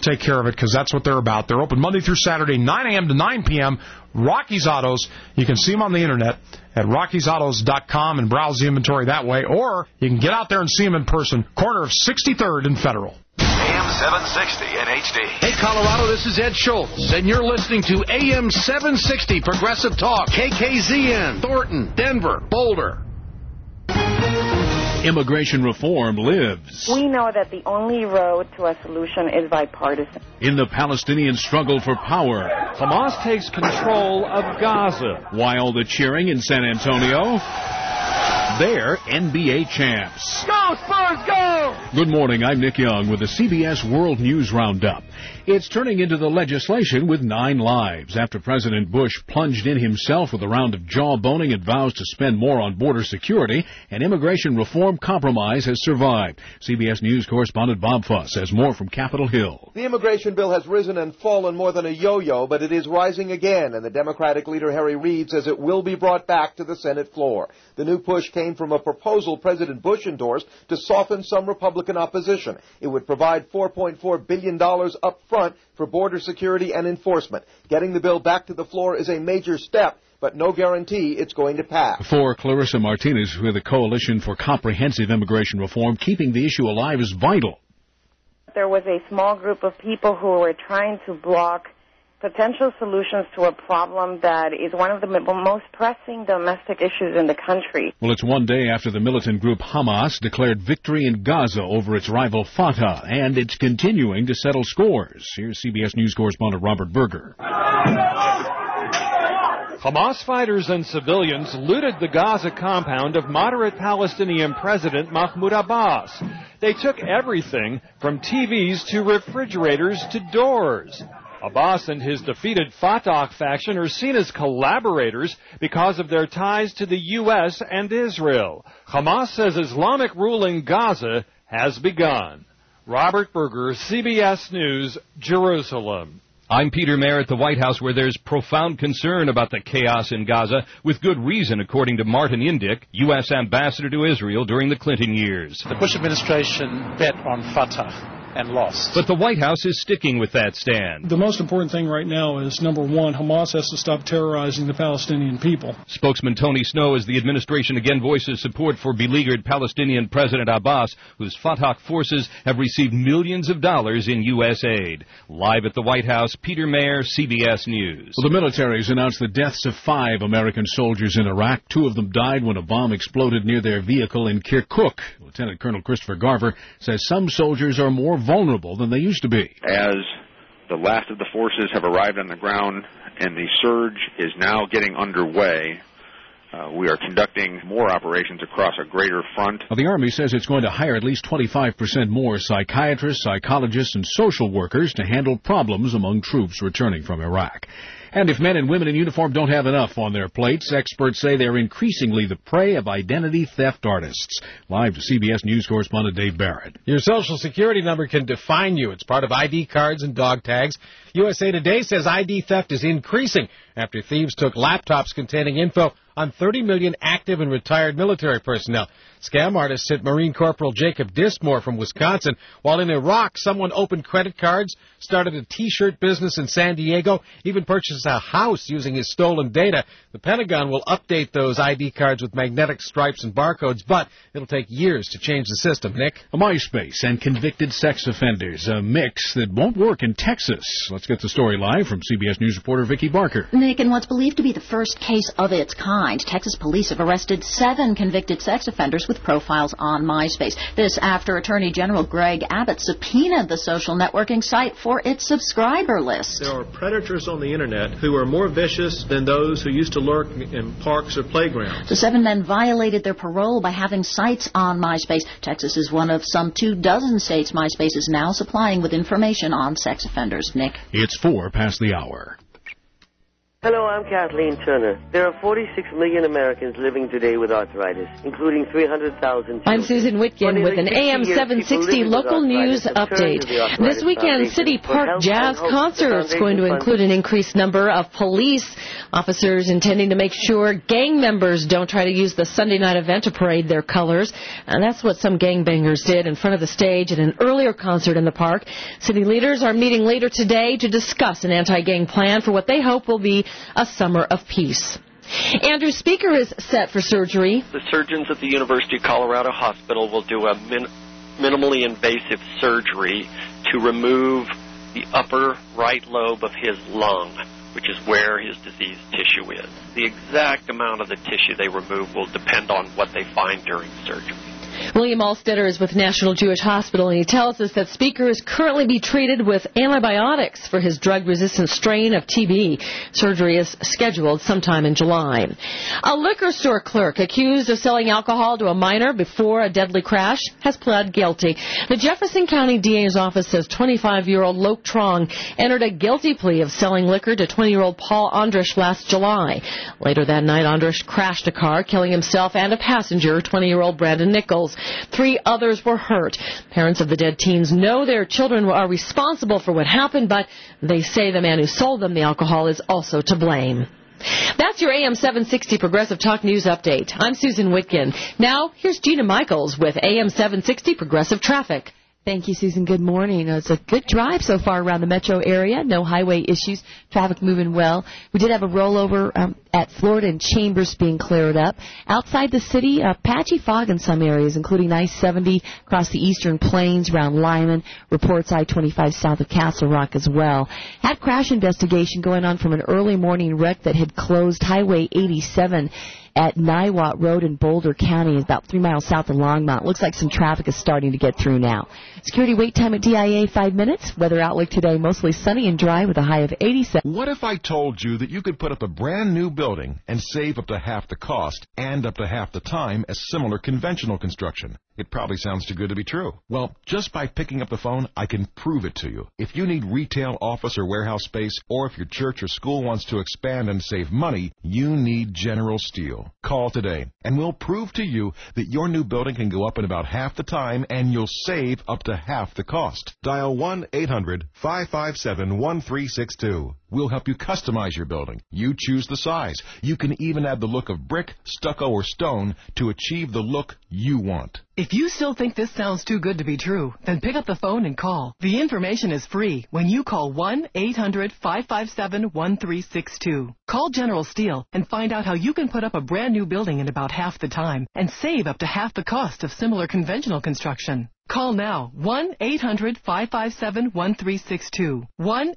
take care of it, because that's what they're about. They're open Monday through Saturday, 9 a.m. to 9 p.m. Rocky's Autos. You can see them on the internet at rockysautos.com and browse the inventory that way, or you can get out there and see them in person, corner of 63rd and Federal. AM 760 and HD. Hey, Colorado, this is Ed Schultz, and you're listening to AM 760 Progressive Talk, KKZN, Thornton, Denver, Boulder. Immigration reform lives. We know that the only road to a solution is bipartisan. In the Palestinian struggle for power, Hamas takes control of Gaza. While the cheering in San Antonio, they're NBA champs. Go, Spurs, go! Good morning, I'm Nick Young with the CBS World News Roundup. It's turning into the legislation with 9 lives after President Bush plunged in himself with a round of jawboning and vows to spend more on border security. An immigration reform compromise has survived. CBS News correspondent Bob Fuss has more from Capitol Hill. The immigration bill has risen and fallen more than a yo-yo, but it is rising again, and the Democratic leader Harry Reid says it will be brought back to the Senate floor. The new push came from a proposal President Bush endorsed to soften some Republican opposition. It would provide $4.4 billion up front for border security and enforcement. Getting the bill back to the floor is a major step, but no guarantee it's going to pass. For Clarissa Martinez with the Coalition for Comprehensive Immigration Reform, keeping the issue alive is vital. There was a small group of people who were trying to block potential solutions to a problem that is one of the most pressing domestic issues in the country. Well, it's one day after the militant group Hamas declared victory in Gaza over its rival Fatah, and it's continuing to settle scores. Here's CBS News correspondent Robert Berger. Hamas fighters and civilians looted the Gaza compound of moderate Palestinian President Mahmoud Abbas. They took everything from TVs to refrigerators to doors. Abbas and his defeated Fatah faction are seen as collaborators because of their ties to the U.S. and Israel. Hamas says Islamic rule in Gaza has begun. Robert Berger, CBS News, Jerusalem. I'm Peter Mayer at the White House, where there's profound concern about the chaos in Gaza, with good reason, according to Martin Indyk, U.S. ambassador to Israel during the Clinton years. The Bush administration bet on Fatah and lost. But the White House is sticking with that stand. The most important thing right now is, number one, Hamas has to stop terrorizing the Palestinian people. Spokesman Tony Snow, as the administration again voices support for beleaguered Palestinian President Abbas, whose Fatah forces have received millions of dollars in U.S. aid. Live at the White House, Peter Mayer, CBS News. Well, the military has announced the deaths of 5 American soldiers in Iraq. 2 of them died when a bomb exploded near their vehicle in Kirkuk. Lieutenant Colonel Christopher Garver says some soldiers are more vulnerable than they used to be. As the last of the forces have arrived on the ground and the surge is now getting underway, we are conducting more operations across a greater front. Well, the Army says it's going to hire at least 25% more psychiatrists, psychologists, and social workers to handle problems among troops returning from Iraq. And if men and women in uniform don't have enough on their plates, experts say they're increasingly the prey of identity theft artists. Live to CBS News correspondent Dave Barrett. Your Social Security number can define you. It's part of ID cards and dog tags. USA Today says ID theft is increasing after thieves took laptops containing info on 30 million active and retired military personnel. Scam artists hit Marine Corporal Jacob Dismore from Wisconsin. While in Iraq, someone opened credit cards, started a T-shirt business in San Diego, even purchased a house using his stolen data. The Pentagon will update those ID cards with magnetic stripes and barcodes, but it'll take years to change the system. Nick? MySpace and convicted sex offenders, a mix that won't work in Texas. Let's get the story live from CBS News reporter Vicki Barker. Nick, in what's believed to be the first case of its kind, Texas police have arrested 7 convicted sex offenders with profiles on MySpace. This after Attorney General Greg Abbott subpoenaed the social networking site for its subscriber list. There are predators on the Internet who are more vicious than those who used to lurk in parks or playgrounds. The 7 men violated their parole by having sites on MySpace. Texas is one of some 24 states MySpace is now supplying with information on sex offenders. Nick? It's 4 past the hour. Hello, I'm Kathleen Turner. There are 46 million Americans living today with arthritis, including 300,000 children. I'm Susan Whitkin with an AM 760 local news update. This weekend, City Park Jazz Concert is going to include an increased number of police officers intending to make sure gang members don't try to use the Sunday night event to parade their colors. And that's what some gangbangers did in front of the stage at an earlier concert in the park. City leaders are meeting later today to discuss an anti-gang plan for what they hope will be a summer of peace. Andrew Speaker is set for surgery. The surgeons at the University of Colorado Hospital will do a minimally invasive surgery to remove the upper right lobe of his lung, which is where his diseased tissue is. The exact amount of the tissue they remove will depend on what they find during surgery. William Alstetter is with National Jewish Hospital, and he tells us that Speaker is currently being treated with antibiotics for his drug-resistant strain of TB. Surgery is scheduled sometime in July. A liquor store clerk accused of selling alcohol to a minor before a deadly crash has pled guilty. The Jefferson County DA's office says 25-year-old Loke Trong entered a guilty plea of selling liquor to 20-year-old Paul Andrish last July. Later that night, Andrish crashed a car, killing himself and a passenger, 20-year-old Brandon Nichols. 3 others were hurt. Parents of the dead teens know their children are responsible for what happened, but they say the man who sold them the alcohol is also to blame. That's your AM 760 Progressive Talk News Update. I'm Susan Whitkin. Now, here's Gina Michaels with AM 760 Progressive Traffic. Thank you, Susan. Good morning. It's a good drive so far around the metro area. No highway issues. Traffic moving well. We did have a rollover at Florida and Chambers being cleared up. Outside the city, patchy fog in some areas, including I-70 across the eastern plains around Lyman. Reports I-25 south of Castle Rock as well. Had crash investigation going on from an early morning wreck that had closed Highway 87 at Niwot Road in Boulder County, about 3 miles south of Longmont. Looks like some traffic is starting to get through now. Security wait time at DIA 5 minutes. Weather outlook today mostly sunny and dry with a high of 87. What if I told you that you could put up a brand new building and save up to half the cost and up to half the time as similar conventional construction? It probably sounds too good to be true. Well, just by picking up the phone, I can prove it to you. If you need retail, office, or warehouse space, or if your church or school wants to expand and save money, you need General Steel. Call today, and we'll prove to you that your new building can go up in about half the time, and you'll save up to half the cost. Dial 1-800-557-1362. We'll help you customize your building. You choose the size. You can even add the look of brick, stucco, or stone to achieve the look you want. If you still think this sounds too good to be true, then pick up the phone and call. The information is free when you call 1-800-557-1362. Call General Steel and find out how you can put up a brand new building in about half the time and save up to half the cost of similar conventional construction. Call now, 1-800-557-1362.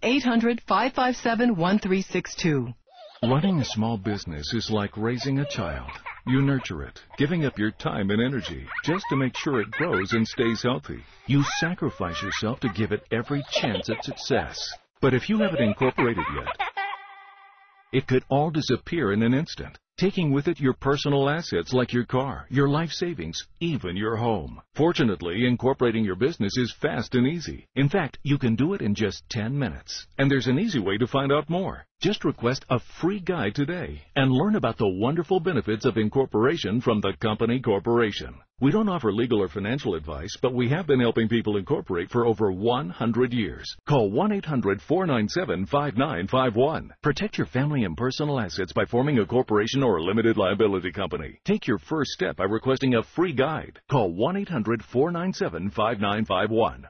1-800-557-1362. Running a small business is like raising a child. You nurture it, giving up your time and energy just to make sure it grows and stays healthy. You sacrifice yourself to give it every chance at success. But if you haven't incorporated yet, it could all disappear in an instant, taking with it your personal assets like your car, your life savings, even your home. Fortunately, incorporating your business is fast and easy. In fact, you can do it in just 10 minutes. And there's an easy way to find out more. Just request a free guide today and learn about the wonderful benefits of incorporation from the company corporation. We don't offer legal or financial advice, but we have been helping people incorporate for over 100 years. Call 1-800-497-5951. Protect your family and personal assets by forming a corporation or a limited liability company. Take your first step by requesting a free guide. Call 1-800-497-5951.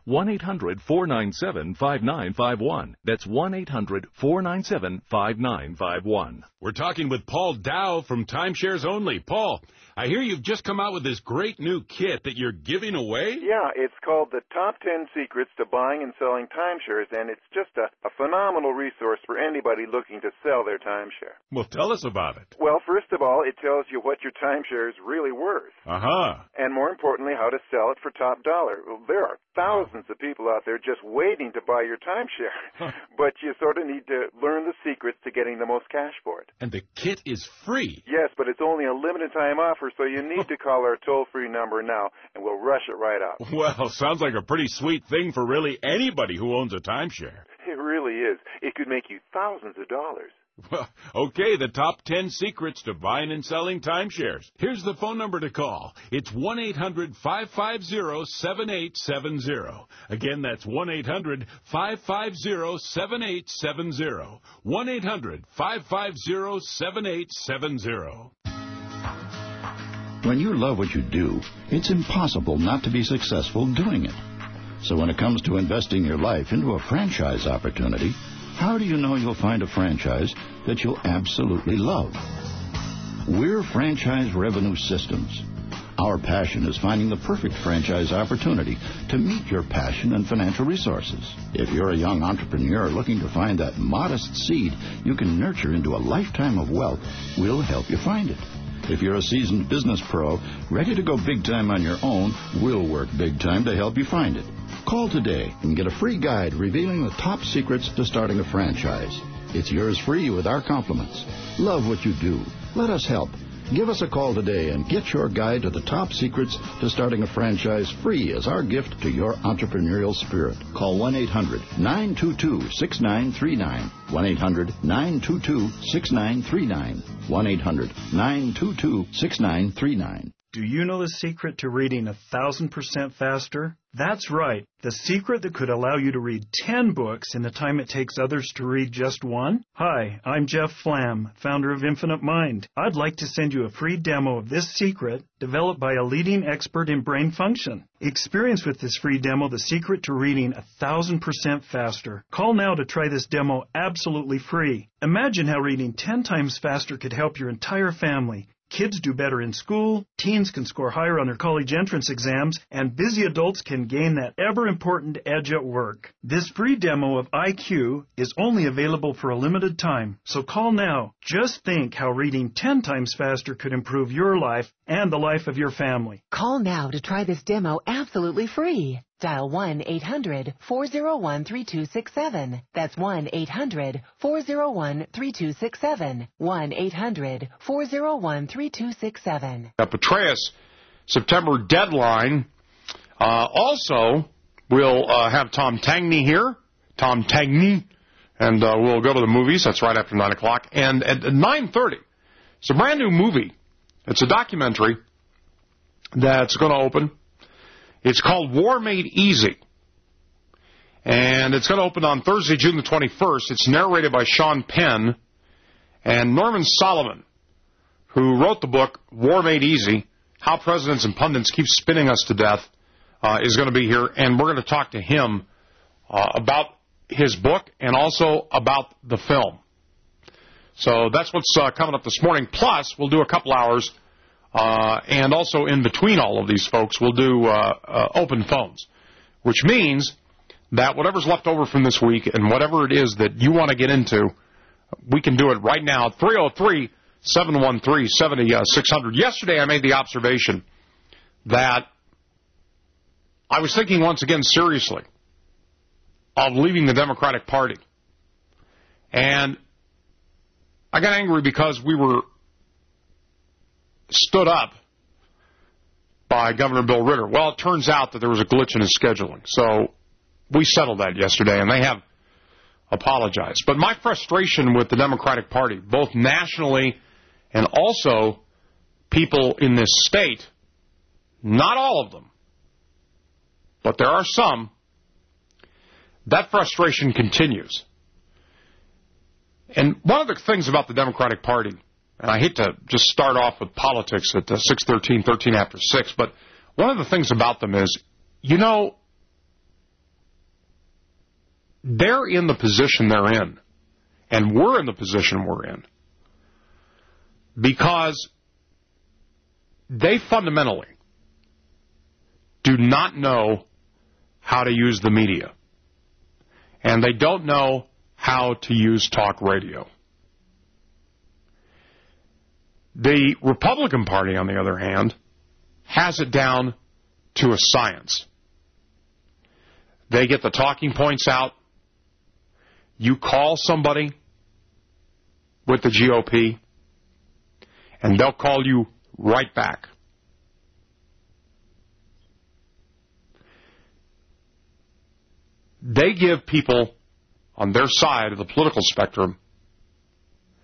1-800-497-5951. That's 1-800-497-5951. We're talking with Paul Dow from Timeshares Only. Paul, I hear you've just come out with this great new kit that you're giving away? Yeah, it's called the Top 10 Secrets to Buying and Selling Timeshares, and it's just a phenomenal resource for anybody looking to sell their timeshare. Well, tell us about it. Well, first of all, it tells you what your timeshare is really worth. Uh-huh. And more importantly, how to sell it for top dollar. Well, there are thousands of people out there just waiting to buy your timeshare, but you sort of need to learn the secrets to getting the most cash for it. And the kit is free. Yes, but it's only a limited time offer, so you need to call our toll-free number now, and we'll rush it right out. Well, sounds like a pretty sweet thing for really anybody who owns a timeshare. It really is. It could make you thousands of dollars. Well, okay, the top 10 secrets to buying and selling timeshares. Here's the phone number to call. It's 1-800-550-7870. Again, that's 1-800-550-7870. 1-800-550-7870. When you love what you do, it's impossible not to be successful doing it. So when it comes to investing your life into a franchise opportunity, how do you know you'll find a franchise that you'll absolutely love? We're Franchise Revenue Systems. Our passion is finding the perfect franchise opportunity to meet your passion and financial resources. If you're a young entrepreneur looking to find that modest seed you can nurture into a lifetime of wealth, we'll help you find it. If you're a seasoned business pro ready to go big time on your own, we'll work big time to help you find it. Call today and get a free guide revealing the top secrets to starting a franchise. It's yours free with our compliments. Love what you do. Let us help. Give us a call today and get your guide to the top secrets to starting a franchise free as our gift to your entrepreneurial spirit. Call 1-800-922-6939. 1-800-922-6939. 1-800-922-6939. Do you know the secret to reading 1,000% faster? That's right, the secret that could allow you to read 10 books in the time it takes others to read just one? Hi, I'm Jeff Flam, founder of Infinite Mind. I'd like to send you a free demo of this secret developed by a leading expert in brain function. Experience with this free demo the secret to reading 1,000% faster. Call now to try this demo absolutely free. Imagine how reading 10 times faster could help your entire family. Kids do better in school, teens can score higher on their college entrance exams, and busy adults can gain that ever-important edge at work. This free demo of IQ is only available for a limited time, so call now. Just think how reading 10 times faster could improve your life and the life of your family. Call now to try this demo absolutely free. Dial 1-800-401-3267. That's 1-800-401-3267. 1-800-401-3267. Petraeus September deadline. Also, we'll have Tom Tangney here. Tom Tangney. And we'll go to the movies. That's right after 9 o'clock. And at 9:30, it's a brand new movie. It's a documentary that's going to open. It's called War Made Easy, and it's going to open on Thursday, June the 21st. It's narrated by Sean Penn and Norman Solomon, who wrote the book War Made Easy, How Presidents and Pundits Keep Spinning Us to Death, is going to be here, and we're going to talk to him about his book and also about the film. So that's what's coming up this morning. Plus, we'll do a couple hours. And also in between all of these folks, we'll do open phones, which means that whatever's left over from this week and whatever it is that you want to get into, we can do it right now. 303-713-7600. Yesterday I made the observation that I was thinking once again seriously of leaving the Democratic Party. And I got angry because we were stood up by Governor Bill Ritter. Well, it turns out that there was a glitch in his scheduling. So we settled that yesterday, and they have apologized. But my frustration with the Democratic Party, both nationally and also people in this state, not all of them, but there are some, that frustration continues. And one of the things about the Democratic Party, and I hate to just start off with politics at 6:13, 13 after 6, but one of the things about them is, you know, they're in the position they're in, and we're in the position we're in, because they fundamentally do not know how to use the media, and they don't know how to use talk radio. The Republican Party, on the other hand, has it down to a science. They get the talking points out. You call somebody with the GOP, and they'll call you right back. They give people on their side of the political spectrum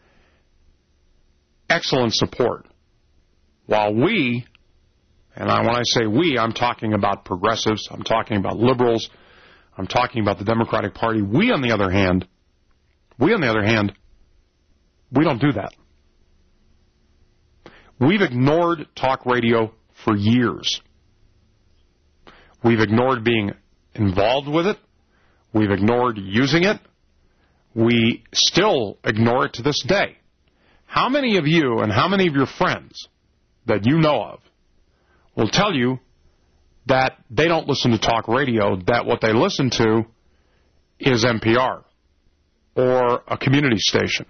excellent support. While we, and when I say we, I'm talking about progressives, I'm talking about liberals, I'm talking about the Democratic Party. We, on the other hand, we don't do that. We've ignored talk radio for years. We've ignored being involved with it. We've ignored using it. We still ignore it to this day. How many of you and how many of your friends that you know of will tell you that they don't listen to talk radio, that what they listen to is NPR or a community station?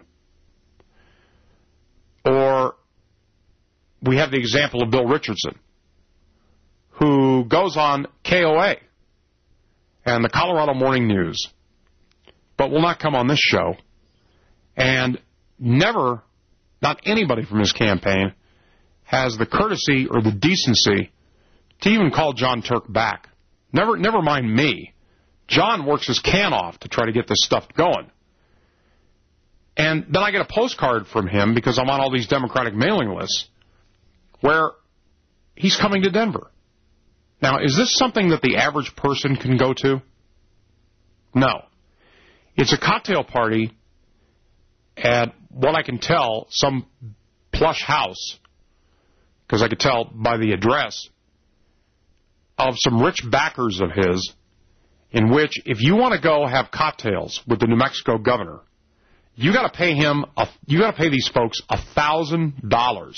Or we have the example of Bill Richardson, who goes on KOA and the Colorado Morning News, but will not come on this show, and never, not anybody from his campaign, has the courtesy or the decency to even call John Turk back. Never mind me. John works his can off to try to get this stuff going. And then I get a postcard from him, because I'm on all these Democratic mailing lists, where he's coming to Denver. Now, is this something that the average person can go to? No. It's a cocktail party at, what I can tell, some plush house, because I could tell by the address, of some rich backers of his, in which, if you want to go have cocktails with the New Mexico governor, you got to pay him. You got to pay these folks $1,000.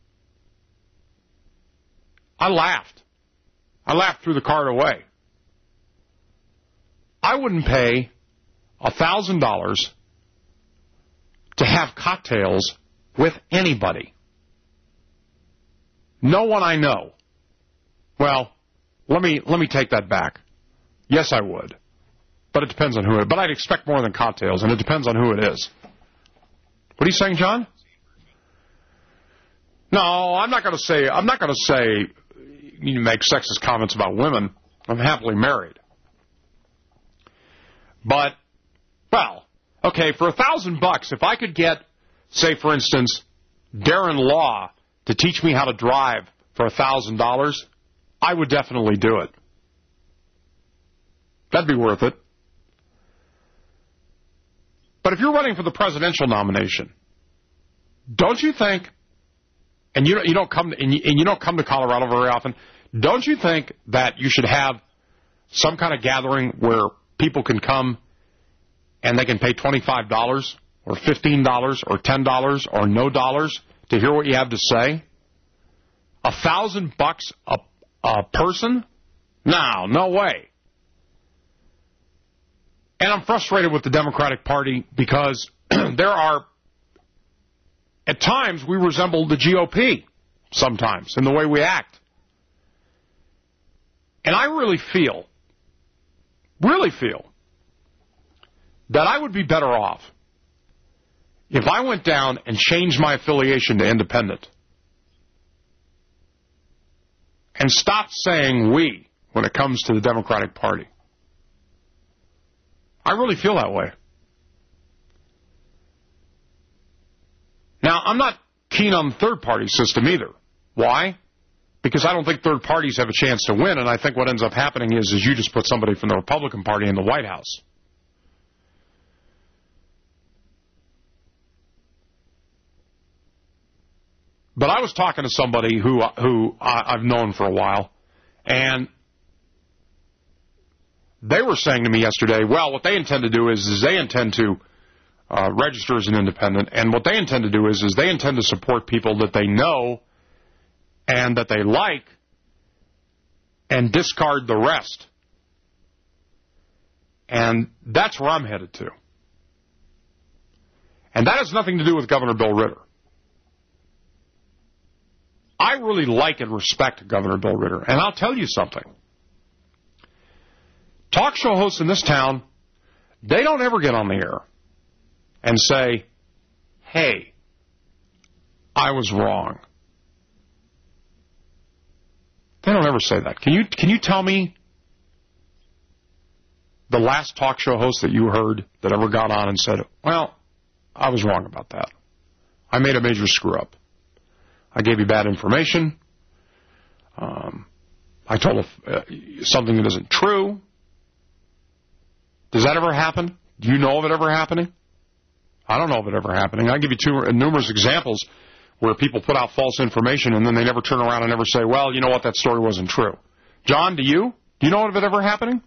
I laughed. I laughed through the card away. I wouldn't pay $1,000 to have cocktails with anybody. No one I know. Well, let me take that back. Yes, I would. But it depends on who it is. But I'd expect more than cocktails, and it depends on who it is. What are you saying, John? No, I'm not going to say you make sexist comments about women. I'm happily married. But, well, okay, for $1,000, if I could get, say, for instance, Darren Law to teach me how to drive for $1,000, I would definitely do it. That'd be worth it. But if you're running for the presidential nomination, don't you think, and you don't come to Colorado very often, don't you think that you should have some kind of gathering where people can come and they can pay $25 or $15 or $10 or no dollars to hear what you have to say? $1,000 a person? No way. And I'm frustrated with the Democratic Party because there are, at times, we resemble the GOP sometimes in the way we act. And I really feel that I would be better off if I went down and changed my affiliation to independent and stopped saying we when it comes to the Democratic Party. I really feel that way. Now, I'm not keen on the third-party system either. Why? Because I don't think third parties have a chance to win, and I think what ends up happening is you just put somebody from the Republican Party in the White House. But I was talking to somebody who I've known for a while, and they were saying to me yesterday, well, what they intend to do is they intend to register as an independent, and what they intend to do is they intend to support people that they know and that they like and discard the rest. And that's where I'm headed to. And that has nothing to do with Governor Bill Ritter. I really like and respect Governor Bill Ritter, and I'll tell you something. Talk show hosts in this town, they don't ever get on the air and say, hey, I was wrong. They don't ever say that. Can you tell me the last talk show host that you heard that ever got on and said, well, I was wrong about that? I made a major screw-up. I gave you bad information. I told something that isn't true. Does that ever happen? Do you know of it ever happening? I don't know of it ever happening. I give you numerous examples where people put out false information and then they never turn around and never say, well, you know what, that story wasn't true. John, do you? Do you know of it ever happening?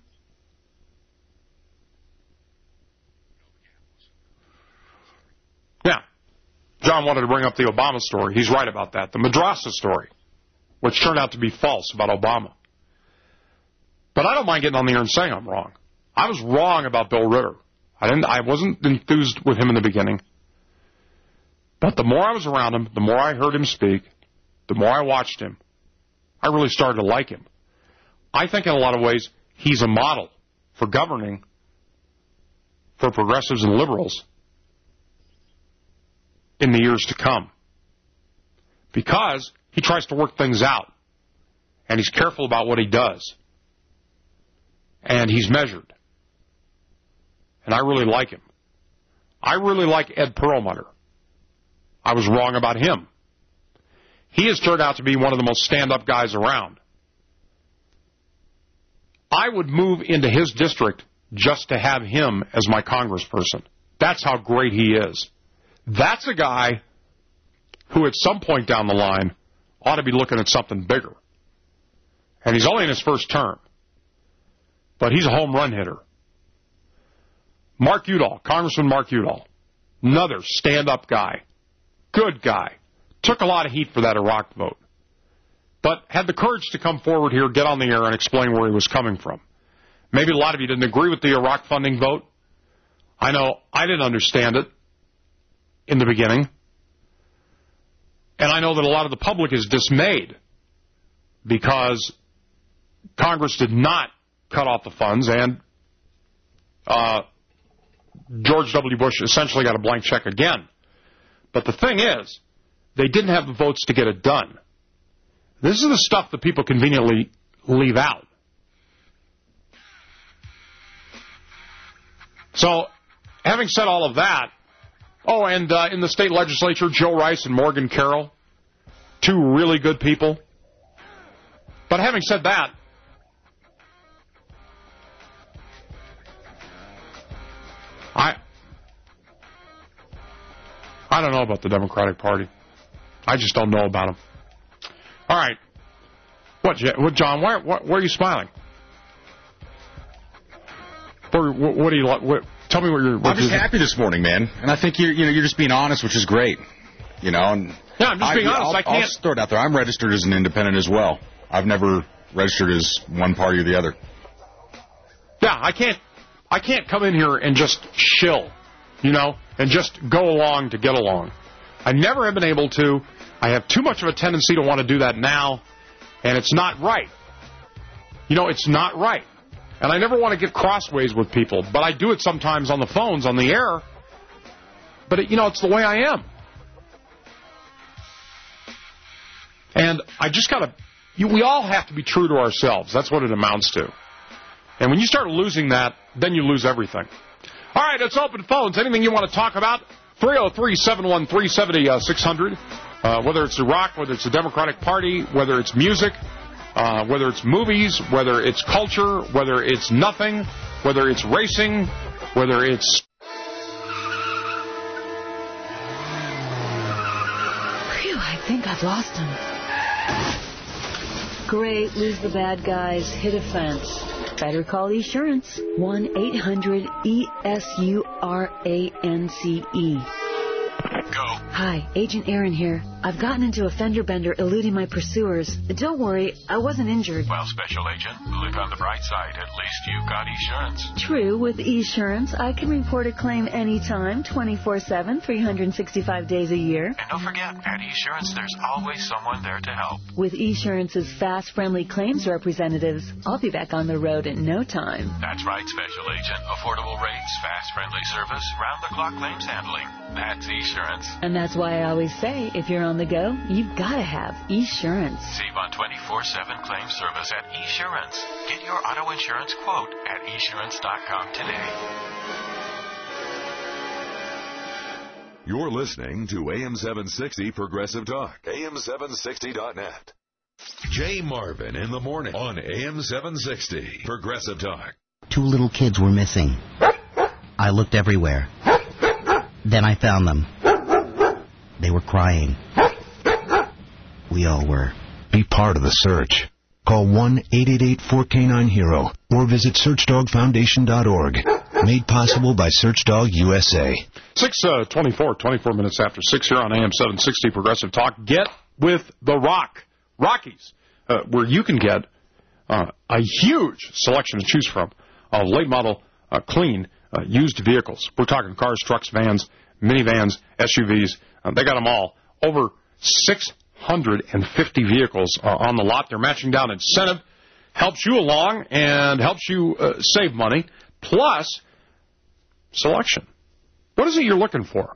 Yeah. John wanted to bring up the Obama story. He's right about that. The Madrasa story, which turned out to be false about Obama. But I don't mind getting on the air and saying I'm wrong. I was wrong about Bill Ritter. I wasn't enthused with him in the beginning. But the more I was around him, the more I heard him speak, the more I watched him, I really started to like him. I think in a lot of ways he's a model for governing for progressives and liberals in the years to come. Because he tries to work things out. And he's careful about what he does. And he's measured. And I really like him. I really like Ed Perlmutter. I was wrong about him. He has turned out to be one of the most stand-up guys around. I would move into his district just to have him as my congressperson. That's how great he is. That's a guy who at some point down the line ought to be looking at something bigger. And he's only in his first term. But he's a home run hitter. Mark Udall, Congressman Mark Udall, another stand-up guy. Good guy. Took a lot of heat for that Iraq vote. But had the courage to come forward here, get on the air, and explain where he was coming from. Maybe a lot of you didn't agree with the Iraq funding vote. I know I didn't understand it in the beginning. And I know that a lot of the public is dismayed because Congress did not cut off the funds, and George W. Bush essentially got a blank check again. But the thing is, they didn't have the votes to get it done. This is the stuff that people conveniently leave out. So, having said all of that, and in the state legislature, Joe Rice and Morgan Carroll, two really good people. But having said that, I don't know about the Democratic Party. I just don't know about them. All right. What John, why are you smiling? What do you like? Tell me what you're... I'm just happy this morning, man. And I think you're just being honest, which is great. And yeah, I'm just being honest. I can't... I'll throw it out there. I'm registered as an independent as well. I've never registered as one party or the other. Yeah, I can't come in here and just shill, and just go along to get along. I never have been able to. I have too much of a tendency to want to do that now, and it's not right. It's not right. And I never want to get crossways with people, but I do it sometimes on the phones, on the air. But, it's the way I am. And I just got to... We all have to be true to ourselves. That's what it amounts to. And when you start losing that, then you lose everything. All right, it's open phones. Anything you want to talk about? 303-713-70-600. Whether it's Iraq, whether it's the Democratic Party, whether it's music, whether it's movies, whether it's culture, whether it's nothing, whether it's racing, whether it's... Phew, I think I've lost him. Great, lose the bad guys, hit a fence. Better call Esurance. 1-800-ESURANCE. Go. Hi, Agent Aaron here. I've gotten into a fender bender eluding my pursuers. Don't worry, I wasn't injured. Well, Special Agent, look on the bright side. At least you've got Esurance. True, with Esurance, I can report a claim anytime, 24/7, 365 days a year. And don't forget, at Esurance, there's always someone there to help. With Esurance's fast, friendly claims representatives, I'll be back on the road in no time. That's right, Special Agent. Affordable rates, fast, friendly service, round-the-clock claims handling. That's Esurance. And that's why I always say, if you're on the go, you've got to have Esurance. Save on 24/7 claim service at Esurance. Get your auto insurance quote at Esurance.com today. You're listening to AM 760 Progressive Talk. AM760.net. Jay Marvin in the morning on AM 760 Progressive Talk. 2 little kids were missing. I looked everywhere. Then I found them. They were crying. We all were. Be part of the search. Call 1-888-4K9-HERO or visit SearchDogFoundation.org. Made possible by SearchDog USA. 24 minutes after 6 here on AM 760 Progressive Talk. Get with the Rockies, where you can get a huge selection to choose from of late model, clean, used vehicles. We're talking cars, trucks, vans, minivans, SUVs. They got them all. Over 650 vehicles on the lot. They're matching down incentive. Helps you along and helps you save money. Plus, selection. What is it you're looking for?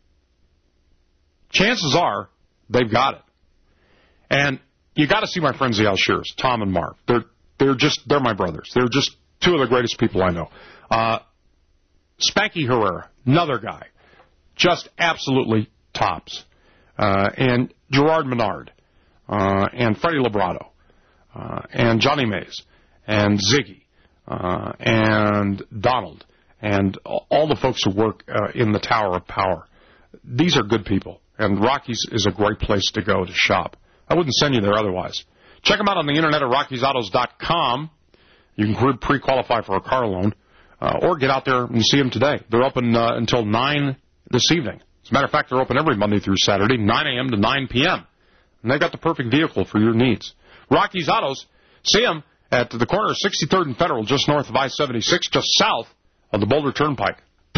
Chances are they've got it. And you got to see my friends the Alshears, Tom and Marv. They're my brothers. They're just 2 of the greatest people I know. Spanky Herrera, another guy, just absolutely tops. And Gerard Menard, and Freddie Labrato, and Johnny Mays, and Ziggy, and Donald, and all the folks who work in the Tower of Power. These are good people, and Rockies is a great place to go to shop. I wouldn't send you there otherwise. Check them out on the internet at RockiesAutos.com. You can pre-qualify for a car loan, or get out there and see them today. They're open until 9 this evening. As a matter of fact, they're open every Monday through Saturday, 9 a.m. to 9 p.m. And they've got the perfect vehicle for your needs. Rockies Autos, see them at the corner of 63rd and Federal, just north of I-76, just south of the Boulder Turnpike.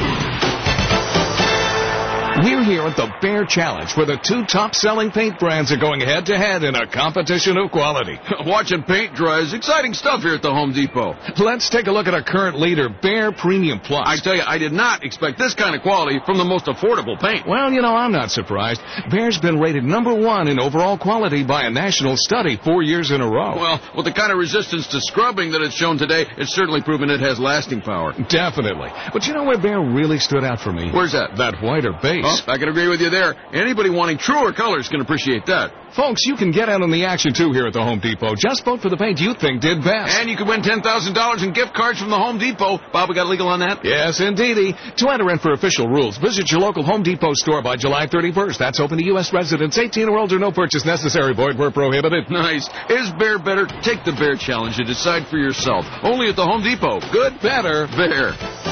We're here at the Bear Challenge, where the 2 top-selling paint brands are going head-to-head in a competition of quality. Watching paint dry is exciting stuff here at the Home Depot. Let's take a look at our current leader, Bear Premium Plus. I tell you, I did not expect this kind of quality from the most affordable paint. Well, I'm not surprised. Bear's been rated #1 in overall quality by a national study 4 years in a row. Well, with the kind of resistance to scrubbing that it's shown today, it's certainly proven it has lasting power. Definitely. But you know where Bear really stood out for me? Where's that? That whiter base. I can agree with you there. Anybody wanting truer colors can appreciate that. Folks, you can get in on the action, too, here at the Home Depot. Just vote for the paint you think did best. And you can win $10,000 in gift cards from the Home Depot. Bob, we got legal on that? Yes, indeedy. To enter in for official rules, visit your local Home Depot store by July 31st. That's open to U.S. residents 18 or older. No purchase necessary. Void where prohibited. Nice. Is Bear better? Take the Bear Challenge and decide for yourself. Only at the Home Depot. Good? Better. Bear.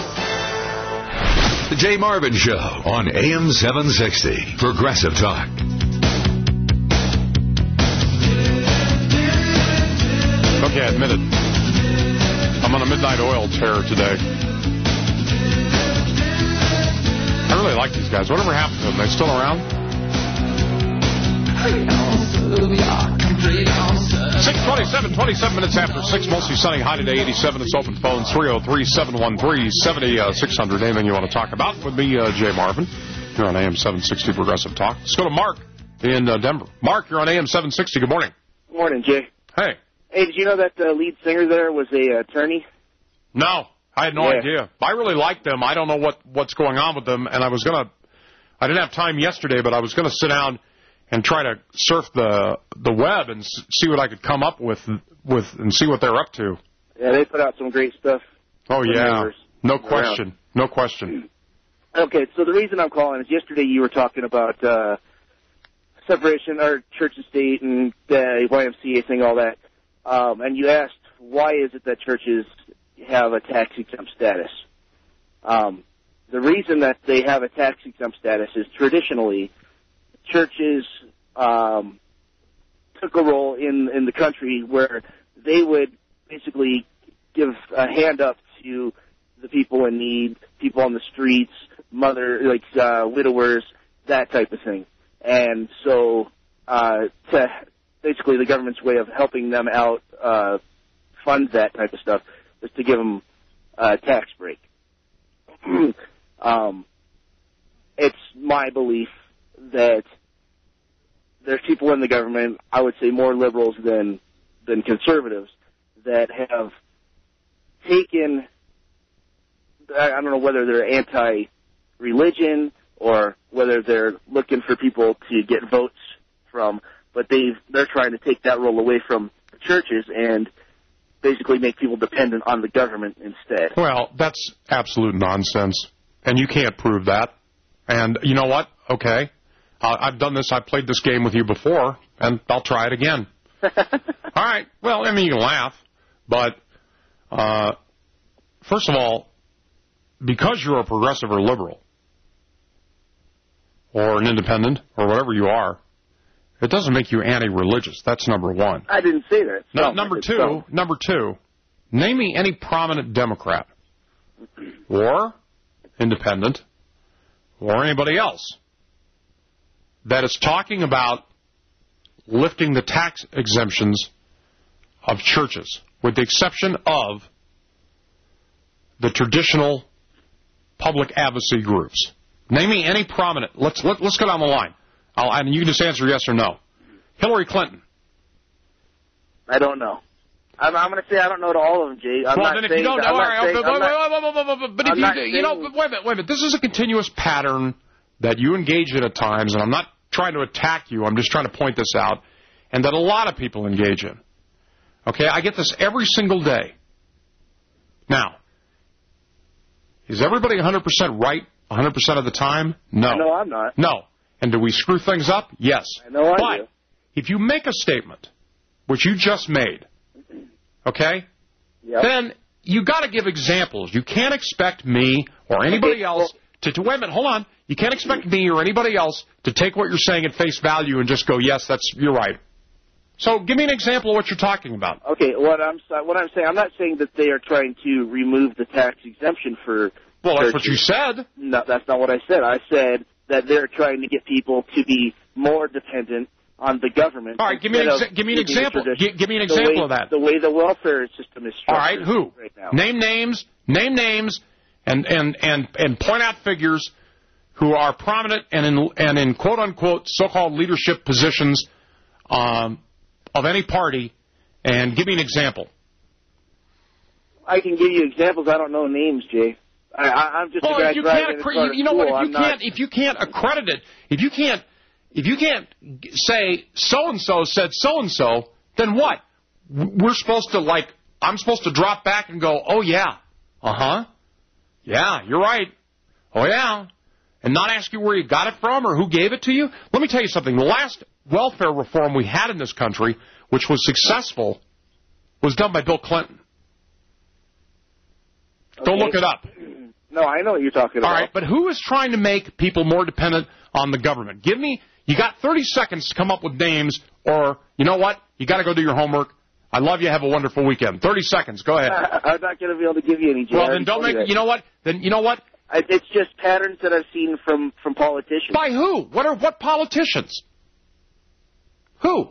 The Jay Marvin Show on AM 760 Progressive Talk. Okay, I admit it. I'm on a midnight oil tear today. I really like these guys. Whatever happened to them? They still around? 27 minutes after 6, mostly sunny, high today, 87. It's open phone, 303-713-7600. Anything you want to talk about with me, Jay Marvin, here on AM 760 Progressive Talk. Let's go to Mark in Denver. Mark, you're on AM 760. Good morning. Good morning, Jay. Hey. Hey, did you know that the lead singer there was a attorney? No, I had no idea. I really like them. I don't know what's going on with them, and I didn't have time yesterday, but I was going to sit down and try to surf the web and see what I could come up with and see what they're up to. Yeah, they put out some great stuff. Oh, yeah. No question. No question. Okay, so the reason I'm calling is yesterday you were talking about separation, or church and state, and the YMCA thing, all that. And you asked, why is it that churches have a tax-exempt status? The reason that they have a tax-exempt status is traditionally churches took a role in the country where they would basically give a hand up to the people in need, people on the streets, widowers, that type of thing. And so basically the government's way of helping them out fund that type of stuff is to give them a tax break. It's my belief that there's people in the government, I would say more liberals than conservatives, that have taken, I don't know whether they're anti-religion or whether they're looking for people to get votes from, but they're trying to take that role away from the churches and basically make people dependent on the government instead. Well, that's absolute nonsense, and you can't prove that. And you know what? Okay, I've done this. I've played this game with you before, and I'll try it again. All right. Well, I mean, you can laugh, but first of all, because you're a progressive or liberal or an independent or whatever you are, it doesn't make you anti-religious. That's number one. I didn't say that. No, number two, name me any prominent Democrat or independent or anybody else that is talking about lifting the tax exemptions of churches, with the exception of the traditional public advocacy groups. Name me any prominent. Let's go down the line. And you can just answer yes or no. Hillary Clinton. I don't know. I'm going to say I don't know to all of them, Jay. But if you don't know, wait a minute. This is a continuous pattern that you engage in at times, and I'm not trying to attack you. I'm just trying to point this out, and that a lot of people engage in. Okay, I get this every single day. Now, is everybody 100% right 100% of the time? No. No, I'm not. No. And do we screw things up? Yes. I know I do. If you make a statement, which you just made, okay, then you got to give examples. You can't expect me or anybody else to wait a minute, hold on. You can't expect me or anybody else to take what you're saying at face value and just go, yes, you're right. So give me an example of what you're talking about. Okay, what I'm saying, I'm not saying that they are trying to remove the tax exemption for Well, churches. that's what you said. No, that's not what I said. I said that they're trying to get people to be more dependent on the government. All right, give me an example. Give me an example of that. The way the welfare system is structured. All right, who? Right now. Name names, and point out figures who are prominent and in quote unquote so-called leadership positions of any party, and give me an example. I can give you examples. I don't know names, Jay. I'm just a guy driving in front of school. If you can't accredit it, if you can't say so and so said so and so, then what? We're supposed to I'm supposed to drop back and go, oh yeah, yeah, you're right, oh yeah, and not ask you where you got it from or who gave it to you. Let me tell you something. The last welfare reform we had in this country, which was successful, was done by Bill Clinton. Okay. Go look it up. No, I know what you're talking about. All right, but who is trying to make people more dependent on the government? You got 30 seconds to come up with names, or you know what? You got to go do your homework. I love you. Have a wonderful weekend. 30 seconds. Go ahead. I'm not going to be able to give you any. Well, then don't make. You know what? Then you know what? It's just patterns that I've seen from politicians. By who? What politicians? Who?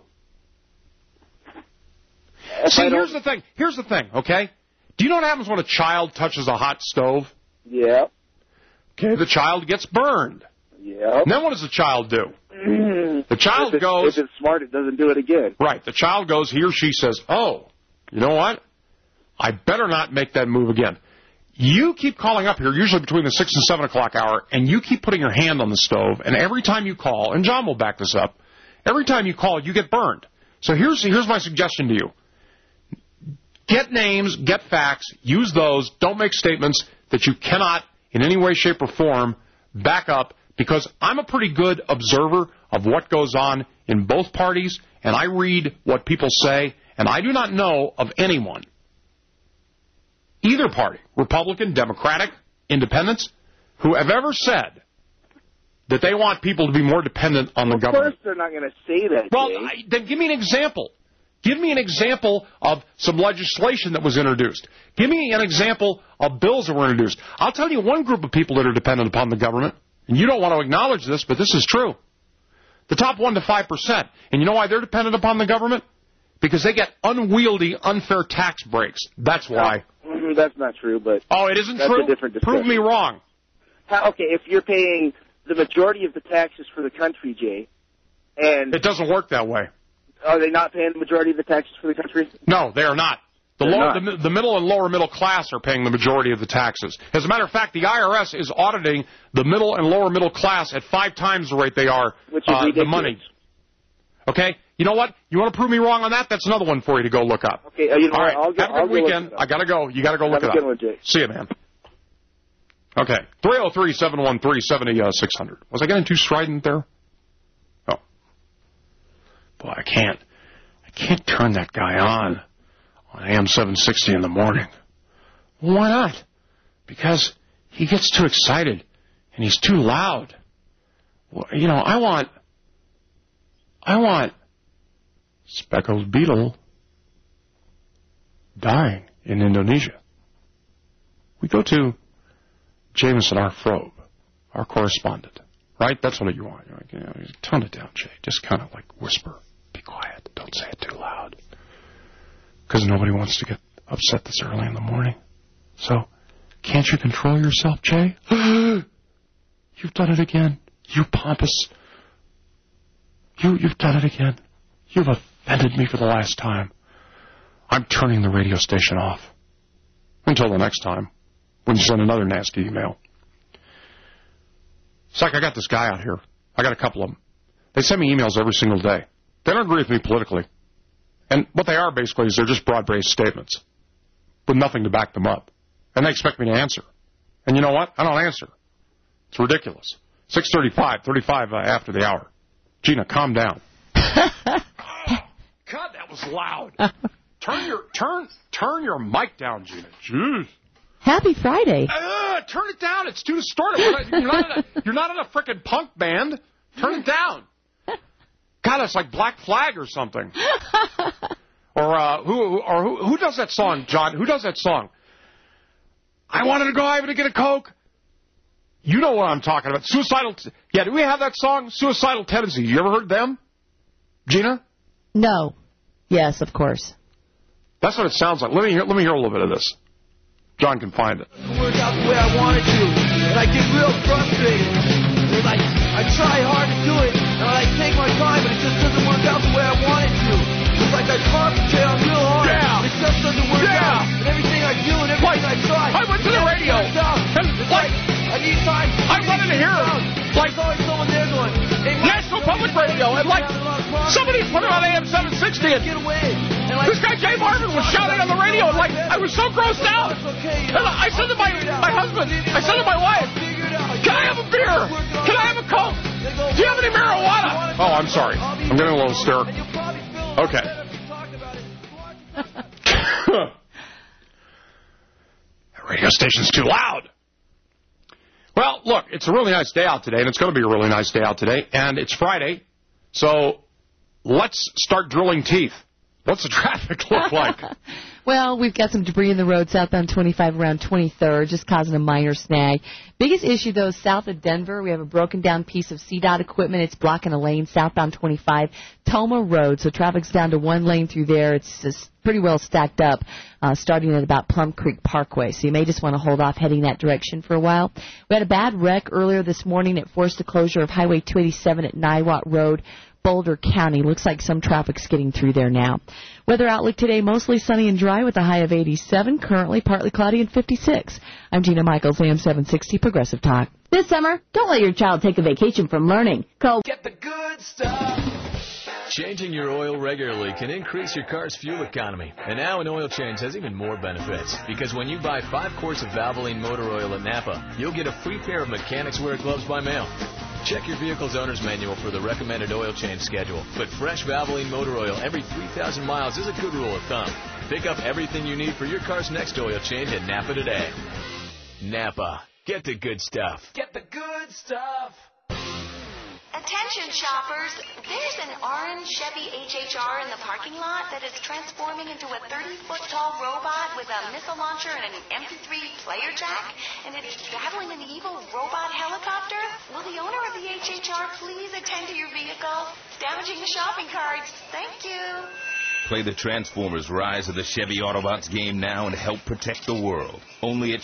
See, here's the thing. Here's the thing. Okay. Do you know what happens when a child touches a hot stove? Yeah. Okay. The child gets burned. Yeah. Then what does the child do? The child goes... If it's smart, it doesn't do it again. Right. The child goes, he or she says, oh, you know what? I better not make that move again. You keep calling up here, usually between the 6 and 7 o'clock hour, and you keep putting your hand on the stove, and every time you call, and John will back this up, every time you call, you get burned. So here's my suggestion to you. Get names, get facts, use those, don't make statements that you cannot, in any way, shape, or form, back up, because I'm a pretty good observer of what goes on in both parties, and I read what people say, and I do not know of anyone, either party, Republican, Democratic, Independents, who have ever said that they want people to be more dependent on the government. Of course they're not going to say that, Well, Jay. Then give me an example. Give me an example of some legislation that was introduced. Give me an example of bills that were introduced. I'll tell you one group of people that are dependent upon the government, and you don't want to acknowledge this, but this is true. The top 1 to 5%. And you know why they're dependent upon the government? Because they get unwieldy, unfair tax breaks. That's why. That's not true, but... Oh, it isn't that's true? A different discussion. Prove me wrong. Okay, if you're paying the majority of the taxes for the country, Jay, and... It doesn't work that way. Are they not paying the majority of the taxes for the country? No, they are not. The middle and lower middle class are paying the majority of the taxes. As a matter of fact, the IRS is auditing the middle and lower middle class at 5 times the rate they are the money. Okay? You know what? You want to prove me wrong on that? That's another one for you to go look up. Okay, all right. Have a good weekend. I got to go. You got to go look it up. See you, man. Okay. 303-713-7600. Was I getting too strident there? Oh. Boy, I can't turn that guy on AM 760 in the morning. Why not? Because he gets too excited and he's too loud. Well, you know, I want speckled beetle dying in Indonesia. We go to Jameson R. Frobe, our correspondent, right? That's what you want. You're like, tone it down, Jay. Just kind of like whisper. Be quiet. Don't say it too loud. Because nobody wants to get upset this early in the morning. So, can't you control yourself, Jay? You've done it again. You pompous. You've done it again. You've offended me for the last time. I'm turning the radio station off. Until the next time, when you send another nasty email. It's like I got this guy out here. I got a couple of them. They send me emails every single day. They don't agree with me politically. And what they are, basically, is they're just broad-based statements with nothing to back them up. And they expect me to answer. And you know what? I don't answer. It's ridiculous. 6:35 after the hour. Gina, calm down. God, that was loud. Turn your mic down, Gina. Jeez. Happy Friday. Turn it down. It's too distorted. You're not in a frickin' punk band. Turn it down. God, it's like Black Flag or something. Who does that song, John? Who does that song? I wanted to go over to get a Coke. You know what I'm talking about. Suicidal. Yeah, do we have that song? Suicidal Tendencies. You ever heard them? Gina? No. Yes, of course. That's what it sounds like. Let me hear a little bit of this. John can find it. It worked out the way I wanted to, and I get real frustrated. It's like I try hard to do it, and I take my time, but it just doesn't work out the way I want it to. It's like I concentrate on real hard, and it just doesn't work out. And everything I do and everything I try, I went to the radio. It's like I need time. I wanted to hear it. Like always someone there going, hey, National Public Radio, and like somebody put it on AM 760. And get away. This guy Jay Marvin was shouting on the radio, and like I was so grossed out. And I said to my husband, I said to my wife, can I have a beer? Can I have a Coke? Do you have any marijuana? Oh, I'm sorry. I'm getting a little hysterical. Okay. That radio station's too loud. Well, look, it's a really nice day out today, and it's going to be a really nice day out today, and it's Friday, so let's start drilling teeth. What's the traffic look like? Well, we've got some debris in the road southbound 25 around 23rd, just causing a minor snag. Biggest issue, though, is south of Denver. We have a broken-down piece of CDOT equipment. It's blocking a lane southbound 25, Toma Road. So traffic's down to one lane through there. It's just pretty well stacked up, starting at about Plum Creek Parkway. So you may just want to hold off heading that direction for a while. We had a bad wreck earlier this morning that forced the closure of Highway 287 at Niwot Road, Boulder County. Looks like some traffic's getting through there now. Weather outlook today, mostly sunny and dry with a high of 87. Currently partly cloudy and 56. I'm Gina Michaels, AM 760 Progressive Talk. This summer, don't let your child take a vacation from learning. Call Get the good stuff. Changing your oil regularly can increase your car's fuel economy. And now an oil change has even more benefits. Because when you buy 5 quarts of Valvoline motor oil at Napa, you'll get a free pair of mechanics wear gloves by mail. Check your vehicle's owner's manual for the recommended oil change schedule. But fresh Valvoline motor oil every 3,000 miles is a good rule of thumb. Pick up everything you need for your car's next oil change at Napa today. Napa. Get the good stuff. Get the good stuff. Attention shoppers, there's an orange Chevy HHR in the parking lot that is transforming into a 30-foot-tall robot with a missile launcher and an MP3 player jack, and it's battling an evil robot helicopter. Will the owner of the HHR please attend to your vehicle? Damaging the shopping carts. Thank you. Play the Transformers Rise of the Chevy Autobots game now and help protect the world. Only at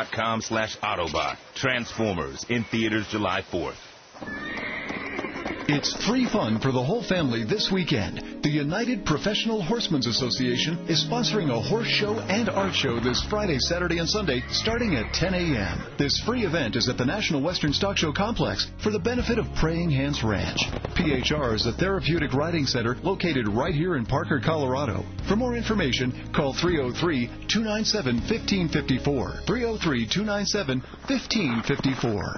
Chevy.com/Autobot. Transformers in theaters July 4th. It's free fun for the whole family this weekend. The United Professional Horsemen's Association is sponsoring a horse show and art show this Friday, Saturday, and Sunday starting at 10 a.m. This free event is at the National Western Stock Show Complex for the benefit of Praying Hands Ranch. PHR is a therapeutic riding center located right here in Parker, Colorado. For more information, call 303-297-1554. 303-297-1554.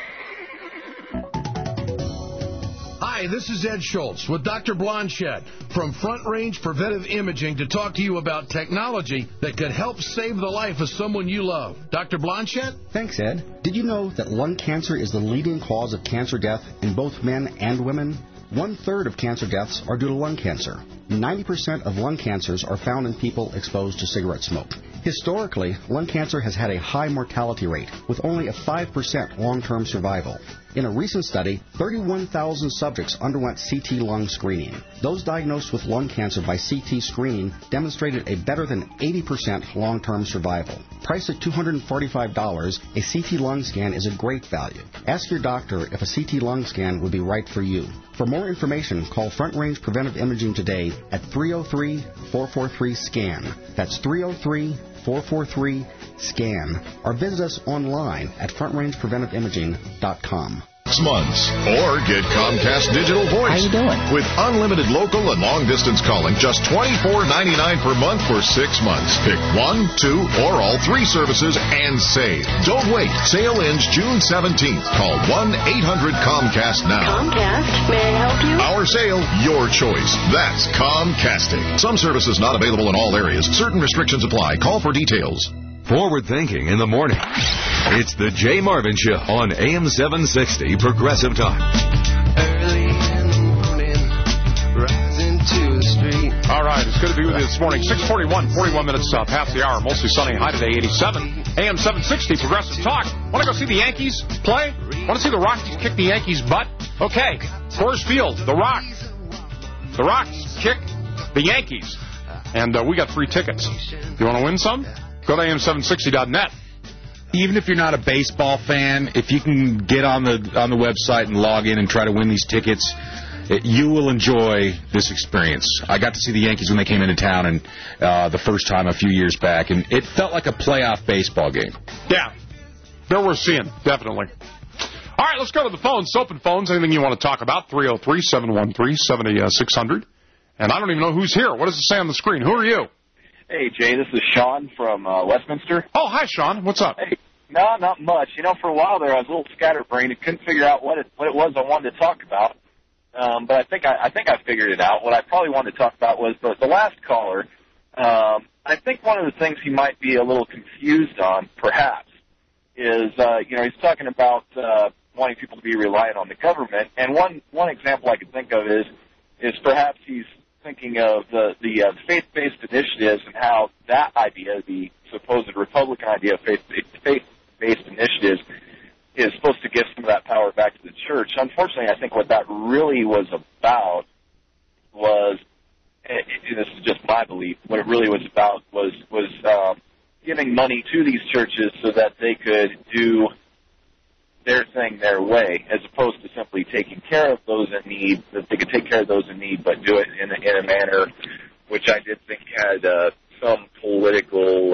Hi, this is Ed Schultz with Dr. Blanchett from Front Range Preventive Imaging to talk to you about technology that could help save the life of someone you love. Dr. Blanchett? Thanks, Ed. Did you know that lung cancer is the leading cause of cancer death in both men and women? 1/3 of cancer deaths are due to lung cancer. 90% of lung cancers are found in people exposed to cigarette smoke. Historically, lung cancer has had a high mortality rate, with only a 5% long-term survival. In a recent study, 31,000 subjects underwent CT lung screening. Those diagnosed with lung cancer by CT screening demonstrated a better than 80% long-term survival. Priced at $245, a CT lung scan is a great value. Ask your doctor if a CT lung scan would be right for you. For more information, call Front Range Preventive Imaging today at 303-443-SCAN. That's 303-443-SCAN. Or visit us online at frontrangepreventiveimaging.com. Months, or get Comcast Digital Voice. How you doing? With unlimited local and long-distance calling, just $24.99 per month for 6 months. Pick 1, 2, or all 3 services and save. Don't wait. Sale ends June 17th. Call 1-800-COMCAST now. Comcast, may I help you? Our sale, your choice. That's Comcasting. Some services not available in all areas. Certain restrictions apply. Call for details. Forward thinking in the morning. It's the Jay Marvin Show on AM 760 Progressive Talk. Early in the morning, rising to the street. All right, it's good to be with you this morning. 6:41, 41 minutes past the hour. Mostly sunny. High today, 87. AM 760 Progressive Talk. Want to go see the Yankees play? Want to see the Rockies kick the Yankees' butt? Okay, Coors Field, the Rocks. The Rocks kick the Yankees. And we got free tickets. You want to win some? Go to am760.net. Even if you're not a baseball fan, if you can get on the website and log in and try to win these tickets, you will enjoy this experience. I got to see the Yankees when they came into town and the first time a few years back, and it felt like a playoff baseball game. Yeah, they're worth seeing, definitely. All right, let's go to the phones. Open phones, anything you want to talk about, 303-713-7600. And I don't even know who's here. What does it say on the screen? Who are you? Hey, Jay, this is Sean from Westminster. Oh, hi, Sean. What's up? Hey, no, not much. You know, for a while there, I was a little scatterbrained and couldn't figure out what it was I wanted to talk about. But I think I figured it out. What I probably wanted to talk about was the last caller. I think one of the things he might be a little confused on, perhaps, is he's talking about wanting people to be reliant on the government. And one example I could think of is perhaps he's thinking of the faith-based initiatives and how that idea, the supposed Republican idea of faith-based initiatives, is supposed to give some of that power back to the church. Unfortunately, I think what that really was about was, and this is just my belief, what it really was about was giving money to these churches so that they could do their thing their way, as opposed to simply taking care of those in need, that they could take care of those in need, but do it in a manner which I did think had some political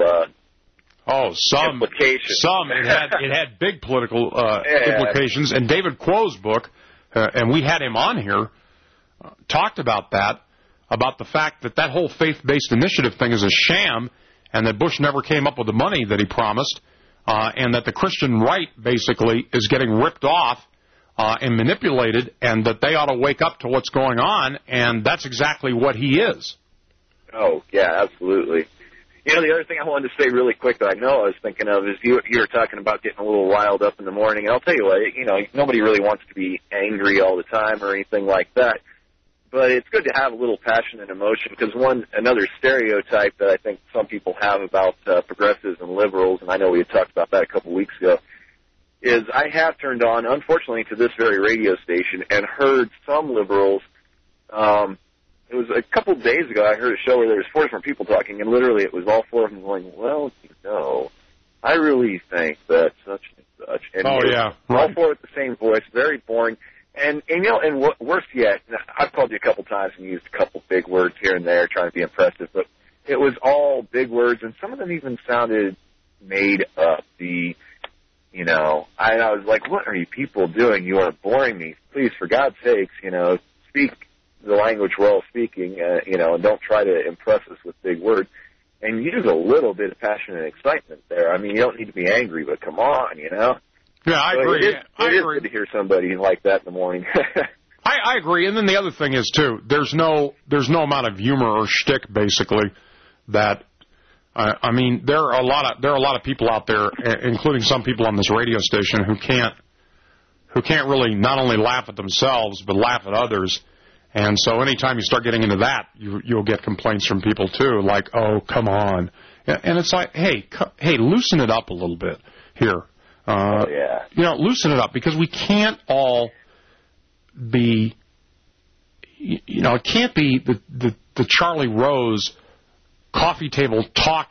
implications. It had big political implications. And David Quo's book, and we had him on here, talked about that, about the fact that whole faith-based initiative thing is a sham, and that Bush never came up with the money that he promised. And that the Christian right, basically, is getting ripped off and manipulated, and that they ought to wake up to what's going on, and that's exactly what he is. Oh, yeah, absolutely. You know, the other thing I wanted to say really quick that I know I was thinking of is you were talking about getting a little riled up in the morning, and I'll tell you what, nobody really wants to be angry all the time or anything like that. But it's good to have a little passion and emotion, because another stereotype that I think some people have about progressives and liberals, and I know we had talked about that a couple weeks ago, is I have turned on, unfortunately, to this very radio station and heard some liberals. It was a couple of days ago I heard a show where there was 4 different people talking, and literally it was all 4 of them going, well, I really think that such and such. And all 4 with the same voice, very boring. And worse yet, I've called you a couple times and used a couple big words here and there trying to be impressive, but it was all big words, and some of them even sounded made up. I was like, what are you people doing? You are boring me. Please, for God's sakes, speak the language we're all speaking, and don't try to impress us with big words. And use a little bit of passion and excitement there. I mean, you don't need to be angry, but come on, Yeah, I agree. It is good to hear somebody like that in the morning. I agree. And then the other thing is, too, there's no amount of humor or shtick, basically, that I mean, there are a lot of people out there, including some people on this radio station, who can't really not only laugh at themselves but laugh at others. And so anytime you start getting into that, you'll get complaints from people too, like, "Oh, come on," and it's like, "Hey, loosen it up a little bit here." Loosen it up, because we can't all be, it can't be the Charlie Rose coffee table talk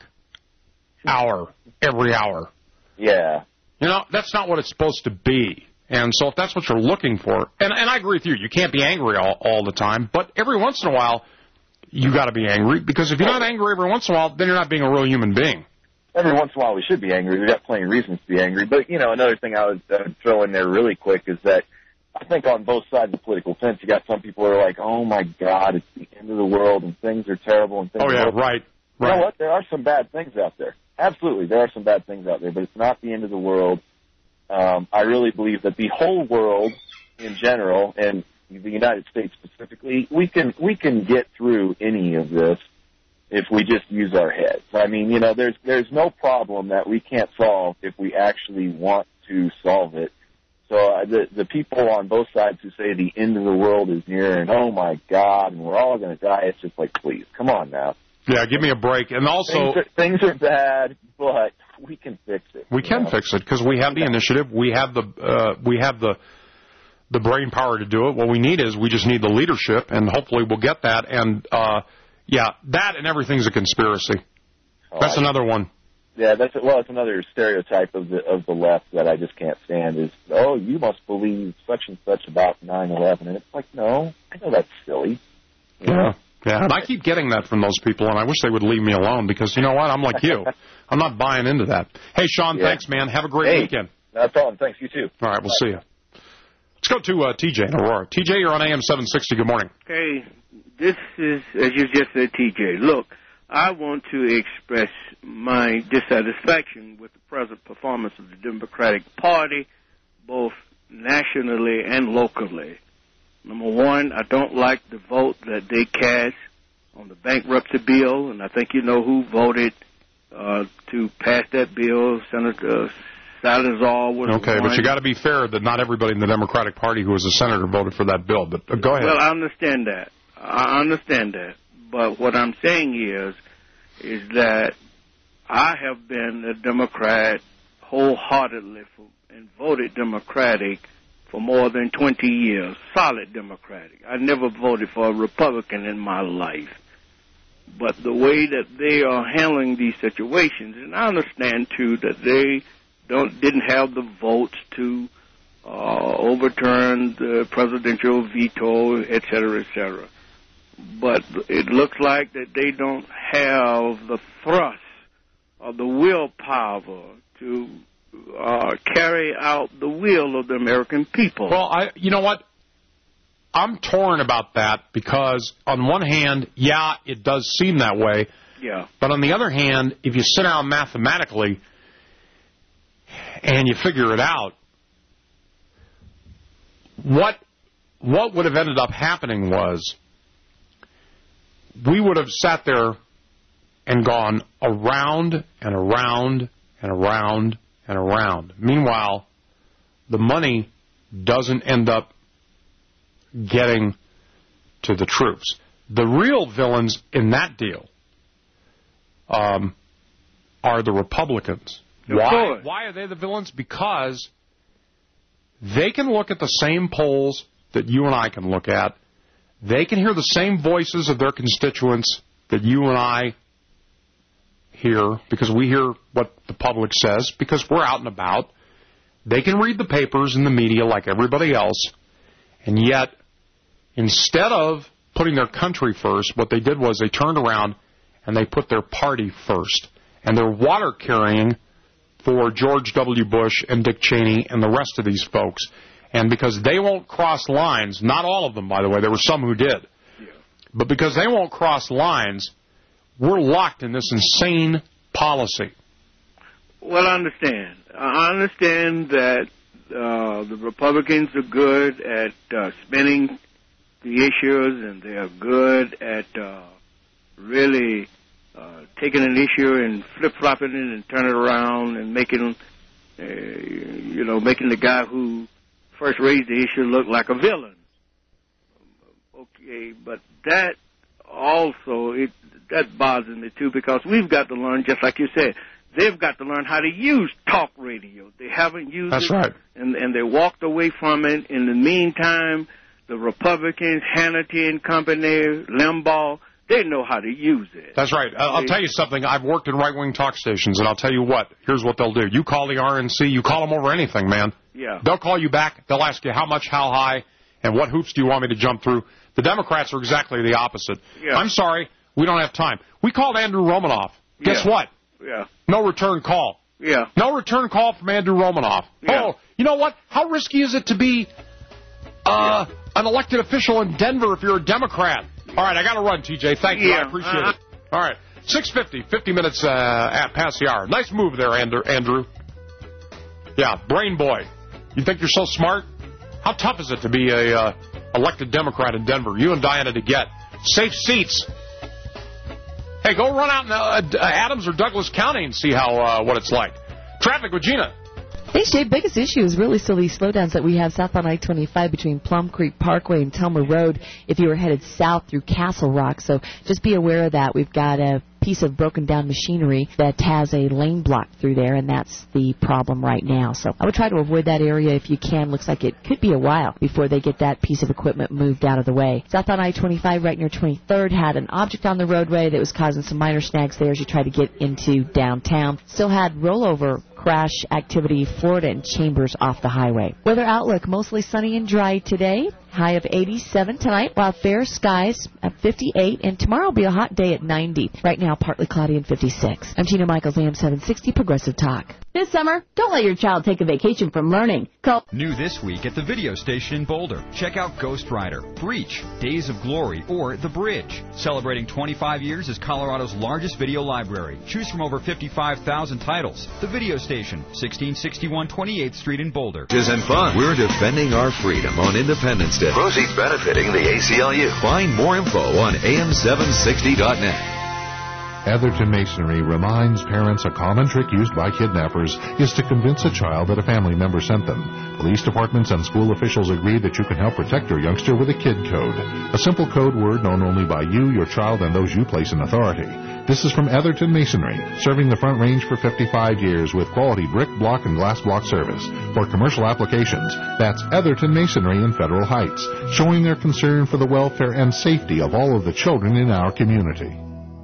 hour every hour. Yeah. That's not what it's supposed to be. And so if that's what you're looking for, and I agree with you, you can't be angry all the time, but every once in a while, you got to be angry, because if you're not angry every once in a while, then you're not being a real human being. Every once in a while we should be angry. We've got plenty of reasons to be angry. But, another thing I would throw in there really quick is that I think on both sides of the political fence, you got some people who are like, oh, my God, it's the end of the world, and things are terrible. And things are right. You know what? There are some bad things out there. Absolutely, there are some bad things out there, but it's not the end of the world. I really believe that the whole world in general, and the United States specifically, we can get through any of this if we just use our heads. I mean, there's no problem that we can't solve if we actually want to solve it. So the people on both sides who say the end of the world is near and, oh, my God, and we're all going to die, it's just like, please, come on now. Yeah, give me a break. And also, things are bad, but we can fix it. We can fix it, because we have the initiative. We have the brain power to do it. What we need is we just need the leadership, and hopefully we'll get that. And that and everything's a conspiracy. That's another one. Yeah, it's another stereotype of the left that I just can't stand is, oh, you must believe such and such about 9/11, and it's like, no, I know that's silly. Yeah, and I keep getting that from those people, and I wish they would leave me alone, because you know what? I'm like you. I'm not buying into that. Hey, Sean, thanks, man. Have a great weekend. No problem. Thanks. You too. All right, we'll see you. Let's go to TJ in Aurora. TJ, you're on AM 760. Good morning. Hey, this is, as you just said, TJ. Look, I want to express my dissatisfaction with the present performance of the Democratic Party, both nationally and locally. Number one, I don't like the vote that they cast on the bankruptcy bill, and I think you know who voted to pass that bill. Senator Salazar was okay, but you got to be fair that not everybody in the Democratic Party who was a senator voted for that bill. But go ahead. Well, I understand that. But what I'm saying is that I have been a Democrat wholeheartedly and voted Democratic for more than 20 years, solid Democratic. I never voted for a Republican in my life. But the way that they are handling these situations, and I understand, too, that they didn't have the votes to overturn the presidential veto, et cetera, et cetera. But it looks like that they don't have the thrust or the willpower to carry out the will of the American people. Well, you know what? I'm torn about that because, on one hand, yeah, it does seem that way. Yeah. But on the other hand, if you sit down mathematically and you figure it out, what would have ended up happening was we would have sat there and gone around and around and around and around. Meanwhile, the money doesn't end up getting to the troops. The real villains in that deal are the Republicans. Why are they the villains? Because they can look at the same polls that you and I can look at. They can hear the same voices of their constituents that you and I hear, because we hear what the public says, because we're out and about. They can read the papers and the media like everybody else, And yet, instead of putting their country first, what they did was they turned around and they put their party first. And they're water carrying for George W. Bush and Dick Cheney and the rest of these folks. And because they won't cross lines, not all of them, by the way, there were some who did, but because they won't cross lines, we're locked in this insane policy. Well, I understand. I understand that the Republicans are good at spinning the issues, and they are good at really taking an issue and flip-flopping it and turning it around and making the guy who first raised the issue look like a villain. Okay, but that also, that bothers me too, because we've got to learn, just like you said, they've got to learn how to use talk radio. They haven't used That's it. Right. And they walked away from it. In the meantime, the Republicans, Hannity and company, Limbaugh, they know how to use it. That's right. I'll tell you something. I've worked in right-wing talk stations, and I'll tell you what. Here's what they'll do. You call the RNC, you call them over anything, man. Yeah. They'll call you back. They'll ask you how much, how high, and what hoops do you want me to jump through. The Democrats are exactly the opposite. Yeah. I'm sorry. We don't have time. We called Andrew Romanoff. Guess what? Yeah. No return call. Yeah. No return call from Andrew Romanoff. Yeah. Oh, you know what? How risky is it to be an elected official in Denver if you're a Democrat? All right, I got to run, TJ. Thank you. I appreciate it. All right, 6:50, 50 minutes past the hour. Nice move there, Andrew. Yeah, brain boy. You think you're so smart? How tough is it to be a elected Democrat in Denver? You and Diana to get safe seats. Hey, go run out in Adams or Douglas County and see how what it's like. Traffic with Gina. Thanks, Jay. Biggest issue is really still these slowdowns that we have south on I-25 between Plum Creek Parkway and Telmer Road if you were headed south through Castle Rock. So just be aware of that. We've got a piece of broken down machinery that has a lane block through there, and that's the problem right now. So I would try to avoid that area if you can. Looks like it could be a while before they get that piece of equipment moved out of the way. South on I-25 right near 23rd had an object on the roadway that was causing some minor snags there as you try to get into downtown. Still had rollover crash activity, Florida and Chambers off the highway. Weather outlook, mostly sunny and dry today. High of 87 tonight, while fair skies at 58, and tomorrow will be a hot day at 90. Right now, partly cloudy and 56. I'm Tina Michaels, AM 760 Progressive Talk. This summer, don't let your child take a vacation from learning. Call. New this week at the video station in Boulder. Check out Ghost Rider, Breach, Days of Glory, or The Bridge. Celebrating 25 years as Colorado's largest video library. Choose from over 55,000 titles. The video station, 1661 28th Street in Boulder. And fun. We're defending our freedom on Independence Day. Proceeds benefiting the ACLU. Find more info on am760.net. Atherton Masonry reminds parents a common trick used by kidnappers is to convince a child that a family member sent them. Police departments and school officials agree that you can help protect your youngster with a kid code, a simple code word known only by you, your child, and those you place in authority. This is from Atherton Masonry, serving the Front Range for 55 years with quality brick, block, and glass block service. For commercial applications, that's Atherton Masonry in Federal Heights, showing their concern for the welfare and safety of all of the children in our community.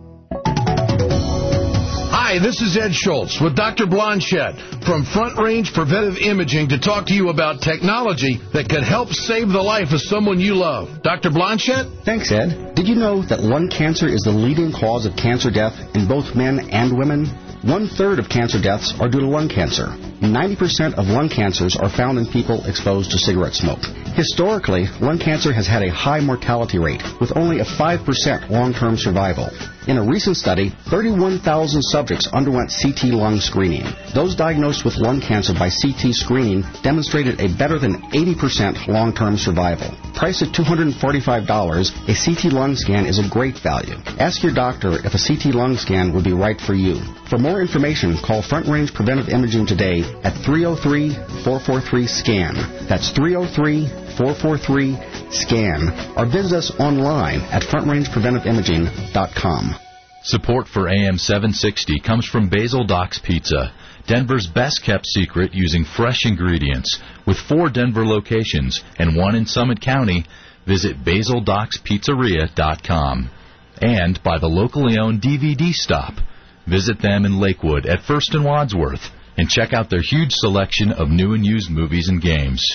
Hi, this is Ed Schultz with Dr. Blanchette from Front Range Preventive Imaging to talk to you about technology that could help save the life of someone you love. Dr. Blanchette? Thanks, Ed. Did you know that lung cancer is the leading cause of cancer death in both men and women? 1/3 of cancer deaths are due to lung cancer. 90% of lung cancers are found in people exposed to cigarette smoke. Historically, lung cancer has had a high mortality rate, with only a 5% long-term survival. In a recent study, 31,000 subjects underwent CT lung screening. Those diagnosed with lung cancer by CT screening demonstrated a better than 80% long-term survival. Priced at $245, a CT lung scan is a great value. Ask your doctor if a CT lung scan would be right for you. For more information, call Front Range Preventive Imaging today at 303-443-SCAN. That's 303-443-SCAN. Or visit us online at frontrangepreventiveimaging.com. Support for AM 760 comes from Basil Docks Pizza, Denver's best-kept secret using fresh ingredients. With 4 Denver locations and 1 in Summit County, visit BasilDocksPizzeria.com. And by the locally owned DVD Stop. Visit them in Lakewood at First and Wadsworth and check out their huge selection of new and used movies and games.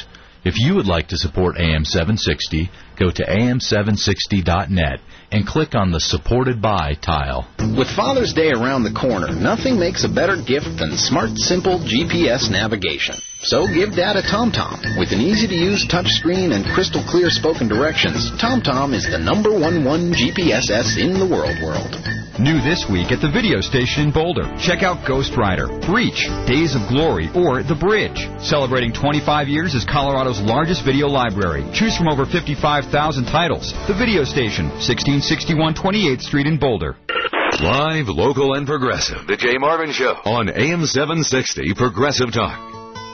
If you would like to support AM 760, go to am760.net and click on the Supported By tile. With Father's Day around the corner, nothing makes a better gift than smart, simple GPS navigation. So give Dad a TomTom. With an easy-to-use touchscreen and crystal-clear spoken directions, TomTom is the #1 GPSS in the world. New this week at the video station in Boulder. Check out Ghost Rider, Breach, Days of Glory, or The Bridge. Celebrating 25 years as Colorado's largest video library. Choose from over 55,000 titles. The video station, 1661 28th Street in Boulder. Live, local, and progressive. The Jay Marvin Show on AM 760 Progressive Talk.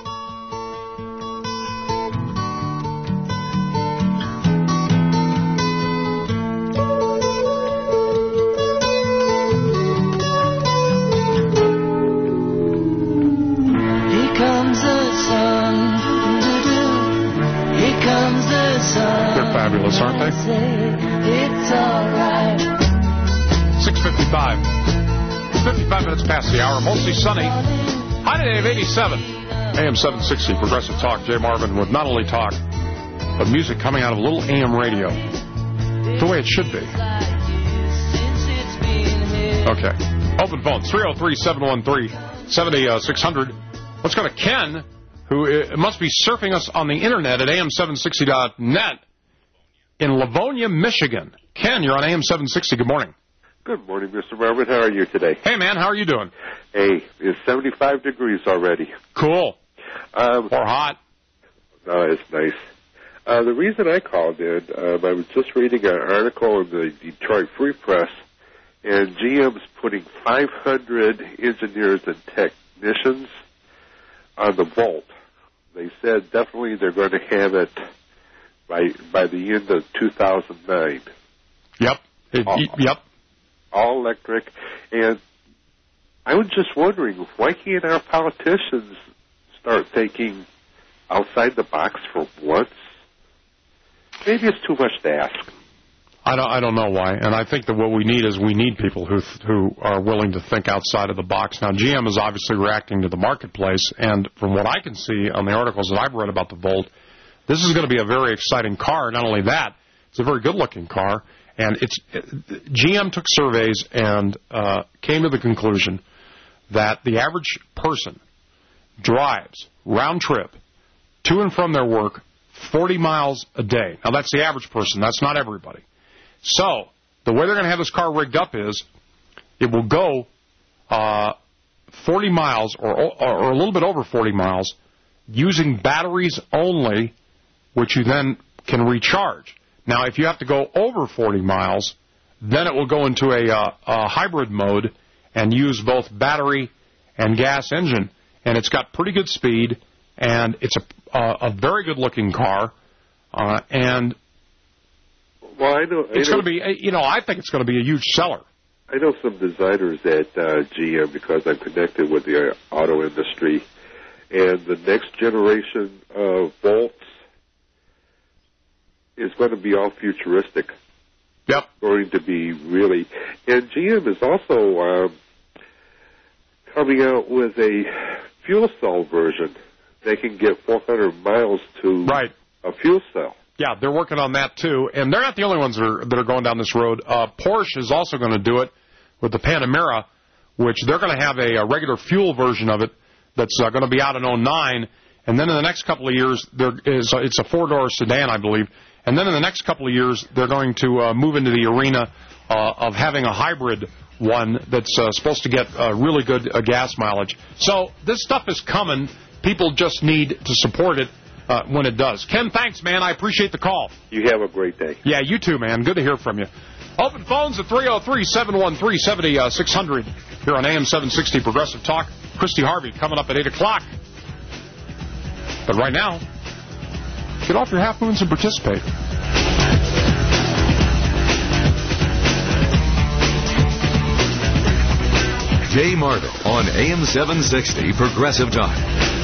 Fabulous, aren't they? It's alright. 6:55. 55 minutes past the hour. Mostly sunny. High today of 87. AM 760 Progressive Talk. Jay Marvin with not only talk, but music coming out of a little AM radio. The way it should be. Okay. Open phone 303-713-7600. Let's go to Ken, who must be surfing us on the internet at am760.net. in Livonia, Michigan. Ken, you're on AM 760. Good morning. Good morning, Mr. Marvin. How are you today? Hey, man. How are you doing? Hey, it's 75 degrees already. Cool. Or hot. No, it's nice. The reason I called in, I was just reading an article in the Detroit Free Press, and GM's putting 500 engineers and technicians on the Volt. They said definitely they're going to have it by the end of 2009. Yep. Yep. All electric. And I was just wondering, why can't our politicians start thinking outside the box for once? Maybe it's too much to ask. I don't know why, and I think that what we need is people who are willing to think outside of the box. Now, GM is obviously reacting to the marketplace, and from what I can see on the articles that I've read about the Volt, this is going to be a very exciting car. Not only that, it's a very good-looking car, and GM took surveys and came to the conclusion that the average person drives round trip to and from their work 40 miles a day. Now, that's the average person. That's not everybody. So, the way they're going to have this car rigged up is it will go 40 miles or a little bit over 40 miles using batteries only, which you then can recharge. Now, if you have to go over 40 miles, then it will go into a hybrid mode and use both battery and gas engine. And it's got pretty good speed, and it's a very good-looking car, and well, I know it's going to be. I think it's going to be a huge seller. I know some designers at GM because I'm connected with the auto industry, and the next generation of Volts is going to be all futuristic. Yep, going to be really, and GM is also coming out with a fuel cell version. They can get 400 miles to a fuel cell. Yeah, they're working on that, too. And they're not the only ones that are going down this road. Porsche is also going to do it with the Panamera, which they're going to have a regular fuel version of it that's going to be out in 2009. And then in the next couple of years, it's a four-door sedan, I believe. And then in the next couple of years, they're going to move into the arena of having a hybrid one that's supposed to get really good gas mileage. So this stuff is coming. People just need to support it when it does. Ken, thanks, man. I appreciate the call. You have a great day. Yeah, you too, man. Good to hear from you. Open phones at 303-713-7600 here on AM 760 Progressive Talk. Christy Harvey coming up at 8 o'clock. But right now, get off your half moons and participate. Jay Marvin on AM 760 Progressive Talk.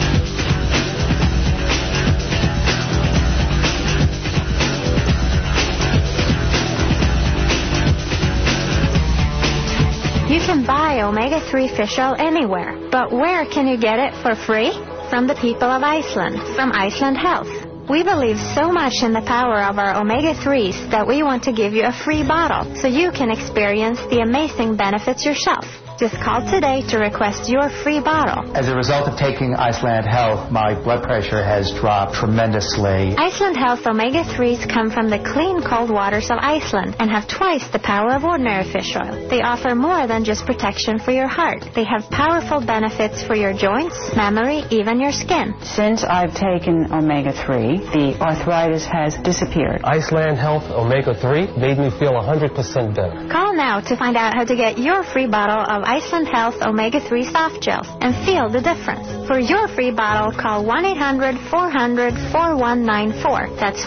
You can buy omega-3 fish oil anywhere, but where can you get it for free? From the people of Iceland, from Iceland Health. We believe so much in the power of our omega-3s that we want to give you a free bottle so you can experience the amazing benefits yourself. Just call today to request your free bottle. As a result of taking Iceland Health, my blood pressure has dropped tremendously. Iceland Health omega-3s come from the clean, cold waters of Iceland and have twice the power of ordinary fish oil. They offer more than just protection for your heart. They have powerful benefits for your joints, memory, even your skin. Since I've taken omega-3, the arthritis has disappeared. Iceland Health omega-3 made me feel 100% better. Call now to find out how to get your free bottle of Iceland Health omega-3 soft gels and feel the difference. For your free bottle, call 1-800-400-4194. That's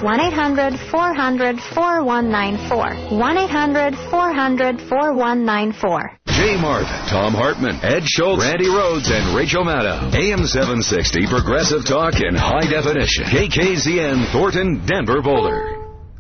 1-800-400-4194. 1-800-400-4194. Jay Marvin, Tom Hartman, Ed Schultz, Randy Rhodes, and Rachel Maddow. AM 760 Progressive Talk in high definition. KKZN, Thornton, Denver, Boulder.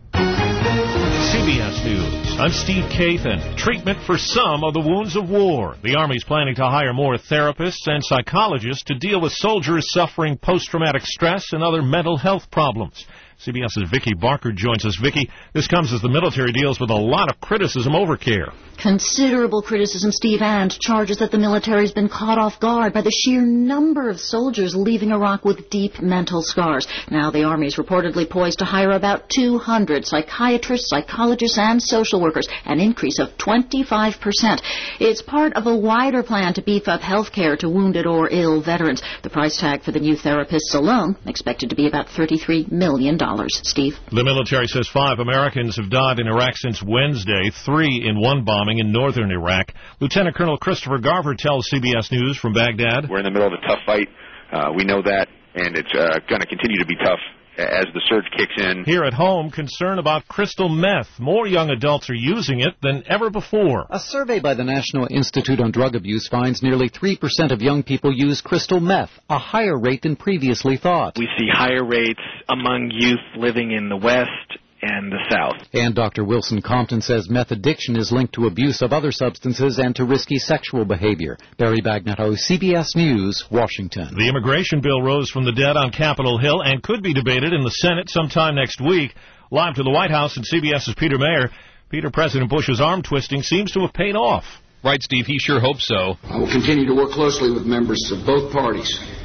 CBS News. I'm Steve Kathan. Treatment for some of the wounds of war. The Army's planning to hire more therapists and psychologists to deal with soldiers suffering post-traumatic stress and other mental health problems. CBS's Vicki Barker joins us. Vicki, this comes as the military deals with a lot of criticism over care. Considerable criticism, Steve, and charges that the military's been caught off guard by the sheer number of soldiers leaving Iraq with deep mental scars. Now the Army's reportedly poised to hire about 200 psychiatrists, psychologists, and social workers, an increase of 25%. It's part of a wider plan to beef up health care to wounded or ill veterans. The price tag for the new therapists alone expected to be about $33 million. Steve? The military says 5 Americans have died in Iraq since Wednesday, 3 in one bombing in northern Iraq. Lieutenant Colonel Christopher Garver tells CBS News from Baghdad. We're in the middle of a tough fight. We know that, and it's going to continue to be tough as the surge kicks in. Here at home, concern about crystal meth. More young adults are using it than ever before. A survey by the National Institute on Drug Abuse finds nearly 3% of young people use crystal meth, a higher rate than previously thought. We see higher rates among youth living in the West and the South. And Dr. Wilson Compton says meth addiction is linked to abuse of other substances and to risky sexual behavior. Barry Bagnetto, CBS News, Washington. The immigration bill rose from the dead on Capitol Hill and could be debated in the Senate sometime next week. Live to the White House and CBS's Peter Mayer. Peter, President Bush's arm twisting seems to have paid off. Right, Steve, he sure hopes so. I will continue to work closely with members of both parties,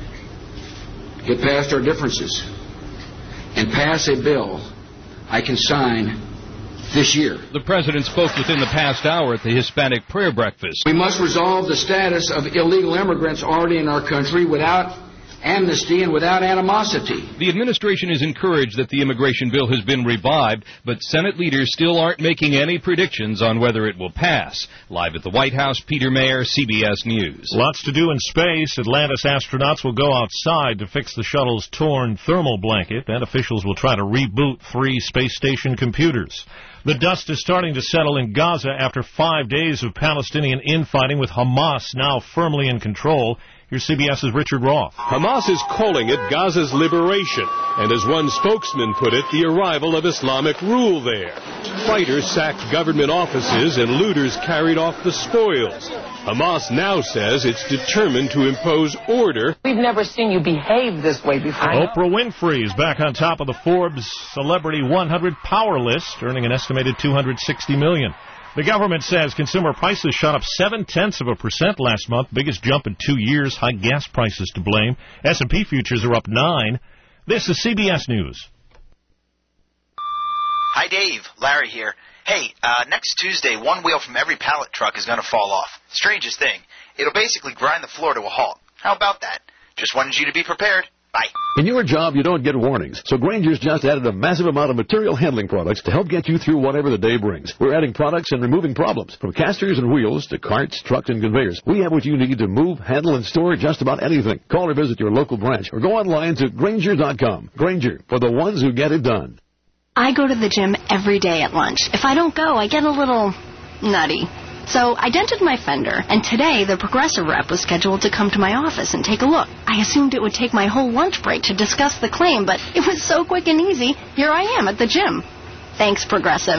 get past our differences, and pass a bill I can sign this year. The president spoke within the past hour at the Hispanic prayer breakfast. We must resolve the status of illegal immigrants already in our country without amnesty and without animosity. The administration is encouraged that the immigration bill has been revived, but Senate leaders still aren't making any predictions on whether it will pass. Live at the White House, Peter Mayer, CBS News. Lots to do in space. Atlantis astronauts will go outside to fix the shuttle's torn thermal blanket, and officials will try to reboot 3 space station computers. The dust is starting to settle in Gaza after 5 days of Palestinian infighting, with Hamas now firmly in control. Here's CBS's Richard Roth. Hamas is calling it Gaza's liberation, and as one spokesman put it, the arrival of Islamic rule there. Fighters sacked government offices and looters carried off the spoils. Hamas now says it's determined to impose order. We've never seen you behave this way before. Oprah Winfrey is back on top of the Forbes Celebrity 100 Power List, earning an estimated $260 million. The government says consumer prices shot up 0.7% last month, biggest jump in 2 years. High gas prices to blame. S&P futures are up 9. This is CBS News. Hi, Dave. Larry here. Hey, next Tuesday, one wheel from every pallet truck is going to fall off. Strangest thing. It'll basically grind the floor to a halt. How about that? Just wanted you to be prepared. Bye. In your job, you don't get warnings, so Grainger's just added a massive amount of material handling products to help get you through whatever the day brings. We're adding products and removing problems, from casters and wheels to carts, trucks, and conveyors. We have what you need to move, handle, and store just about anything. Call or visit your local branch, or go online to Grainger.com. Grainger, for the ones who get it done. I go to the gym every day at lunch. If I don't go, I get a little nutty. So I dented my fender, and today the Progressive rep was scheduled to come to my office and take a look. I assumed it would take my whole lunch break to discuss the claim, but it was so quick and easy. Here I am at the gym. Thanks, Progressive.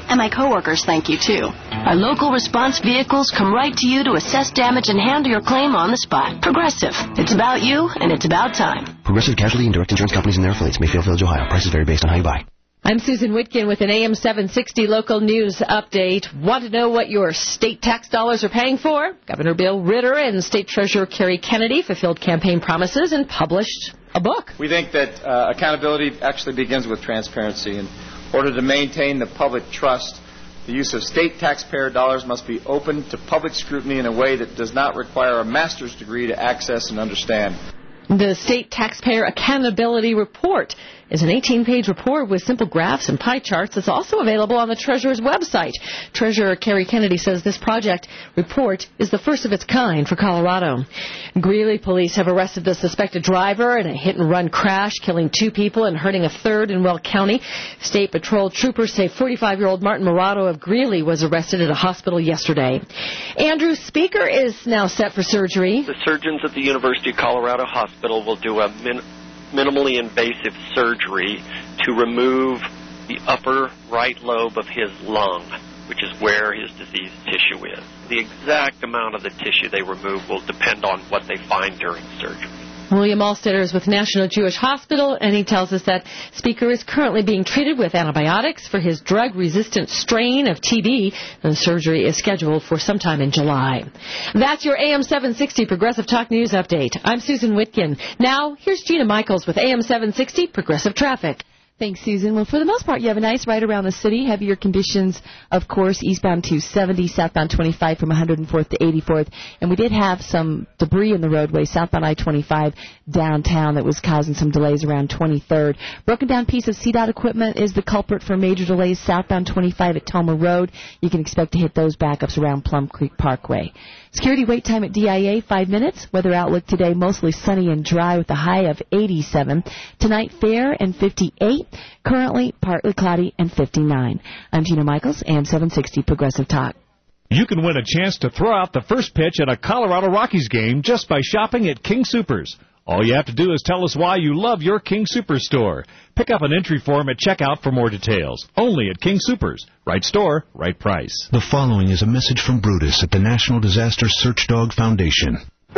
And my coworkers thank you, too. Our local response vehicles come right to you to assess damage and handle your claim on the spot. Progressive. It's about you, and it's about time. Progressive Casualty and Direct Insurance Companies and their affiliates. Mayfield Village, Ohio. Prices vary based on how you buy. I'm Susan Whitkin with an AM 760 local news update. Want to know what your state tax dollars are paying for? Governor Bill Ritter and State Treasurer Kerry Kennedy fulfilled campaign promises and published a book. We think that accountability actually begins with transparency. In order to maintain the public trust, the use of state taxpayer dollars must be open to public scrutiny in a way that does not require a master's degree to access and understand. The State Taxpayer Accountability Report is an 18-page report with simple graphs and pie charts that's also available on the Treasurer's website. Treasurer Kerry Kennedy says this project report is the first of its kind for Colorado. Greeley police have arrested the suspected driver in a hit-and-run crash, killing 2 people and hurting a third in Weld County. State Patrol troopers say 45-year-old Martin Morado of Greeley was arrested at a hospital yesterday. Andrew Speaker is now set for surgery. The surgeons at the University of Colorado Hospital will do a minimally invasive surgery to remove the upper right lobe of his lung, which is where his diseased tissue is. The exact amount of the tissue they remove will depend on what they find during surgery. William Alstetter is with National Jewish Hospital, and he tells us that Speaker is currently being treated with antibiotics for his drug-resistant strain of TB, and surgery is scheduled for sometime in July. That's your AM 760 Progressive Talk News Update. I'm Susan Whitkin. Now, here's Gina Michaels with AM 760 Progressive Traffic. Thanks, Susan. Well, for the most part, you have a nice ride around the city. Heavier conditions, of course, eastbound 270, southbound 25 from 104th to 84th. And we did have some debris in the roadway, southbound I-25 downtown, that was causing some delays around 23rd. Broken down piece of CDOT equipment is the culprit for major delays southbound 25 at Toma Road. You can expect to hit those backups around Plum Creek Parkway. Security wait time at DIA, 5 minutes. Weather outlook today, mostly sunny and dry with a high of 87. Tonight, fair and 58. Currently, partly cloudy and 59. I'm Gina Michaels, AM 760 Progressive Talk. You can win a chance to throw out the first pitch at a Colorado Rockies game just by shopping at King Soopers. All you have to do is tell us why you love your King Soopers store. Pick up an entry form at checkout for more details. Only at King Soopers. Right store, right price. The following is a message from Brutus at the National Disaster Search Dog Foundation.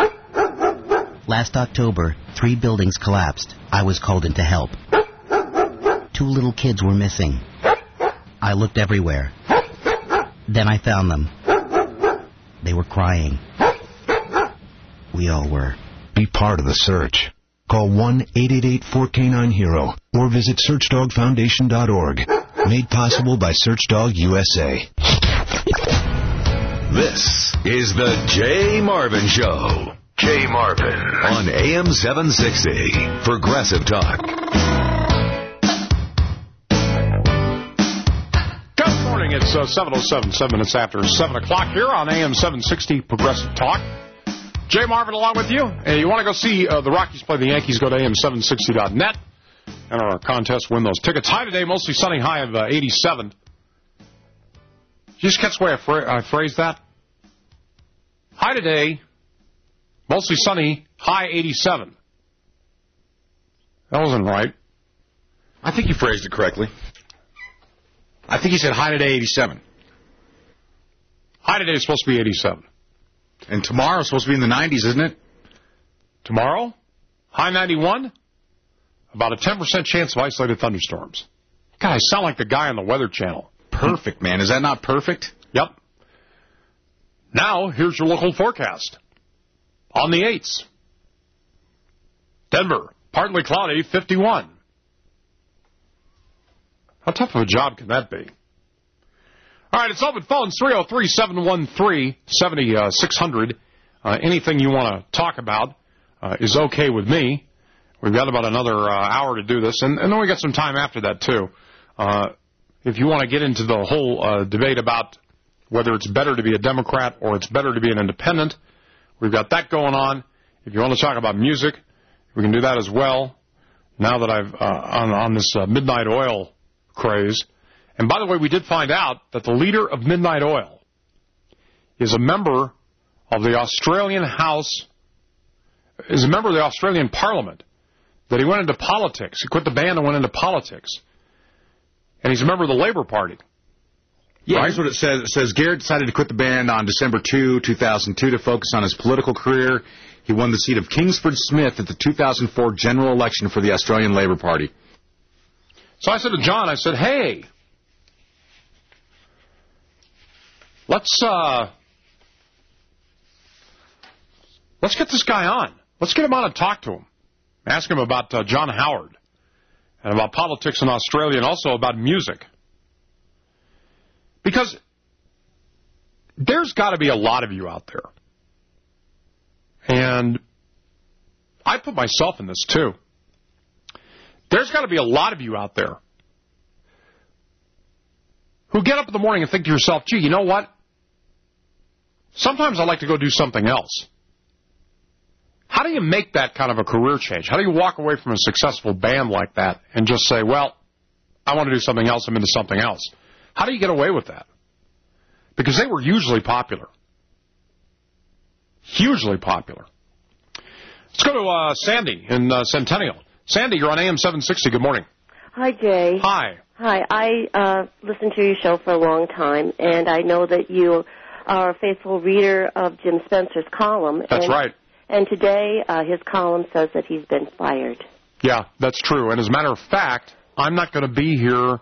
Last October, 3 buildings collapsed. I was called in to help. 2 little kids were missing. I looked everywhere. Then I found them. They were crying. We all were. Be part of the search. Call 1-888-4K9-HERO or visit SearchDogFoundation.org. Made possible by SearchDog USA. This is the Jay Marvin Show. Jay Marvin on AM 760. Progressive Talk. Good morning. It's 7:07, 7 minutes after 7 o'clock here on AM 760 Progressive Talk. Jay Marvin along with you. And you want to go see the Rockies play the Yankees, go to AM760.net. Enter our contest, win those tickets. High today, mostly sunny, high of 87. Did you just catch the way I phrased that? High today, mostly sunny, high 87. That wasn't right. I think you phrased it correctly. I think you said high today, 87. High today is supposed to be 87. And tomorrow's supposed to be in the 90s, isn't it? Tomorrow, high 91. About a 10% chance of isolated thunderstorms. God, I sound like the guy on the Weather Channel. Perfect, man. Is that not perfect? Yep. Now, here's your local forecast. On the 8s. Denver, partly cloudy, 51. How tough of a job can that be? All right, it's open phones, 303-713-7600. Anything you want to talk about is okay with me. We've got about another hour to do this, and then we got some time after that, too. If you want to get into the whole debate about whether it's better to be a Democrat or it's better to be an independent, we've got that going on. If you want to talk about music, we can do that as well, now that I've on this Midnight Oil craze. And by the way, we did find out that the leader of Midnight Oil is a member of the Australian House, is a member of the Australian Parliament, that he went into politics. He quit the band and went into politics. And he's a member of the Labour Party. Yeah, here's what it says. It says Garrett decided to quit the band on December 2, 2002 to focus on his political career. He won the seat of Kingsford Smith at the 2004 general election for the Australian Labour Party. So I said to John, I said, hey, let's get this guy on. Let's get him on and talk to him. Ask him about John Howard and about politics in Australia and also about music. Because there's got to be a lot of you out there. And I put myself in this, too. There's got to be a lot of you out there who get up in the morning and think to yourself, gee, you know what? Sometimes I like to go do something else. How do you make that kind of a career change? How do you walk away from a successful band like that and just say, well, I want to do something else, I'm into something else? How do you get away with that? Because they were hugely popular. Hugely popular. Let's go to Sandy in Centennial. Sandy, you're on AM 760. Good morning. Hi, Jay. Hi. Hi. I listened to your show for a long time, and I know that you are a faithful reader of Jim Spencer's column. That's right. And today, his column says that he's been fired. Yeah, that's true. And as a matter of fact, I'm not going to be here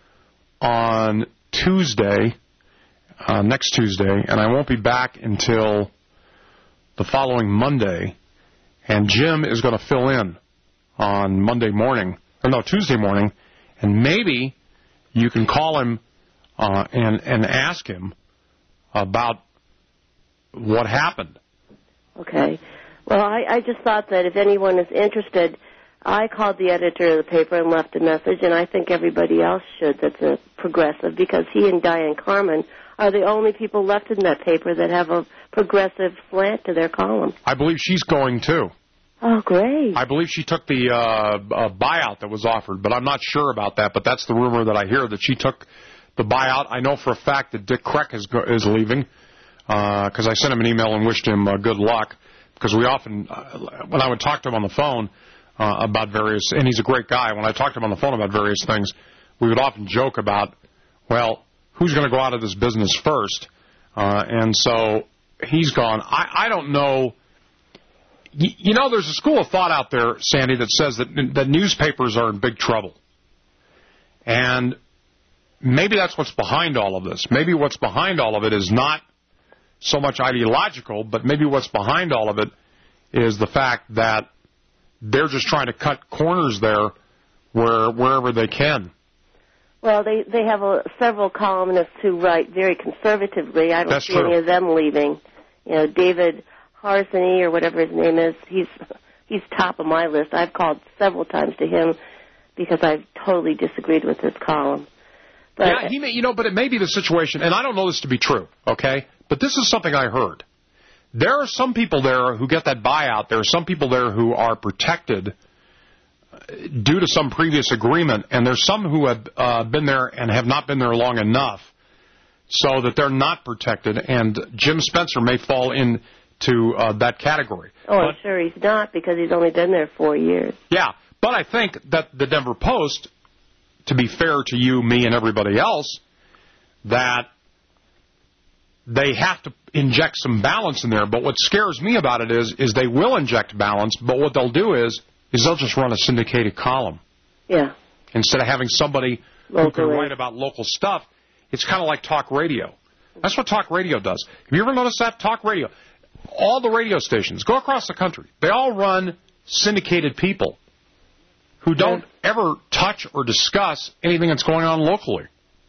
on Tuesday, next Tuesday, and I won't be back until the following Monday. And Jim is going to fill in on Tuesday morning, and maybe you can call him and ask him about what happened. Okay. Well, I just thought that if anyone is interested, I called the editor of the paper and left a message, and I think everybody else should that's a progressive, because he and Diane Carmen are the only people left in that paper that have a progressive slant to their column. I believe she's going, too. Oh, great. I believe she took the buyout that was offered, but I'm not sure about that. But that's the rumor that I hear, that she took the buyout. I know for a fact that Dick Kreck is leaving, because I sent him an email and wished him good luck, because we often, when I would talk to him on the phone about various, and he's a great guy, when I talked to him on the phone about various things, we would often joke about, well, who's going to go out of this business first? And so he's gone. I don't know. You know, there's a school of thought out there, Sandy, that says that newspapers are in big trouble. And maybe that's what's behind all of this. Maybe what's behind all of it is not so much ideological, but maybe what's behind all of it is the fact that they're just trying to cut corners there wherever they can. Well, they have several columnists who write very conservatively. I don't see any of them leaving. You know, David Harsany or whatever his name is, he's top of my list. I've called several times to him because I've totally disagreed with his column. But yeah, he may, but it may be the situation, and I don't know this to be true, okay? But this is something I heard. There are some people there who get that buyout. There are some people there who are protected due to some previous agreement, and there's some who have been there and have not been there long enough so that they're not protected, and Jim Spencer may fall into that category. Oh, I'm sure he's not, because he's only been there 4 years. Yeah, but I think that the Denver Post, to be fair to you, me, and everybody else, that they have to inject some balance in there. But what scares me about it is they will inject balance, but what they'll do is they'll just run a syndicated column. Yeah. Instead of having somebody who can write about local stuff, it's kind of like talk radio. That's what talk radio does. Have you ever noticed that? Talk radio. All the radio stations, go across the country, they all run syndicated people who don't ever touch or discuss anything that's going on locally.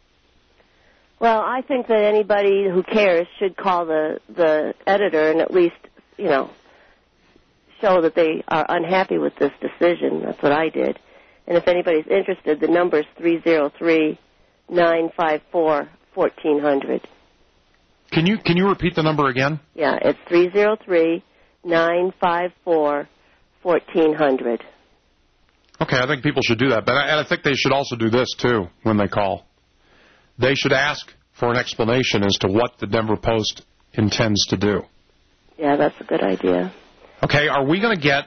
Well, I think that anybody who cares should call the editor and at least, show that they are unhappy with this decision. That's what I did. And if anybody's interested, the number is 303-954-1400. Can you repeat the number again? Yeah, it's 303-954-1400. Okay, I think people should do that. But I think they should also do this, too, when they call. They should ask for an explanation as to what the Denver Post intends to do. Yeah, that's a good idea. Okay, are we going to get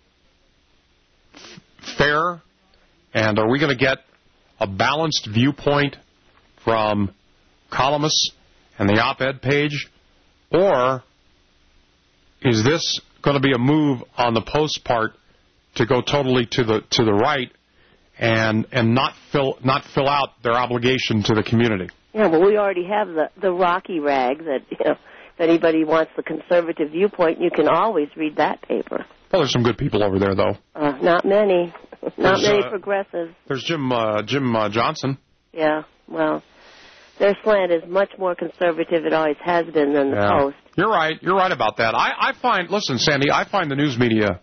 fair, and are we going to get a balanced viewpoint from columnists and the op-ed page, or is this going to be a move on the Post part to go totally to the right and not fill out their obligation to the community? Yeah, well, we already have the Rocky Rag that, you know, if anybody wants the conservative viewpoint, you can always read that paper. Well, there's some good people over there, though. Not many. Not many progressives. There's Jim Johnson. Yeah, well, their slant is much more conservative, it always has been, than the Post. You're right. You're right about that. I find, listen, Sandy, I find the news media,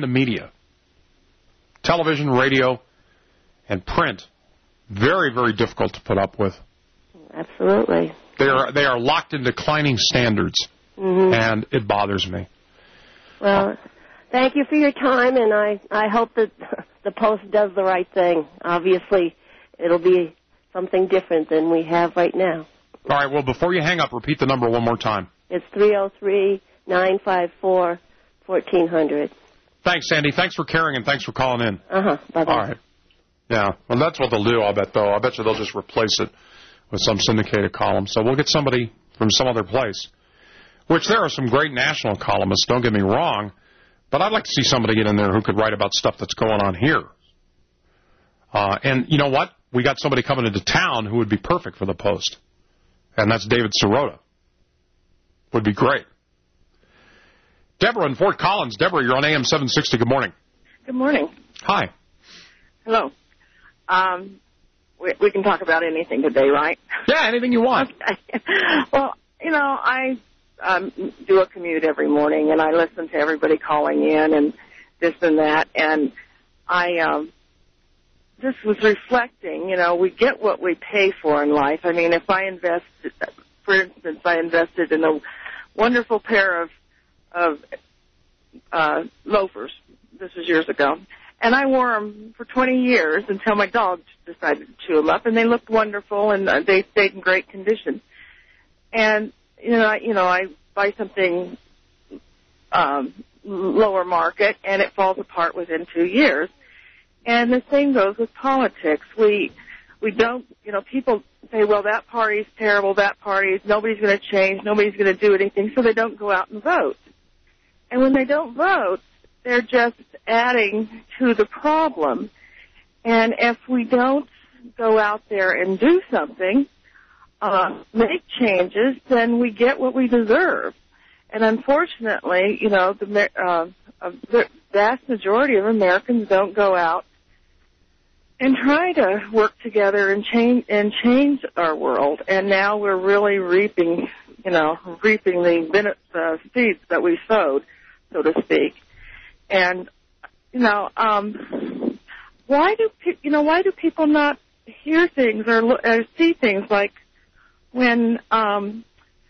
television, radio, and print, very, very difficult to put up with. Absolutely. They are locked in declining standards, and it bothers me. Well, thank you for your time, and I hope that the Post does the right thing. Obviously, it'll be something different than we have right now. All right, well, before you hang up, repeat the number one more time. It's 303-954-1400. Thanks, Sandy. Thanks for caring, and thanks for calling in. Bye-bye. All right. Yeah, well, that's what they'll do, I'll bet, though. I bet you they'll just replace it with some syndicated column. So we'll get somebody from some other place, which there are some great national columnists, don't get me wrong, but I'd like to see somebody get in there who could write about stuff that's going on here. And you know what? We got somebody coming into town who would be perfect for the Post, and that's David Sirota. Would be great. Deborah in Fort Collins. Deborah, you're on AM 760. Good morning. Good morning. Hi. Hello. We can talk about anything today, right? Yeah, anything you want. Okay. Well, you know, I do a commute every morning, and I listen to everybody calling in and this and that, and I just was reflecting, you know, we get what we pay for in life. I mean, if I invested, for instance, I invested in a wonderful pair of loafers. This was years ago. And I wore them for 20 years until my dog decided to chew them up, and they looked wonderful, and they stayed in great condition. And, you know, I buy something lower market, and it falls apart within 2 years. And the same goes with politics. We don't, you know, people say, well, that party's terrible, nobody's going to change, nobody's going to do anything, so they don't go out and vote. And when they don't vote, they're just adding to the problem. And if we don't go out there and do something, make changes, then we get what we deserve. And unfortunately, you know, the vast majority of Americans don't go out and try to work together and change our world. And now we're really reaping the seeds that we sowed, so to speak. And why do people not hear things or see things like when the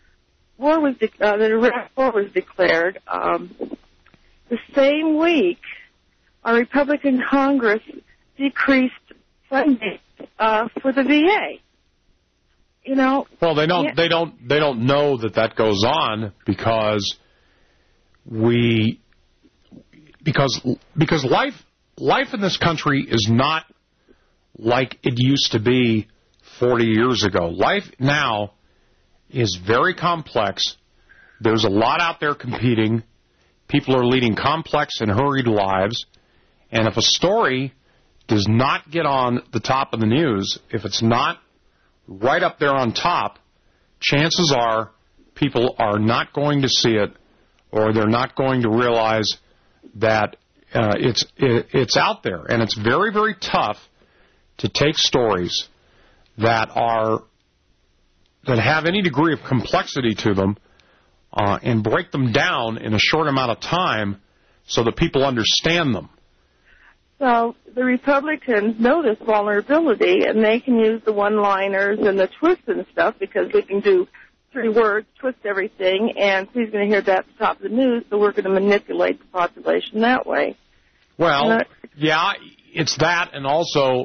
Iraq War was declared? The same week, our Republican Congress decreased funding for the VA. You know. Well, they don't know that goes on because life in this country is not like it used to be 40 years ago. Life now is very complex. There's a lot out there competing. People are leading complex and hurried lives. And if a story does not get on the top of the news, if it's not right up there on top, chances are people are not going to see it, or they're not going to realize that it's out there. And it's very, very tough to take stories that have any degree of complexity to them and break them down in a short amount of time so that people understand them. So the Republicans know this vulnerability, and they can use the one-liners and the twists and stuff because they can do 3 words, twist everything, and who's going to hear that at the top of the news, so we're going to manipulate the population that way. Well, yeah, it's that and also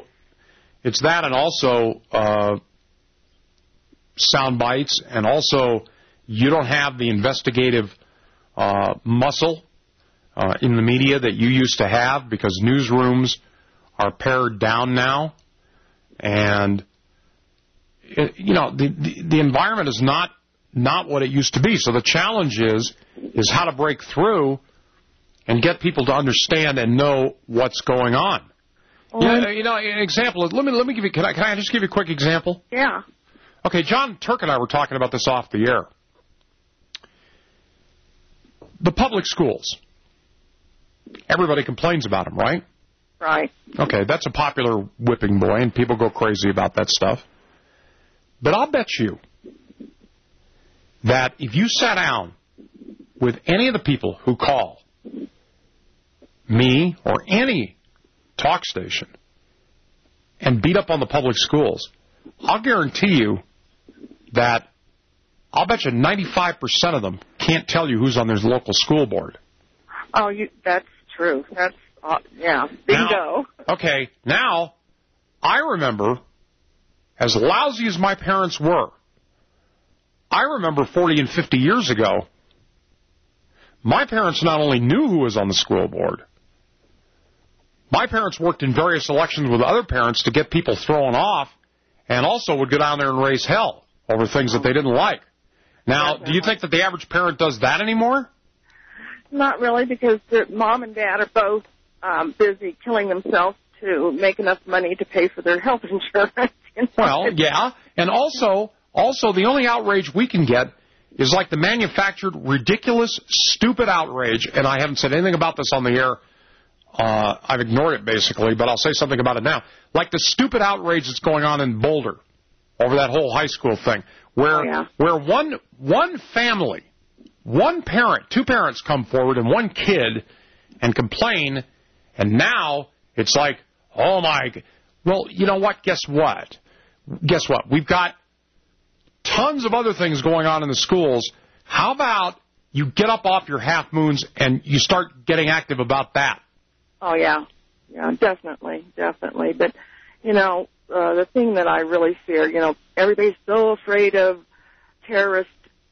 sound bites, and also you don't have the investigative muscle in the media that you used to have, because newsrooms are pared down now, and the environment is not what it used to be. So the challenge is how to break through and get people to understand and know what's going on. An example. Let me give you. Can I just give you a quick example? Yeah. Okay, John Turk and I were talking about this off the air. The public schools. Everybody complains about them, right? Right. Okay, that's a popular whipping boy, and people go crazy about that stuff. But I'll bet you that if you sat down with any of the people who call me or any talk station and beat up on the public schools, I'll guarantee you that I'll bet you 95% of them can't tell you who's on their local school board. Oh, that's true. That's, bingo. Now, I remember, as lousy as my parents were, I remember 40 and 50 years ago, my parents not only knew who was on the school board, my parents worked in various elections with other parents to get people thrown off, and also would go down there and raise hell over things that they didn't like. Now, do you think that the average parent does that anymore? Not really, because their mom and dad are both busy killing themselves to make enough money to pay for their health insurance. Well, yeah, and also the only outrage we can get is like the manufactured, ridiculous, stupid outrage, and I haven't said anything about this on the air. I've ignored it, basically, but I'll say something about it now. Like the stupid outrage that's going on in Boulder over that whole high school thing, where one family, one parent, two parents come forward and one kid and complain, and now it's like, oh, my... Well, you know what? Guess what? We've got tons of other things going on in the schools. How about you get up off your half moons and you start getting active about that? Oh, yeah. Yeah, definitely. But, the thing that I really fear, everybody's so afraid of terrorists,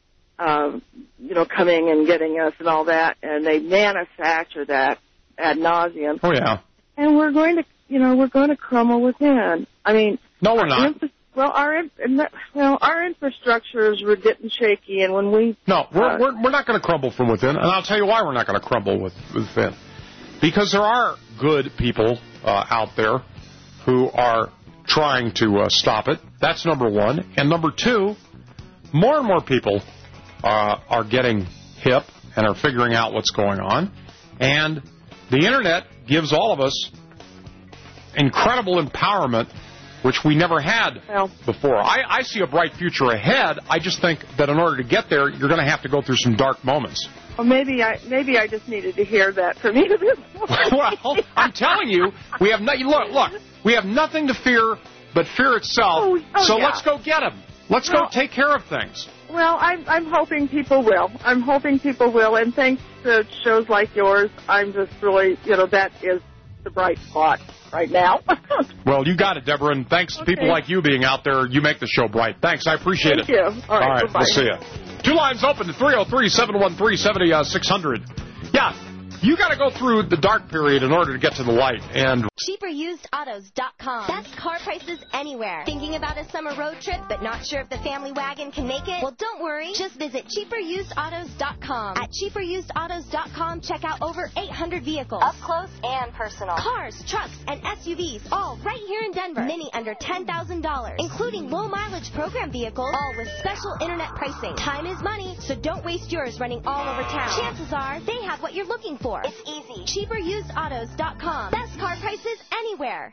coming and getting us and all that, and they manufacture that ad nauseum. Oh, yeah. And we're going to crumble within. I mean... No, we're not. Our infrastructure is getting shaky, and when we... No, we're not going to crumble from within, and I'll tell you why we're not going to crumble within. Because there are good people out there who are trying to stop it. That's number one. And number two, more and more people are getting hip and are figuring out what's going on. And the Internet gives all of us incredible empowerment, which we never had before. I see a bright future ahead. I just think that in order to get there, you're going to have to go through some dark moments. Well, maybe I just needed to hear that from you this morning. Well, I'm telling you, we have we have nothing to fear but fear itself. Let's go get them. Let's go take care of things. Well, I'm hoping people will. And thanks to shows like yours, I'm just really, that is the bright spot right now. Well, you got it, Deborah, and thanks to people like you being out there. You make the show bright. Thanks, I appreciate it. Thank you. All right, we'll see you. Two lines open to 303-713-7600. Yeah, you got to go through the dark period in order to get to the light. And CheaperUsedAutos.com. Best car prices anywhere. Thinking about a summer road trip but not sure if the family wagon can make it? Well, don't worry. Just visit CheaperUsedAutos.com. At CheaperUsedAutos.com, check out over 800 vehicles. Up close and personal. Cars, trucks, and SUVs, all right here in Denver. Many under $10,000, including low-mileage program vehicles, all with special internet pricing. Time is money, so don't waste yours running all over town. Chances are they have what you're looking for. It's easy. CheaperUsedAutos.com. Best car prices anywhere.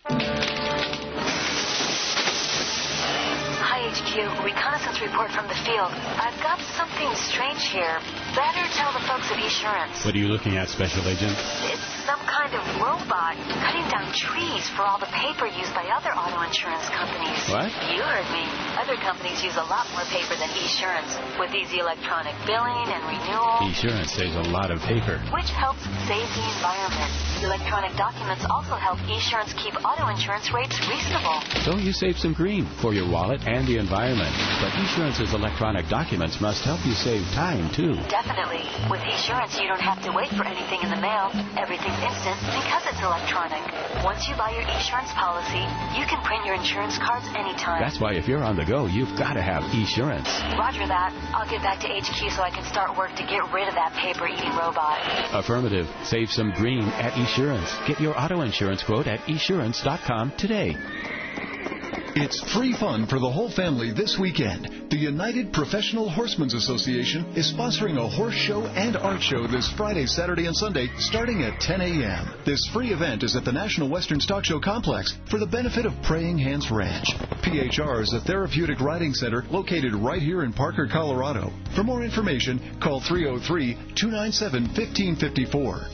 Hi, HQ. Reconnaissance report from the field. I've got something strange here. Better tell the folks at Esurance. What are you looking at, Special Agent? It's some kind of robot cutting down trees for all the paper used by other auto insurance companies. What? You heard me. Other companies use a lot more paper than Esurance with easy electronic billing and renewal. Esurance saves a lot of paper. Which helps save the environment. Electronic documents also help Esurance keep auto insurance rates reasonable. So you save some green for your wallet and the environment. But Esurance's electronic documents must help you save time, too. Definitely. With Esurance, you don't have to wait for anything in the mail. Everything's instant because it's electronic. Once you buy your Esurance policy, you can print your insurance cards anytime. That's why if you're on the go, you've got to have Esurance. Roger that. I'll get back to HQ so I can start work to get rid of that paper-eating robot. Affirmative. Save some green at Esurance. Get your auto insurance quote at Esurance.com today. It's free fun for the whole family this weekend. The United Professional Horsemen's Association is sponsoring a horse show and art show this Friday, Saturday, and Sunday starting at 10 a.m. This free event is at the National Western Stock Show Complex for the benefit of Praying Hands Ranch. PHR is a therapeutic riding center located right here in Parker, Colorado. For more information, call 303-297-1554.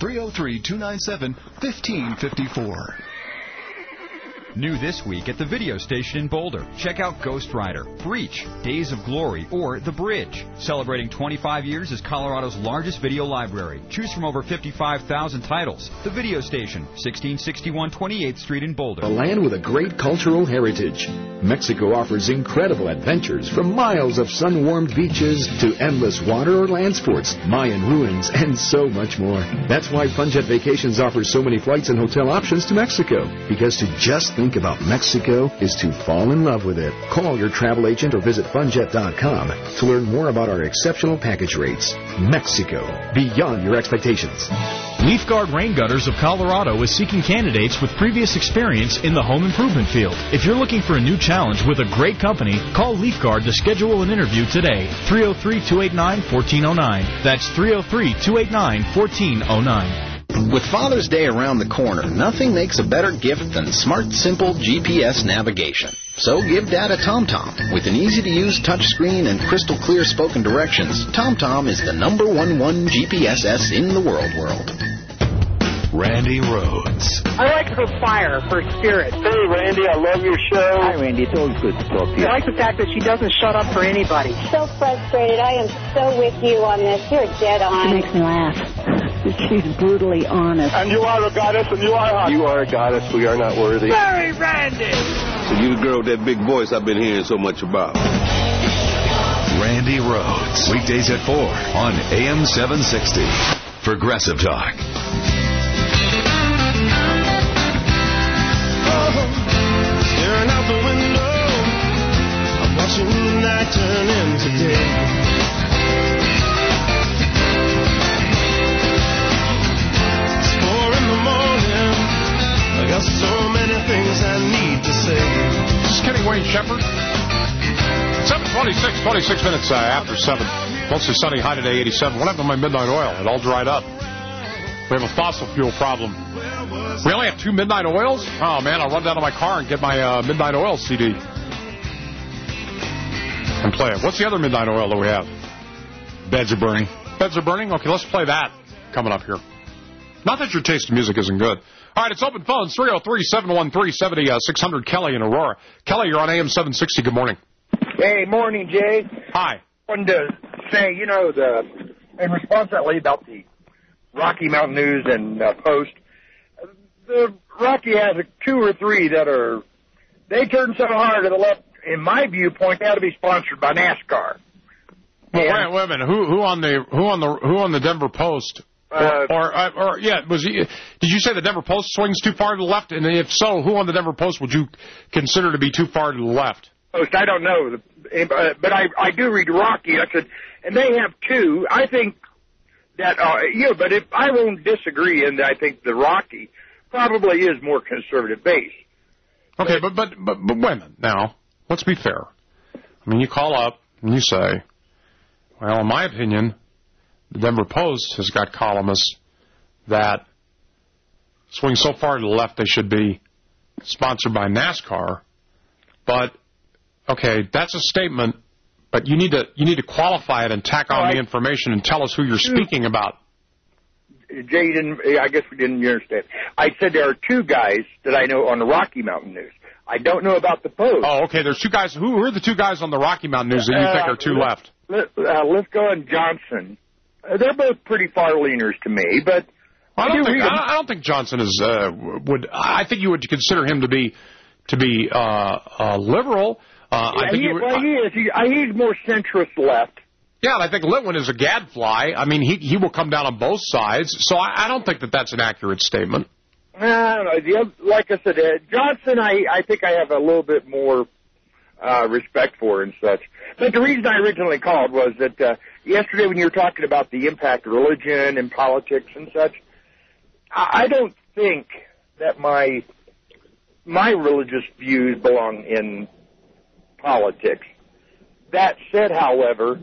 303-297-1554. New this week at the video station in Boulder. Check out Ghost Rider, Breach, Days of Glory, or The Bridge. Celebrating 25 years as Colorado's largest video library. Choose from over 55,000 titles. The video station, 1661 28th Street in Boulder. A land with a great cultural heritage. Mexico offers incredible adventures from miles of sun-warmed beaches to endless water or land sports, Mayan ruins, and so much more. That's why Funjet Vacations offers so many flights and hotel options to Mexico. Because to just think about Mexico is to fall in love with it. Call your travel agent or visit funjet.com to learn more about our exceptional package rates. Mexico, beyond your expectations. LeafGuard Rain Gutters of Colorado is seeking candidates with previous experience in the home improvement field. If you're looking for a new challenge with a great company, call LeafGuard to schedule an interview today. 303-289-1409. That's 303-289-1409. With Father's Day around the corner, nothing makes a better gift than smart, simple GPS navigation. So give Dad a TomTom. With an easy-to-use touchscreen and crystal-clear spoken directions, TomTom is the #1 GPSS in the world. Randy Rhodes. I like her fire, her spirit. Hey, Randy, I love your show. Hi, Randy. It's always good to talk to you. I like the fact that she doesn't shut up for anybody. So frustrated. I am so with you on this. You're dead on. She makes me laugh. She's brutally honest. And you are a goddess, and you are hot. You are a goddess. We are not worthy. Very Randy. So you the girl with that big voice I've been hearing so much about. Randy Rhodes. Weekdays at 4 on AM 760. Progressive Talk. Staring out the window, I'm watching the night turn into day. It's 4 in the morning, I got so many things I need to say. Just kidding, Wayne Shepherd. 7:26, 26 minutes after 7. Mostly sunny, high today, 87. What happened to my midnight oil? It all dried up. We have a fossil fuel problem. We only have 2 midnight oils? Oh, man, I'll run down to my car and get my midnight oil CD. And play it. What's the other midnight oil that we have? Beds Are Burning. Beds Are Burning? Okay, let's play that coming up here. Not that your taste in music isn't good. All right, it's open phones, 303-713-7600. Kelly in Aurora. Kelly, you're on AM 760. Good morning. Hey, morning, Jay. Hi. I wanted to say, in response lately about the Rocky Mountain News and Post, the Rocky has 2 or 3 that they turn so hard to the left, in my viewpoint, they ought to be sponsored by NASCAR. Well, wait a minute. Who on the Denver Post? Was he? Did you say the Denver Post swings too far to the left? And if so, who on the Denver Post would you consider to be too far to the left? Post, I don't know, but I do read Rocky. And they have 2. I think that but if I won't disagree in that, I think the Rocky probably is more conservative based. Okay, but wait a minute now. Let's be fair. I mean, you call up and you say, well, in my opinion, the Denver Post has got columnists that swing so far to the left they should be sponsored by NASCAR. But okay, that's a statement, but you need to qualify it and tack on the information and tell us who you're speaking about. Jay, I guess we didn't understand. I said there are 2 guys that I know on the Rocky Mountain News. I don't know about the Post. Oh, okay. There's 2 guys. Who are the 2 guys on the Rocky Mountain News that you think are too left? Lithgow and Johnson. They're both pretty far leaners to me, but I don't think Johnson is. I think you would consider him to be to be liberal. I think he's more centrist left. Yeah, and I think Litwin is a gadfly. I mean, he will come down on both sides. So I don't think that that's an accurate statement. I don't know. Like I said, Johnson, I think I have a little bit more respect for and such. But the reason I originally called was that yesterday when you were talking about the impact of religion and politics and such, I don't think that my religious views belong in politics. That said, however,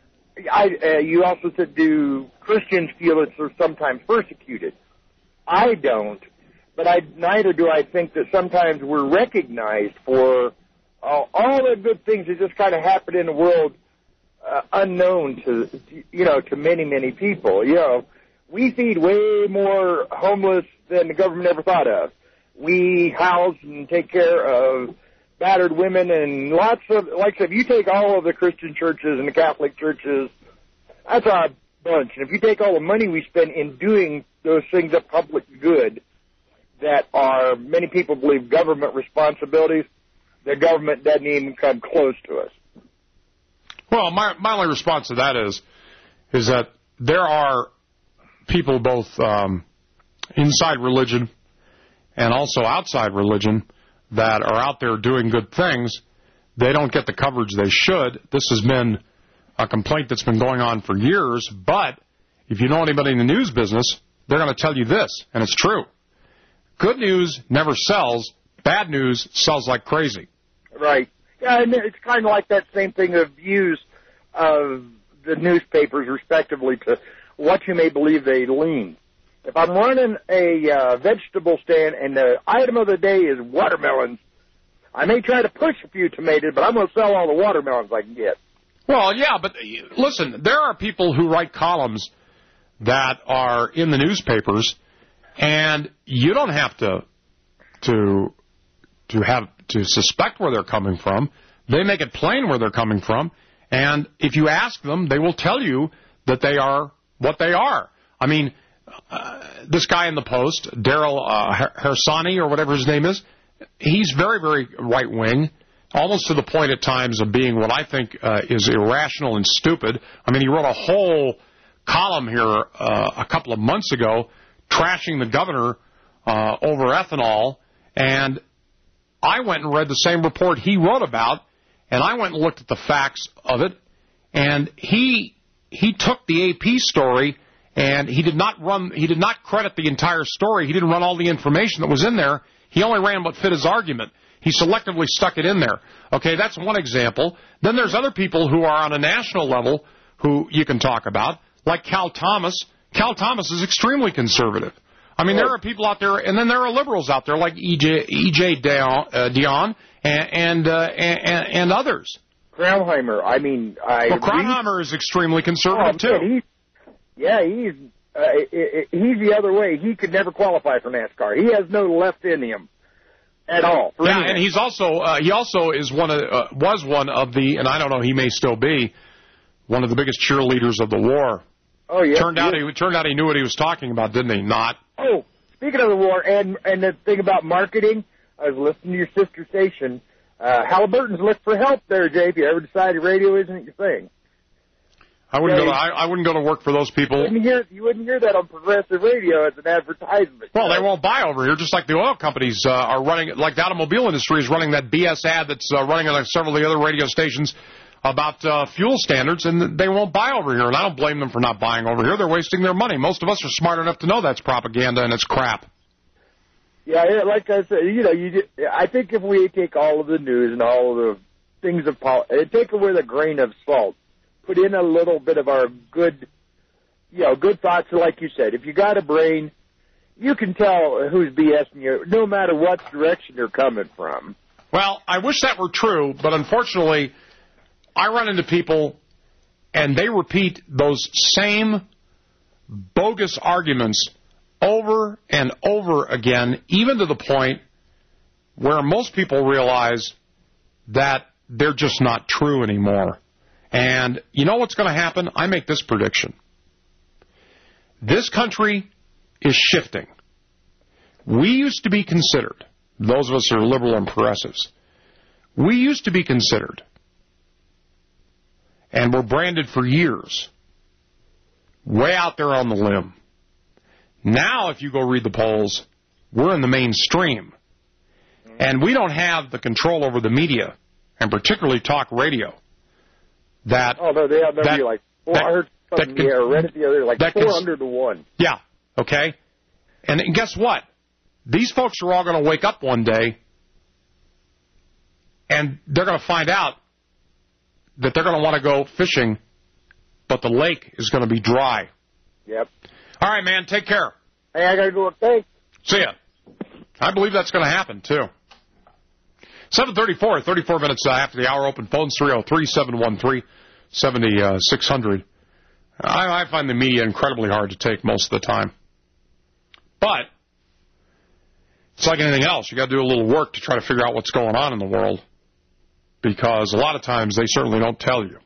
you also said, do Christians feel that they're sometimes persecuted? I don't, but neither do I think that sometimes we're recognized for all the good things that just kind of happen in the world, unknown to many people. We feed way more homeless than the government ever thought of. We house and take care of battered women and lots of, like I said, if you take all of the Christian churches and the Catholic churches, that's a bunch. And if you take all the money we spend in doing those things of public good that are, many people believe, government responsibilities, the government doesn't even come close to us. Well, my only response to that is that there are people both inside religion and also outside religion that are out there doing good things. They don't get the coverage they should. This has been a complaint that's been going on for years, but if you know anybody in the news business, they're going to tell you this, and it's true. Good news never sells. Bad news sells like crazy. Right. Yeah, and it's kind of like that same thing of views of the newspapers, respectively, to what you may believe they lean. If I'm running a vegetable stand and the item of the day is watermelons, I may try to push a few tomatoes, but I'm going to sell all the watermelons I can get. Well, yeah, but listen, there are people who write columns that are in the newspapers, and you don't have to suspect where they're coming from. They make it plain where they're coming from, and if you ask them, they will tell you that they are what they are. I mean, this guy in the Post, Daryl Hersani, or whatever his name is, he's very, very right-wing, almost to the point at times of being what I think is irrational and stupid. I mean, he wrote a whole column here a couple of months ago trashing the governor over ethanol, and I went and read the same report he wrote about, and I went and looked at the facts of it, and he took the AP story, and he did not credit the entire story. He didn't run all the information that was in there. He only ran what fit his argument. He selectively stuck it in there. Okay, that's one example. Then there's other people who are on a national level who you can talk about, like Cal Thomas. Cal Thomas is extremely conservative. I mean, there are people out there, and then there are liberals out there like E.J. Dionne and others. Kraunheimer, Kraunheimer is extremely conservative, too. He's the other way. He could never qualify for NASCAR. He has no left in him at all. Yeah, and he also is was one of the, and I don't know, he may still be one of the biggest cheerleaders of the war. Oh yeah. Turned out he knew what he was talking about, didn't he? Not. Oh, speaking of the war and the thing about marketing, I was listening to your sister station. Halliburton's looked for help there, Jay. If you ever decided radio isn't your thing. I wouldn't go to work for those people. You wouldn't hear that on progressive radio as an advertisement. Well, they won't buy over here, just like the oil companies are running, like the automobile industry is running that BS ad that's running on several of the other radio stations about fuel standards, and they won't buy over here. And I don't blame them for not buying over here. They're wasting their money. Most of us are smart enough to know that's propaganda and it's crap. Yeah, like I said, I think if we take all of the news and all of the things of politics, take it with a grain of salt, put in a little bit of our good thoughts, like you said. If you got a brain, you can tell who's BSing you, no matter what direction they're coming from. Well, I wish that were true, but unfortunately, I run into people, and they repeat those same bogus arguments over and over again, even to the point where most people realize that they're just not true anymore. And you know what's going to happen? I make this prediction. This country is shifting. We used to be considered, those of us who are liberal and progressives, we used to be considered, and were branded for years, way out there on the limb. Now, if you go read the polls, we're in the mainstream. And we don't have the control over the media, and particularly talk radio. That be like, I heard something, I read it the other day, like 400 to 1. Yeah, okay? And guess what? These folks are all going to wake up one day, and they're going to find out that they're going to want to go fishing, but the lake is going to be dry. Yep. All right, man, take care. Hey, I got to go. Thanks. See ya. I believe that's going to happen, too. 7:34, 34 minutes after the hour. Open phones, 303-713-7600. I find the media incredibly hard to take most of the time. But it's like anything else. You got to do a little work to try to figure out what's going on in the world, because a lot of times they certainly don't tell you.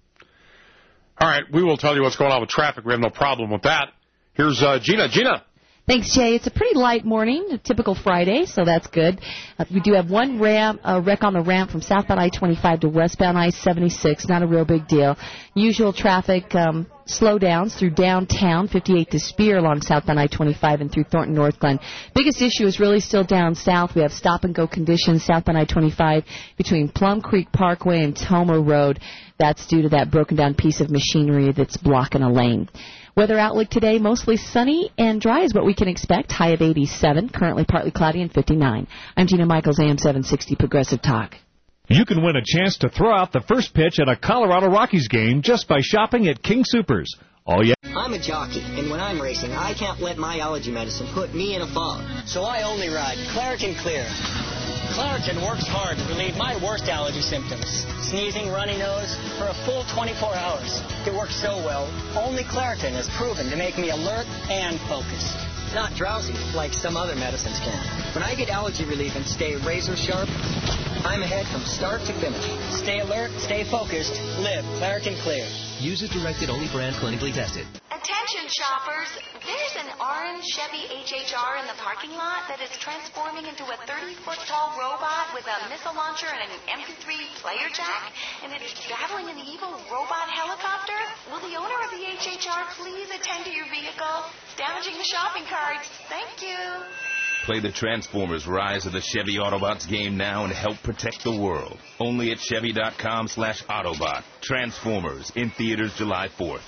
All right, we will tell you what's going on with traffic. We have no problem with that. Here's Gina. Gina. Thanks, Jay. It's a pretty light morning, a typical Friday, so that's good. We do have one wreck on the ramp from southbound I-25 to westbound I-76. Not a real big deal. Usual traffic slowdowns through downtown, 58 to Spear along southbound I-25 and through Thornton North Glen. Biggest issue is really still down south. We have stop-and-go conditions southbound I-25 between Plum Creek Parkway and Tomah Road. That's due to that broken-down piece of machinery that's blocking a lane. Weather outlook today, mostly sunny and dry is what we can expect. High of 87, currently partly cloudy and 59. I'm Gina Michaels, AM 760 Progressive Talk. You can win a chance to throw out the first pitch at a Colorado Rockies game just by shopping at King Soopers. I'm a jockey, and when I'm racing, I can't let my allergy medicine put me in a fog. So I only ride Claritin Clear. Claritin works hard to relieve my worst allergy symptoms. Sneezing, runny nose, for a full 24 hours. It works so well, only Claritin is proven to make me alert and focused. Not drowsy, like some other medicines can. When I get allergy relief and stay razor sharp, I'm ahead from start to finish. Stay alert, stay focused, live Claritin Clear. Use as directed, only brand clinically tested. Attention shoppers, there's an orange Chevy HHR in the parking lot that is transforming into a 30-foot tall robot with a missile launcher and an MP3 player jack, and it is traveling in the evil robot helicopter. Will the owner of the HHR please attend to your vehicle? It's damaging the shopping carts. Thank you. Play the Transformers Rise of the Chevy Autobots game now and help protect the world. Only at Chevy.com/Autobot. Transformers in theaters July 4th.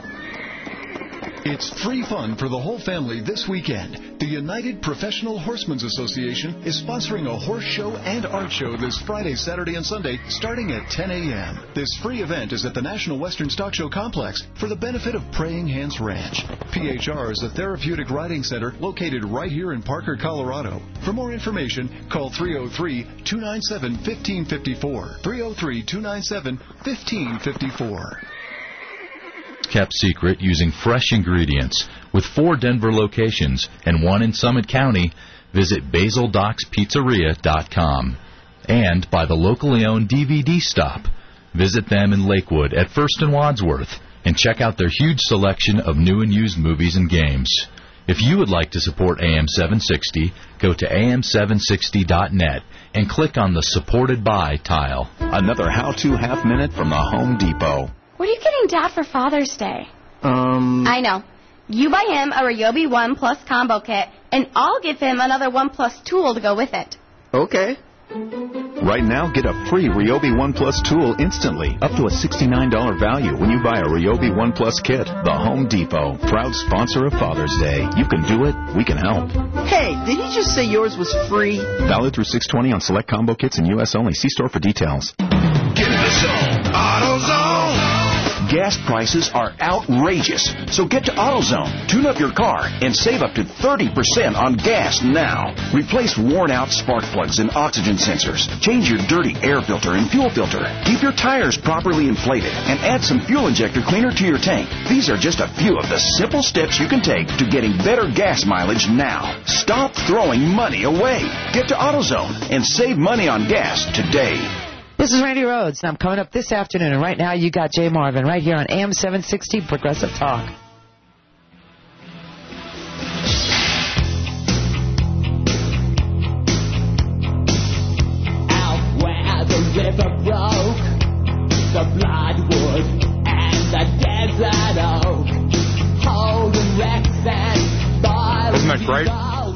It's free fun for the whole family this weekend. The United Professional Horsemen's Association is sponsoring a horse show and art show this Friday, Saturday, and Sunday starting at 10 a.m. This free event is at the National Western Stock Show Complex for the benefit of Praying Hands Ranch. PHR is a therapeutic riding center located right here in Parker, Colorado. For more information, call 303-297-1554. 303-297-1554. Kept secret using fresh ingredients. With 4 Denver locations and 1 in Summit County, visit BasilDocsPizzeria.com. And by the locally owned DVD Stop. Visit them in Lakewood at First and Wadsworth and check out their huge selection of new and used movies and games. If you would like to support AM 760, go to am760.net and click on the Supported By tile. Another how-to half-minute from the Home Depot. What are you getting Dad for Father's Day? I know. You buy him a Ryobi One Plus combo kit, and I'll give him another One Plus tool to go with it. Okay. Right now, get a free Ryobi One Plus tool instantly, up to a $69 value when you buy a Ryobi One Plus kit. The Home Depot, proud sponsor of Father's Day. You can do it. We can help. Hey, did he just say yours was free? Valid through 6/20 on select combo kits in U.S. only. See store for details. Get in the zone. AutoZone. Gas prices are outrageous, so get to AutoZone. Tune up your car and save up to 30% on gas now. Replace worn-out spark plugs and oxygen sensors. Change your dirty air filter and fuel filter. Keep your tires properly inflated and add some fuel injector cleaner to your tank. These are just a few of the simple steps you can take to getting better gas mileage now. Stop throwing money away. Get to AutoZone and save money on gas today. This is Randy Rhodes, and I'm coming up this afternoon, and right now you got Jay Marvin right here on AM 760 Progressive Talk. the bloodwood and the desert oak, holding wrecks and boiling. Isn't that great?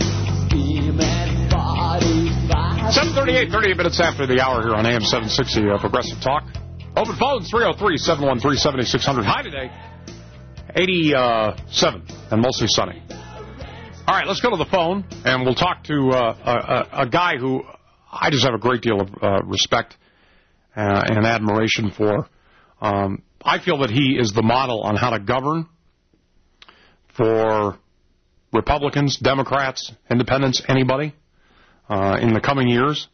7:38, 38 minutes after the hour here on AM 760 Progressive Talk. Open phones 303-713-7600. High today, 87 and mostly sunny. All right, let's go to the phone and we'll talk to a guy who I just have a great deal of respect and admiration for. I feel that he is the model on how to govern for Republicans, Democrats, Independents, anybody in the coming years.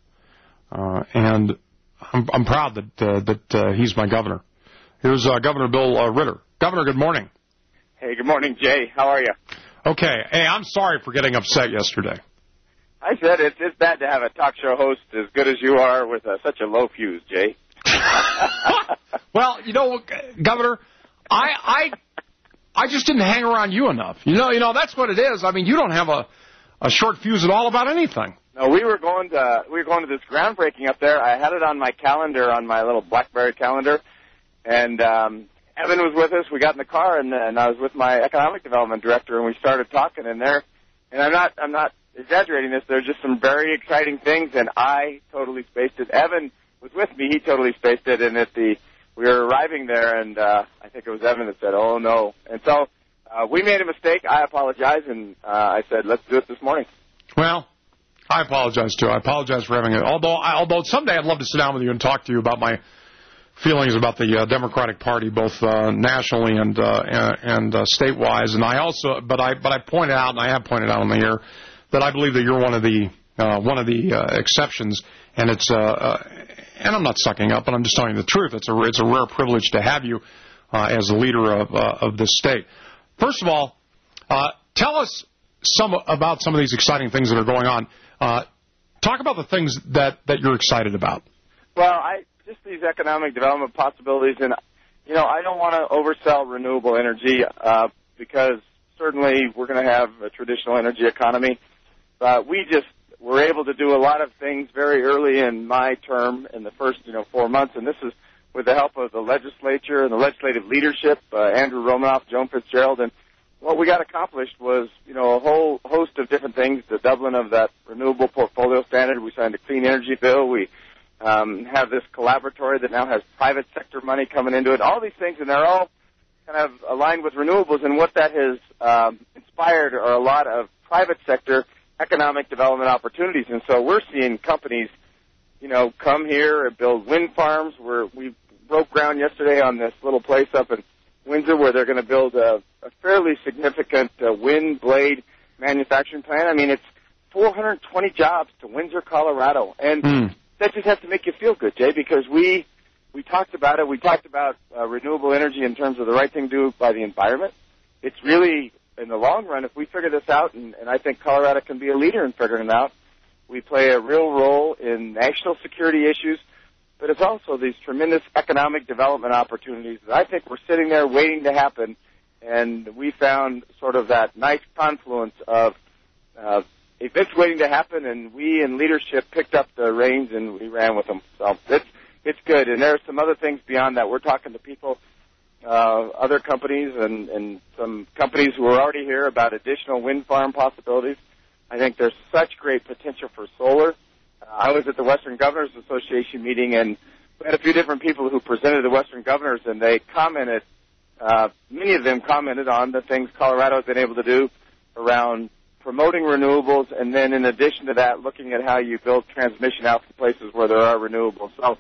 And I'm proud that he's my governor. Here's Governor Bill Ritter. Governor, good morning. Hey, good morning, Jay. How are you? Okay. Hey, I'm sorry for getting upset yesterday. I said it's bad to have a talk show host as good as you are with such a low fuse, Jay. Well, you know, Governor, I just didn't hang around you enough. You know that's what it is. I mean, you don't have a short fuse at all about anything. No, we were going to this groundbreaking up there. I had it on my calendar, on my little BlackBerry calendar, and Evan was with us. We got in the car, and I was with my economic development director, and we started talking in there. And I'm not exaggerating this. There's just some very exciting things, and I totally spaced it. Evan was with me. He totally spaced it, and we were arriving there, and I think it was Evan that said, "Oh no!" And so we made a mistake. I apologize, and I said, "Let's do it this morning." Well, I apologize too. I apologize for having it. Although someday I'd love to sit down with you and talk to you about my feelings about the Democratic Party, both nationally and statewide. And I also, but I pointed out, and I have pointed out on the air, that I believe that you're one of the exceptions. And it's and I'm not sucking up, but I'm just telling you the truth. It's a rare privilege to have you as the leader of this state. First of all, tell us about some of these exciting things that are going on. Talk about the things that you're excited about. Well, just these economic development possibilities, and I don't want to oversell renewable energy because certainly we're going to have a traditional energy economy. We just were able to do a lot of things very early in my term in the first 4 months, and this is with the help of the legislature and the legislative leadership, Andrew Romanoff, Joan Fitzgerald, and what we got accomplished was, a whole host of different things. The doubling of that renewable portfolio standard. We signed a clean energy bill. We have this collaboratory that now has private sector money coming into it. All these things, and they're all kind of aligned with renewables. And what that has inspired are a lot of private sector economic development opportunities. And so we're seeing companies, come here and build wind farms. We broke ground yesterday on this little place up in Windsor where they're going to build a fairly significant wind blade manufacturing plant. I mean, it's 420 jobs to Windsor, Colorado. And that just has to make you feel good, Jay, because we talked about it. We talked about renewable energy in terms of the right thing to do by the environment. It's really, in the long run, if we figure this out, and I think Colorado can be a leader in figuring it out, we play a real role in national security issues, but it's also these tremendous economic development opportunities that I think we're sitting there waiting to happen, and we found sort of that nice confluence of events waiting to happen, and we in leadership picked up the reins and we ran with them. So it's good. And there are some other things beyond that. We're talking to people, other companies and some companies who are already here about additional wind farm possibilities. I think there's such great potential for solar. I was at the Western Governors Association meeting, and we had a few different people who presented to the Western Governors, and they commented, many of them commented on the things Colorado has been able to do around promoting renewables, and then in addition to that, looking at how you build transmission out to places where there are renewables. So,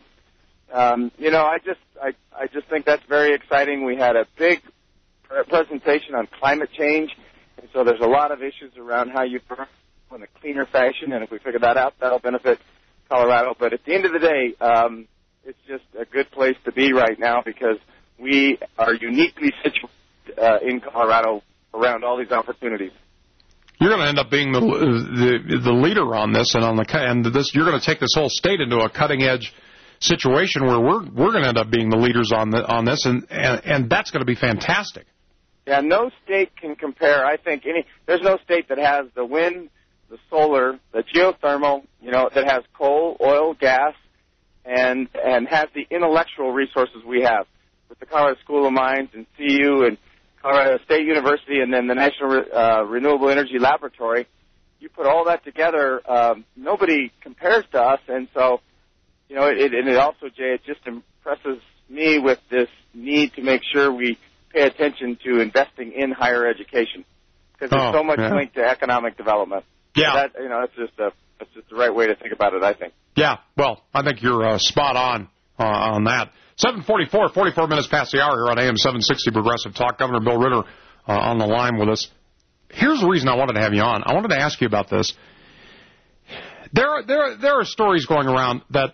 I just think that's very exciting. We had a big presentation on climate change, and so there's a lot of issues around how you burn in a cleaner fashion, and if we figure that out, that'll benefit Colorado. But at the end of the day, it's just a good place to be right now because we are uniquely situated in Colorado around all these opportunities. You're going to end up being the leader on this, and this you're going to take this whole state into a cutting edge situation where we're going to end up being the leaders on this, and that's going to be fantastic. Yeah, no state can compare. I think there's no state that has the wind, the solar, the geothermal, that has coal, oil, gas, and has the intellectual resources we have with the Colorado School of Mines and CU and Colorado State University and then the National Renewable Energy Laboratory, you put all that together, nobody compares to us. And so, you know, it also, Jay, it just impresses me with this need to make sure we pay attention to investing in higher education because there's so much linked to economic development. Yeah. That, you know, that's just the right way to think about it, I think. Yeah. Well, I think you're spot on that. 7:44, 44 minutes past the hour here on AM 760 Progressive Talk. Governor Bill Ritter on the line with us. Here's the reason I wanted to have you on. I wanted to ask you about this. There are stories going around that,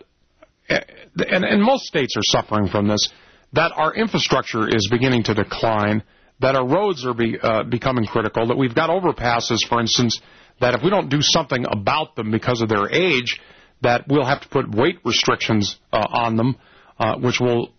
and most states are suffering from this, that our infrastructure is beginning to decline, that our roads are becoming critical, that we've got overpasses, for instance, that if we don't do something about them because of their age, that we'll have to put weight restrictions on them, which will,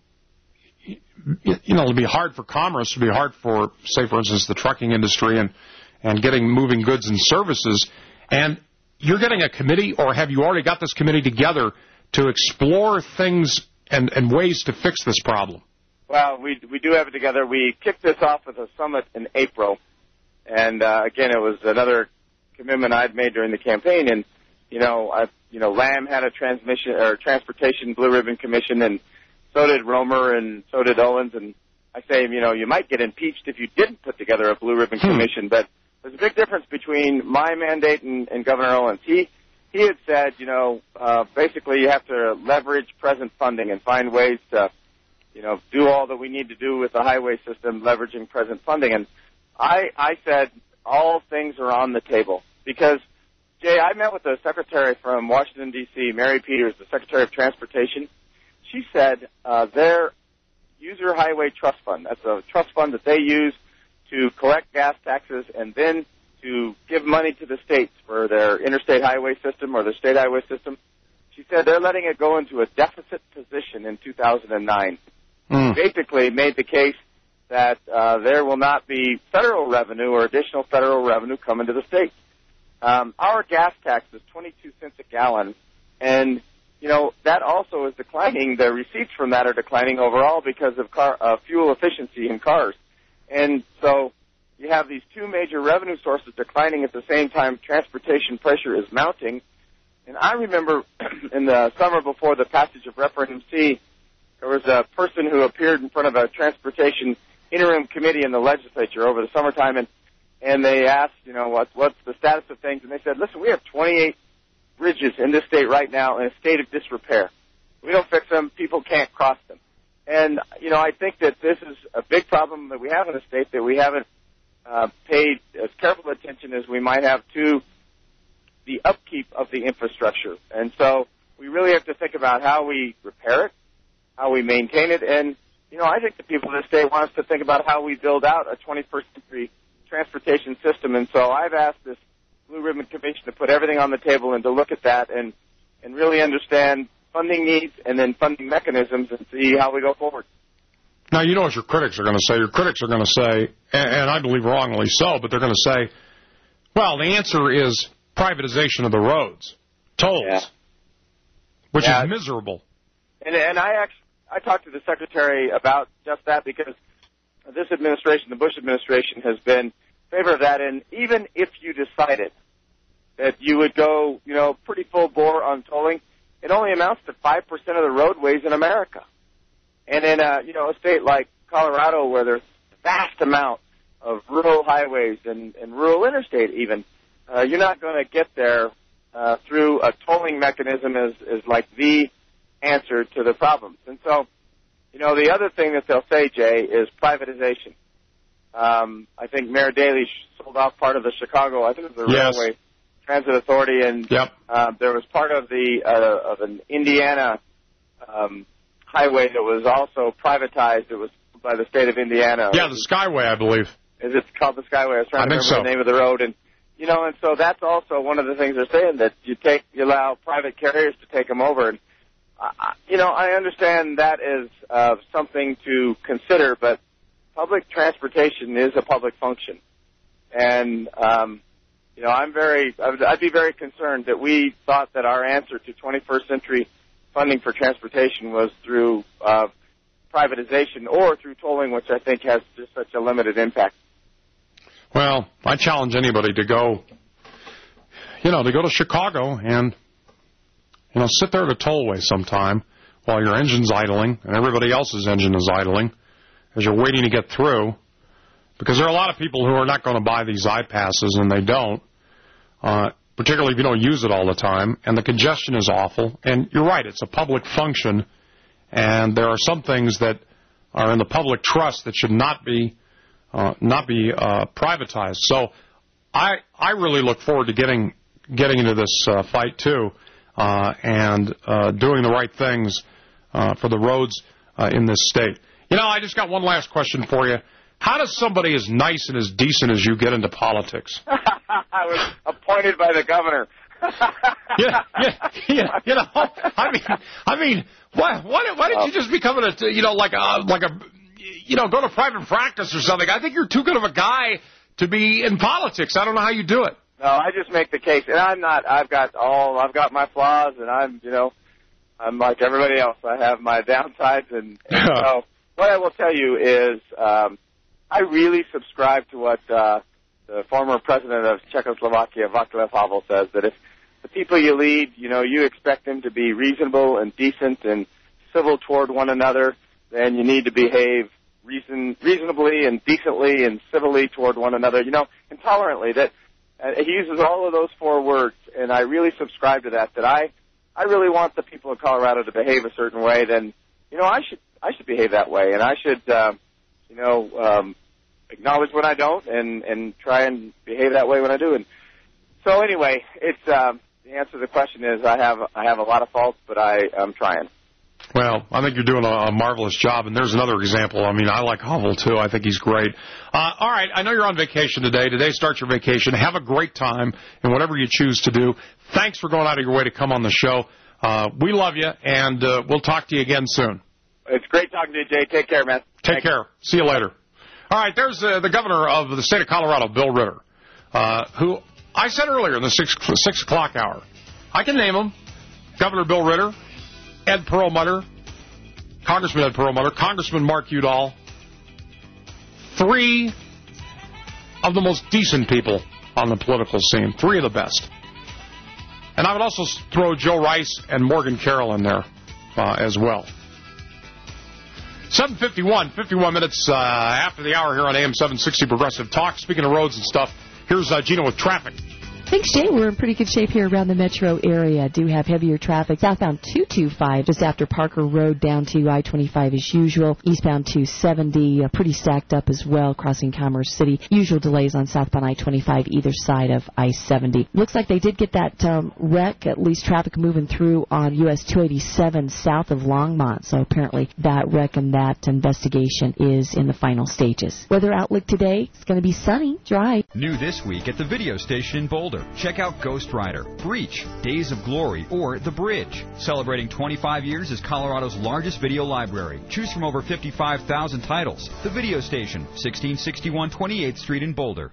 you know, it'll be hard for commerce, it'll be hard for, say, for instance, the trucking industry and moving goods and services. And you're getting a committee, or have you already got this committee together to explore things and ways to fix this problem? Well, we do have it together. We kicked this off with a summit in April. And, again, it was another commitment I'd made during the campaign. And, Lamb had a Transportation Blue Ribbon Commission, and so did Romer, and so did Owens. And I say, you might get impeached if you didn't put together a Blue Ribbon Commission. But there's a big difference between my mandate and Governor Owens. He had said, basically you have to leverage present funding and find ways to, do all that we need to do with the highway system, leveraging present funding. And I said all things are on the table because, Jay, I met with the secretary from Washington, D.C., Mary Peters, the Secretary of Transportation. She said their user highway trust fund, that's a trust fund that they use to collect gas taxes and then to give money to the states for their interstate highway system or their state highway system. She said they're letting it go into a deficit position in 2009. Basically made the case that there will not be federal revenue or additional federal revenue coming to the states. Our gas tax is 22 cents a gallon, and, that also is declining. The receipts from that are declining overall because of fuel efficiency in cars. And so you have these two major revenue sources declining at the same time. Transportation pressure is mounting. And I remember in the summer before the passage of Referendum C, there was a person who appeared in front of a transportation interim committee in the legislature over the summertime, and they asked, what's the status of things? And they said, listen, we have 28 bridges in this state right now in a state of disrepair. We don't fix them, people can't cross them. And, I think that this is a big problem that we have in the state, that we haven't paid as careful attention as we might have to the upkeep of the infrastructure. And so we really have to think about how we repair it, how we maintain it, and, I think the people of the state want us to think about how we build out a 21st century transportation system. And so I've asked this Blue Ribbon Commission to put everything on the table and to look at that and really understand funding needs and then funding mechanisms and see how we go forward. Now, you know what your critics are going to say. Your critics are going to say, and I believe wrongly so, but they're going to say, well, the answer is privatization of the roads, tolls, which is miserable. And I talked to the Secretary about just that because this administration, the Bush administration, has been in favor of that. And even if you decided that you would go, pretty full bore on tolling, it only amounts to 5% of the roadways in America. And in a state like Colorado, where there's a vast amount of rural highways and rural interstate even, you're not going to get there through a tolling mechanism as like the answer to the problems. And so, the other thing that they'll say, Jay, is privatization. I think Mayor Daley sold off part of the Chicago, I think it was the Railway Transit Authority, and there was part of of an Indiana highway that was also privatized. It was by the state of Indiana. Yeah, the Skyway, I believe. Is it called the Skyway? I was trying to remember the name of the road. And, and so that's also one of the things they're saying, that you allow private carriers to take them over. And, I understand that is something to consider, but public transportation is a public function. And, I'd be very concerned that we thought that our answer to 21st century funding for transportation was through privatization or through tolling, which I think has just such a limited impact. Well, I challenge anybody to go, to go to Chicago and, sit there at a tollway sometime while your engine's idling and everybody else's engine is idling as you're waiting to get through. Because there are a lot of people who are not going to buy these iPasses, and they don't, particularly if you don't use it all the time. And the congestion is awful. And you're right, it's a public function, and there are some things that are in the public trust that should not be privatized. So I really look forward to getting into this fight too, and doing the right things for the roads in this state. I just got one last question for you. How does somebody as nice and as decent as you get into politics? I was appointed by the governor. I mean, why did you just become go to private practice or something? I think you're too good of a guy to be in politics. I don't know how you do it. No, I just make the case, and I'm not. I've got my flaws, and I'm like everybody else. I have my downsides, and so what I will tell you is, I really subscribe to what the former president of Czechoslovakia, Václav Havel, says, that if the people you lead, you expect them to be reasonable and decent and civil toward one another, then you need to behave reasonably and decently and civilly toward one another, and tolerantly. That he uses all of those four words, and I really subscribe to that I really want the people of Colorado to behave a certain way, then, I should behave that way, and I should, acknowledge when I don't and try and behave that way when I do. And so anyway, it's the answer to the question is I have a lot of faults, but I'm trying. Well, I think you're doing a marvelous job, and there's another example. I mean, I like Havel, too. I think he's great. All right, I know you're on vacation today. Today starts your vacation. Have a great time in whatever you choose to do. Thanks for going out of your way to come on the show. We love you, and we'll talk to you again soon. It's great talking to you, Jay. Take care, man. Take care. See you later. All right, there's the governor of the state of Colorado, Bill Ritter, who I said earlier in the 6 o'clock hour. I can name him. Governor Bill Ritter, Ed Perlmutter, Congressman Ed Perlmutter, Congressman Mark Udall, 3 of the most decent people on the political scene, 3 of the best. And I would also throw Joe Rice and Morgan Carroll in there as well. 7:51, 51 minutes after the hour here on AM 760 Progressive Talk. Speaking of roads and stuff, here's Gina with traffic. Thanks, Jay. We're in pretty good shape here around the metro area. Do have heavier traffic. Southbound 225, just after Parker Road, down to I-25 as usual. Eastbound 270, pretty stacked up as well, crossing Commerce City. Usual delays on southbound I-25, either side of I-70. Looks like they did get that wreck, at least traffic moving through on US 287 south of Longmont. So apparently that wreck and that investigation is in the final stages. Weather outlook today, it's going to be sunny, dry. New this week at the video station in Boulder. Check out Ghost Rider, Breach, Days of Glory, or The Bridge. Celebrating 25 years as Colorado's largest video library. Choose from over 55,000 titles. The Video Station, 1661 28th Street in Boulder.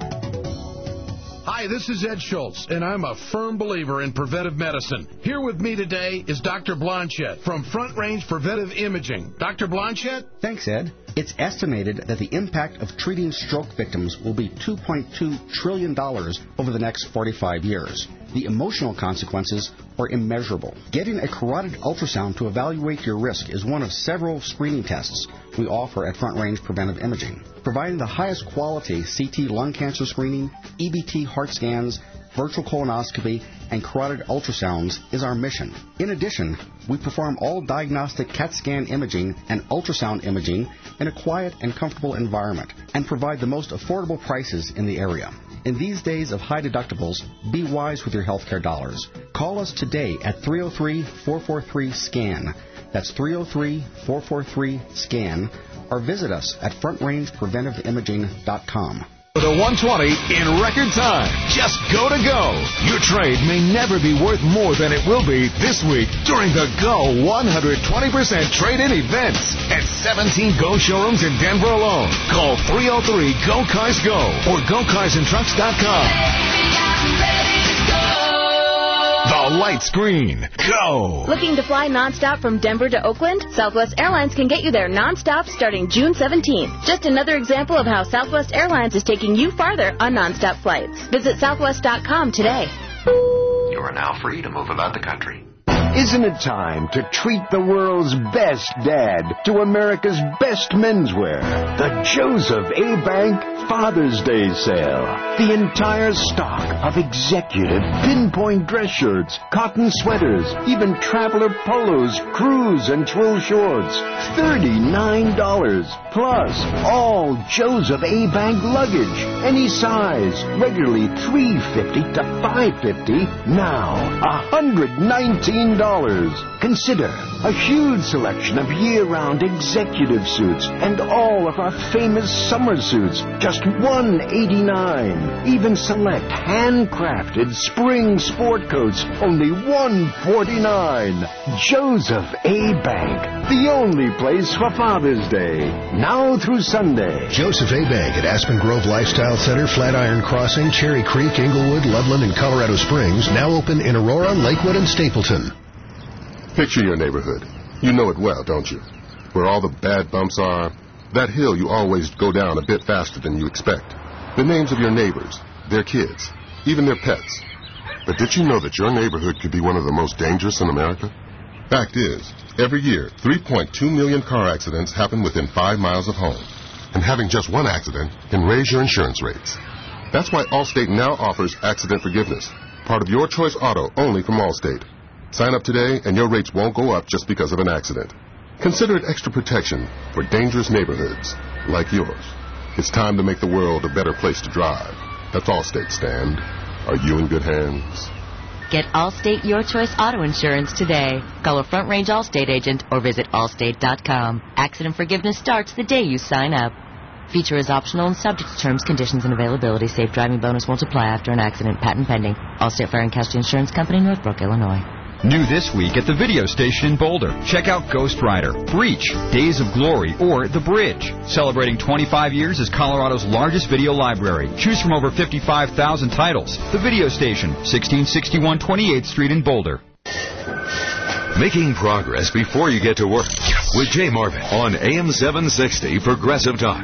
Hi, this is Ed Schultz, and I'm a firm believer in preventive medicine. Here with me today is Dr. Blanchette from Front Range Preventive Imaging. Dr. Blanchette? Thanks, Ed. It's estimated that the impact of treating stroke victims will be $2.2 trillion over the next 45 years. The emotional consequences are immeasurable. Getting a carotid ultrasound to evaluate your risk is one of several screening tests we offer at Front Range Preventive Imaging. Providing the highest quality CT lung cancer screening, EBT heart scans, virtual colonoscopy, and carotid ultrasounds is our mission. In addition, we perform all diagnostic CAT scan imaging and ultrasound imaging in a quiet and comfortable environment and provide the most affordable prices in the area. In these days of high deductibles, be wise with your healthcare dollars. Call us today at 303-443-SCAN. That's 303-443-SCAN. Or visit us at frontrangepreventiveimaging.com. The 120 in record time. Just go to go. Your trade may never be worth more than it will be this week during the Go 120% trade-in events at 17 Go showrooms in Denver alone. Call 303-GO-CARS-GO or GoCarsandTrucks.com. The light's green. Go! Looking to fly nonstop from Denver to Oakland? Southwest Airlines can get you there nonstop starting June 17th. Just another example of how Southwest Airlines is taking you farther on nonstop flights. Visit southwest.com today. You are now free to move about the country. Isn't it time to treat the world's best dad to America's best menswear? The Joseph A. Bank Father's Day Sale. The entire stock of executive pinpoint dress shirts, cotton sweaters, even traveler polos, crews, and twill shorts. $39. Plus, all Joseph A. Bank luggage. Any size. Regularly $350 to $550. Now, $119. Consider a huge selection of year-round executive suits and all of our famous summer suits, just $189. Even select handcrafted spring sport coats, only $149. Joseph A. Bank, the only place for Father's Day. Now through Sunday. Joseph A. Bank at Aspen Grove Lifestyle Center, Flatiron Crossing, Cherry Creek, Inglewood, Loveland, and Colorado Springs. Now open in Aurora, Lakewood, and Stapleton. Picture your neighborhood. You know it well, don't you? Where all the bad bumps are. That hill you always go down a bit faster than you expect. The names of your neighbors, their kids, even their pets. But did you know that your neighborhood could be one of the most dangerous in America? Fact is, every year, 3.2 million car accidents happen within 5 miles of home. And having just one accident can raise your insurance rates. That's why Allstate now offers accident forgiveness. Part of your choice auto only from Allstate. Sign up today and your rates won't go up just because of an accident. Consider it extra protection for dangerous neighborhoods like yours. It's time to make the world a better place to drive. That's Allstate, Stan. Are you in good hands? Get Allstate Your Choice Auto Insurance today. Call a Front Range Allstate agent or visit allstate.com. Accident forgiveness starts the day you sign up. Feature is optional and subject to terms, conditions, and availability. Safe driving bonus won't apply after an accident. Patent pending. Allstate Fire and Casualty Insurance Company, Northbrook, Illinois. New this week at the video station in Boulder. Check out Ghost Rider, Breach, Days of Glory, or The Bridge. Celebrating 25 years as Colorado's largest video library. Choose from over 55,000 titles. The video station, 1661 28th Street in Boulder. Making progress before you get to work with Jay Marvin on AM 760 Progressive Talk.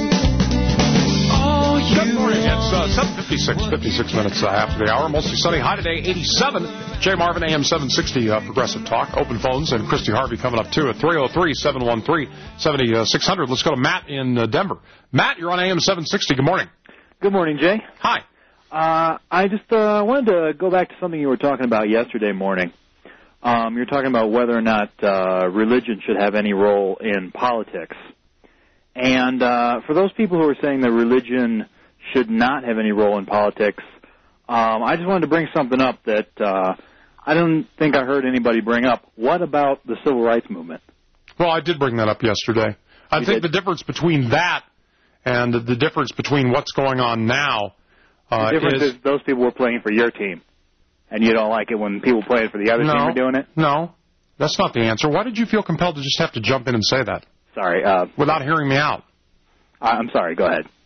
Good morning. It's 7:56, 56 minutes after the hour. Mostly sunny. High today, 87. Jay Marvin, AM 760 Progressive Talk. Open phones and Christy Harvey coming up too at 303-713-7600. Let's go to Matt in Denver. Matt, you're on AM 760. Good morning. Good morning, Jay. Hi. I just wanted to go back to something you were talking about yesterday morning. You're talking about whether or not religion should have any role in politics. And for those people who are saying that religion should not have any role in politics, I just wanted to bring something up that I don't think I heard anybody bring up. What about the civil rights movement? Well, I did bring that up yesterday. I think the difference between that and the difference between what's going on now the difference is those people were playing for your team, and you don't like it when people playing for the other team are doing it? No, that's not the answer. Why did you feel compelled to just have to jump in and say that? Sorry. Without hearing me out. I'm sorry. Go ahead.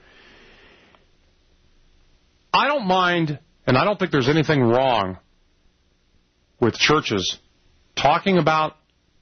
I don't mind, and I don't think there's anything wrong with churches talking about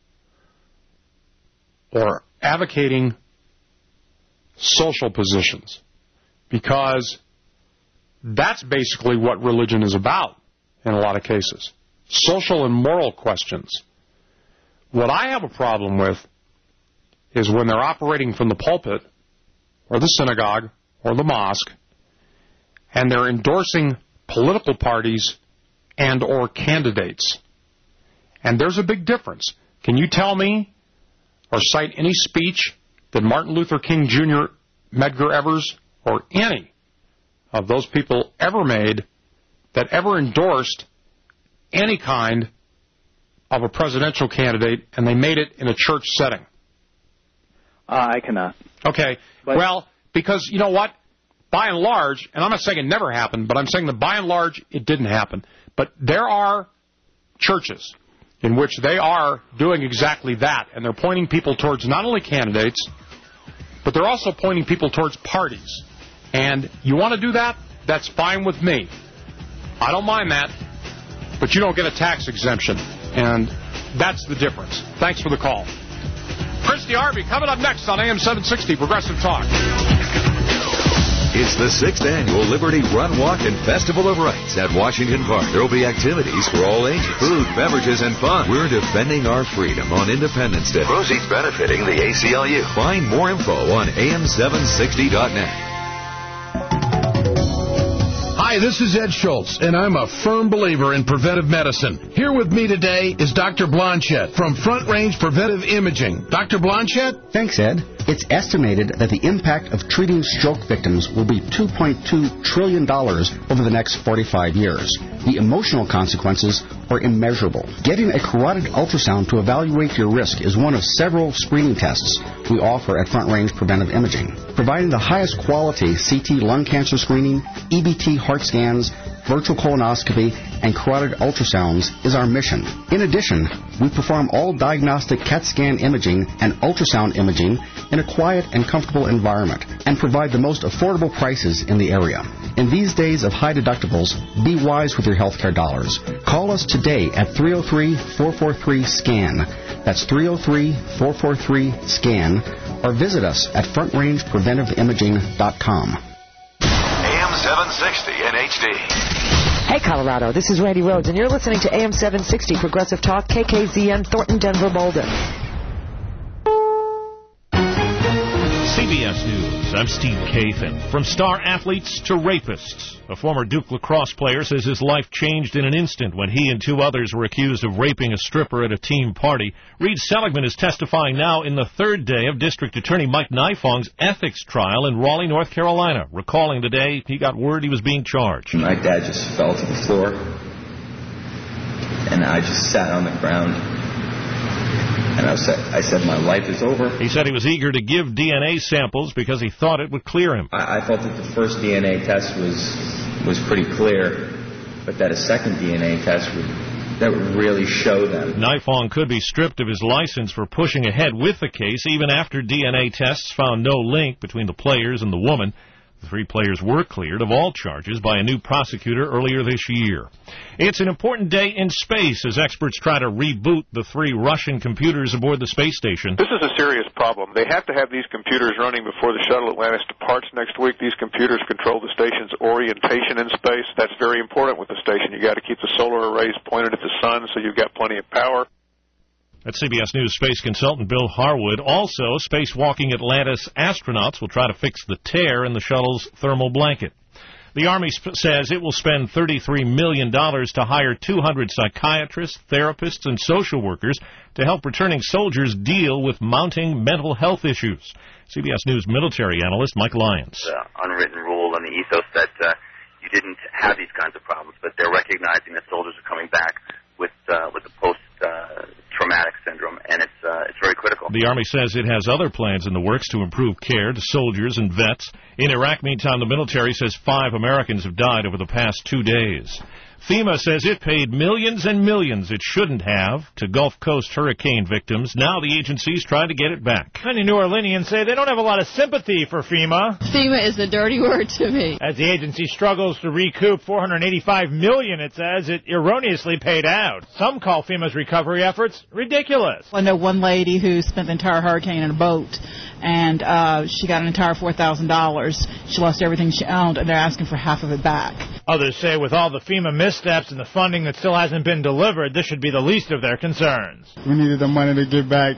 or advocating social positions, because that's basically what religion is about in a lot of cases. Social and moral questions. What I have a problem with is when they're operating from the pulpit or the synagogue or the mosque and they're endorsing political parties and or candidates. And there's a big difference. Can you tell me or cite any speech that Martin Luther King Jr., Medgar Evers, or any of those people ever made that ever endorsed any kind of a presidential candidate, and they made it in a church setting? I cannot. Okay. Well, because you know what? By and large, and I'm not saying it never happened, but I'm saying that by and large it didn't happen. But there are churches in which they are doing exactly that, and they're pointing people towards not only candidates, but they're also pointing people towards parties. And you want to do that? That's fine with me. I don't mind that. but you don't get a tax exemption. And that's the difference. Thanks for the call. Christy Harvey coming up next on AM 760 Progressive Talk. It's the 6th Annual Liberty Run, Walk, and Festival of Rights at Washington Park. There will be activities for all ages, food, beverages, and fun. We're defending our freedom on Independence Day. Proceeds benefiting the ACLU. Find more info on am760.net. Hi, this is Ed Schultz, and I'm a firm believer in preventive medicine. Here with me today is Dr. Blanchette from Front Range Preventive Imaging. Dr. Blanchette? Thanks, Ed. It's estimated that the impact of treating stroke victims will be $2.2 trillion over the next 45 years. The emotional consequences are immeasurable. Getting a carotid ultrasound to evaluate your risk is one of several screening tests we offer at Front Range Preventive Imaging. Providing the highest quality CT lung cancer screening, EBT heart scans, virtual colonoscopy, and carotid ultrasounds is our mission. In addition, we perform all diagnostic CAT scan imaging and ultrasound imaging in a quiet and comfortable environment and provide the most affordable prices in the area. In these days of high deductibles, be wise with your healthcare dollars. Call us today at 303-443-SCAN. That's 303-443-SCAN. Or visit us at frontrangepreventiveimaging.com. AM 760 in HD. Hey, Colorado, this is Randy Rhodes, and you're listening to AM 760 Progressive Talk, KKZN, Thornton, Denver, Boulder. CBS News, I'm Steve Kathan. From star athletes to rapists, a former Duke lacrosse player says his life changed in an instant when he and 2 others were accused of raping a stripper at a team party. Reed Seligman is testifying now in the 3rd day of District Attorney Mike Nifong's ethics trial in Raleigh, North Carolina, recalling the day he got word he was being charged. My dad just fell to the floor, and I just sat on the ground. And I said, my life is over. He said he was eager to give DNA samples because he thought it would clear him. I thought that the first DNA test was pretty clear, but that a second DNA test would really show them. Nifong could be stripped of his license for pushing ahead with the case, even after DNA tests found no link between the players and the woman. The 3 players were cleared of all charges by a new prosecutor earlier this year. It's an important day in space as experts try to reboot the 3 Russian computers aboard the space station. This is a serious problem. They have to have these computers running before the shuttle Atlantis departs next week. These computers control the station's orientation in space. That's very important with the station. You got to keep the solar arrays pointed at the sun so you've got plenty of power. That's CBS News space consultant Bill Harwood. Also, spacewalking Atlantis astronauts will try to fix the tear in the shuttle's thermal blanket. The Army says it will spend $33 million to hire 200 psychiatrists, therapists, and social workers to help returning soldiers deal with mounting mental health issues. CBS News military analyst Mike Lyons. Unwritten rule and the ethos that you didn't have these kinds of problems, but they're recognizing that soldiers are coming back with the post-traumatic syndrome, and it's very critical. The Army says it has other plans in the works to improve care to soldiers and vets. In Iraq, meantime, the military says 5 Americans have died over the past 2 days. FEMA says it paid millions and millions it shouldn't have to Gulf Coast hurricane victims. Now the agency's trying to get it back. Many New Orleanians say they don't have a lot of sympathy for FEMA. FEMA is a dirty word to me. As the agency struggles to recoup $485 million, it says, it erroneously paid out. Some call FEMA's recovery efforts ridiculous. I know one lady who spent the entire hurricane in a boat, and she got an entire $4,000. She lost everything she owned, and they're asking for half of it back. Others say with all the FEMA missteps and the funding that still hasn't been delivered, this should be the least of their concerns. We needed the money to get back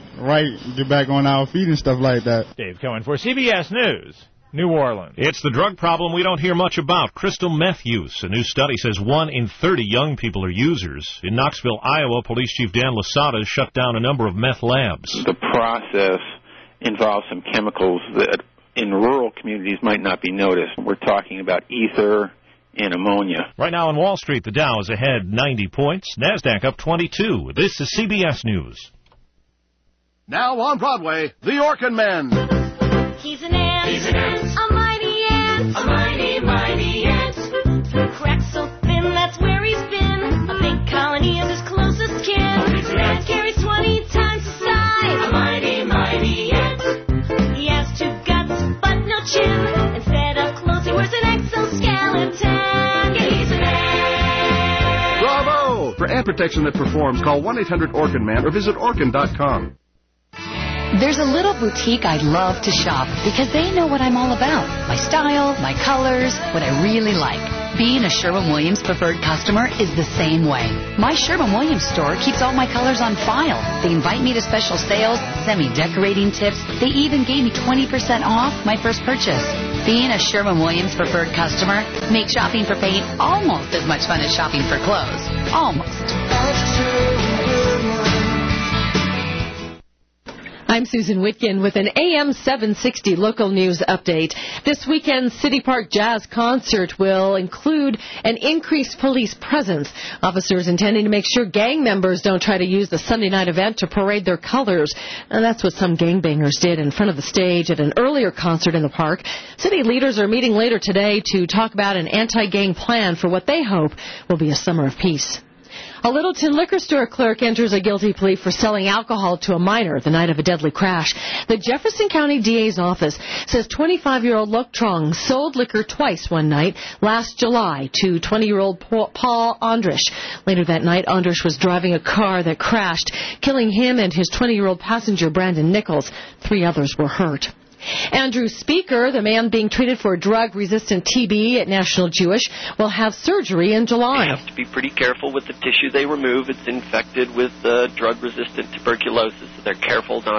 on our feet and stuff like that. Dave Cohen for CBS News, New Orleans. It's the drug problem we don't hear much about, crystal meth use. A new study says 1 in 30 young people are users. In Knoxville, Iowa, Police Chief Dan Lasada has shut down a number of meth labs. The process involves some chemicals that in rural communities might not be noticed. We're talking about ether and ammonia. Right now on Wall Street, the Dow is ahead 90 points. NASDAQ up 22. This is CBS News. Now on Broadway, The Orkin Men. He's an ant. He's an ant. A mighty ant. A mighty, mighty ant. Cracked so thin, that's where he's been. A big colony of his closest kin. He's an ant. Carries 20 times the size. A mighty, mighty ant. He has 2 guts, but no chin. Instead of clothes, he wears an exoskeleton. Yeah, he's an ant. Bravo! protection that performs. Call 1-800-ORCAN-MAN or visit Orkin.com. There's a little boutique I love to shop because they know what I'm all about. My style, my colors, what I really like. Being a Sherwin-Williams preferred customer is the same way. My Sherwin-Williams store keeps all my colors on file. They invite me to special sales, send me decorating tips. They even gave me 20% off my first purchase. Being a Sherwin-Williams preferred customer makes shopping for paint almost as much fun as shopping for clothes. Almost. I'm Susan Whitkin with an AM 760 local news update. This weekend's City Park Jazz concert will include an increased police presence. Officers intending to make sure gang members don't try to use the Sunday night event to parade their colors. And that's what some gangbangers did in front of the stage at an earlier concert in the park. City leaders are meeting later today to talk about an anti-gang plan for what they hope will be a summer of peace. A Littleton liquor store clerk enters a guilty plea for selling alcohol to a minor the night of a deadly crash. The Jefferson County DA's office says 25-year-old Luke Trong sold liquor twice one night last July to 20-year-old Paul Andrish. Later that night, Andrish was driving a car that crashed, killing him and his 20-year-old passenger, Brandon Nichols. 3 others were hurt. Andrew Speaker, the man being treated for drug-resistant TB at National Jewish, will have surgery in July. They have to be pretty careful with the tissue they remove. It's infected with drug-resistant tuberculosis, so they're careful not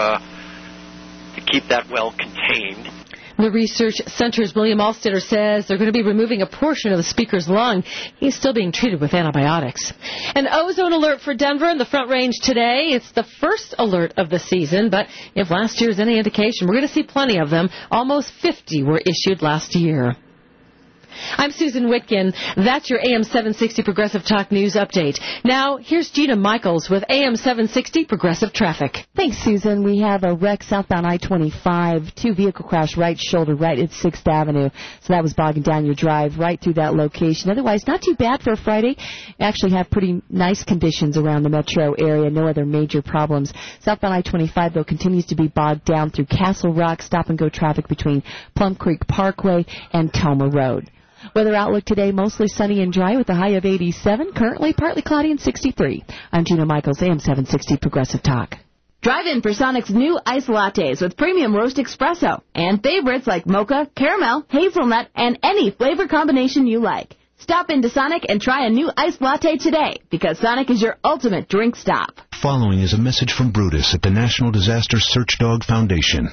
to keep that well contained. The research center's William Alstetter says they're going to be removing a portion of the speaker's lung. He's still being treated with antibiotics. An ozone alert for Denver in the Front Range today. It's the first alert of the season, but if last year is any indication, we're going to see plenty of them. Almost 50 were issued last year. I'm Susan Whitkin. That's your AM 760 Progressive Talk News update. Now, here's Gina Michaels with AM 760 Progressive Traffic. Thanks, Susan. We have a wreck southbound I-25, 2-vehicle crash right shoulder right at 6th Avenue. So that was bogging down your drive right through that location. Otherwise, not too bad for a Friday. Actually have pretty nice conditions around the metro area. No other major problems. Southbound I-25, though, continues to be bogged down through Castle Rock, stop-and-go traffic between Plum Creek Parkway and Toma Road. Weather outlook today, mostly sunny and dry with a high of 87. Currently partly cloudy and 63. I'm Gina Michaels, AM 760 Progressive Talk. Drive in for Sonic's new iced lattes with premium roast espresso and favorites like mocha, caramel, hazelnut, and any flavor combination you like. Stop into Sonic and try a new iced latte today because Sonic is your ultimate drink stop. Following is a message from Brutus at the National Disaster Search Dog Foundation.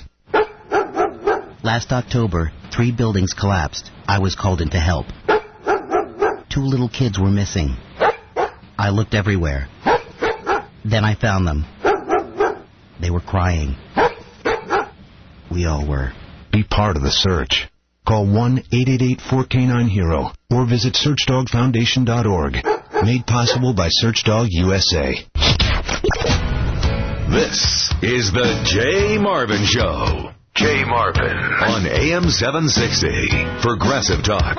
Last October, 3 buildings collapsed. I was called in to help. 2 little kids were missing. I looked everywhere. Then I found them. They were crying. We all were. Be part of the search. Call 1-888-4K9-HERO or visit SearchDogFoundation.org. Made possible by SearchDog USA. This is the Jay Marvin Show. Jay Marvin on AM 760 Progressive Talk.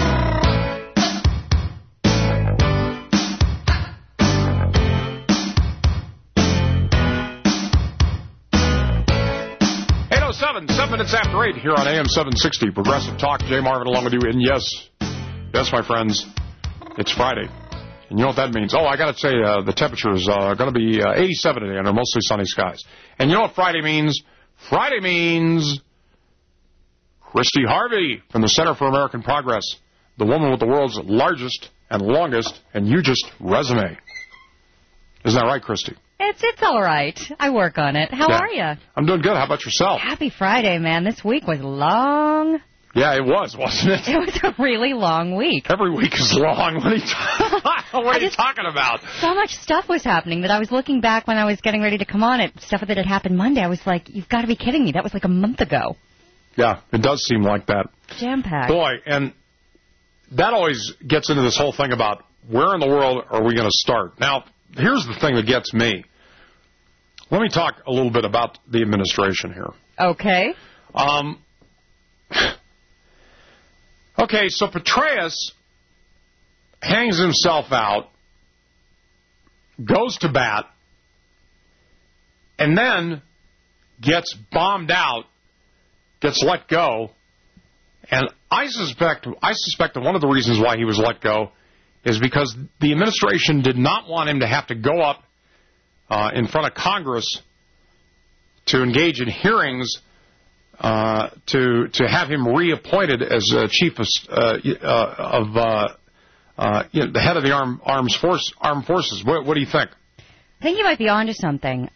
Seven minutes after 8 here on AM 760 Progressive Talk. Jay Marvin along with you. And yes, my friends, it's Friday. And you know what that means? Oh, I got to say, the temperature is going to be 87 today under mostly sunny skies. And you know what Friday means? Friday means Christy Harvey from the Center for American Progress, the woman with the world's largest and longest and hugest resume. Isn't that right, Christy? It's all right. I work on it. How are you? I'm doing good. How about yourself? Happy Friday, man. This week was long. Yeah, it was, wasn't it? It was a really long week. Every week is long. What are you talking about? So much stuff was happening that I was looking back when I was getting ready to come on it. Stuff that had happened Monday. I was like, you've got to be kidding me. That was like a month ago. Yeah, it does seem like that. Jam-packed. Boy, and that always gets into this whole thing about where in the world are we going to start? Now, here's the thing that gets me. Let me talk a little bit about the administration here. Okay. Okay, so Petraeus hangs himself out, goes to bat, and then gets bombed out, gets let go, and I suspect that one of the reasons why he was let go is because the administration did not want him to have to go up in front of Congress to engage in hearings to have him reappointed as chief of the head of the armed forces. What do you think? I think you might be onto something.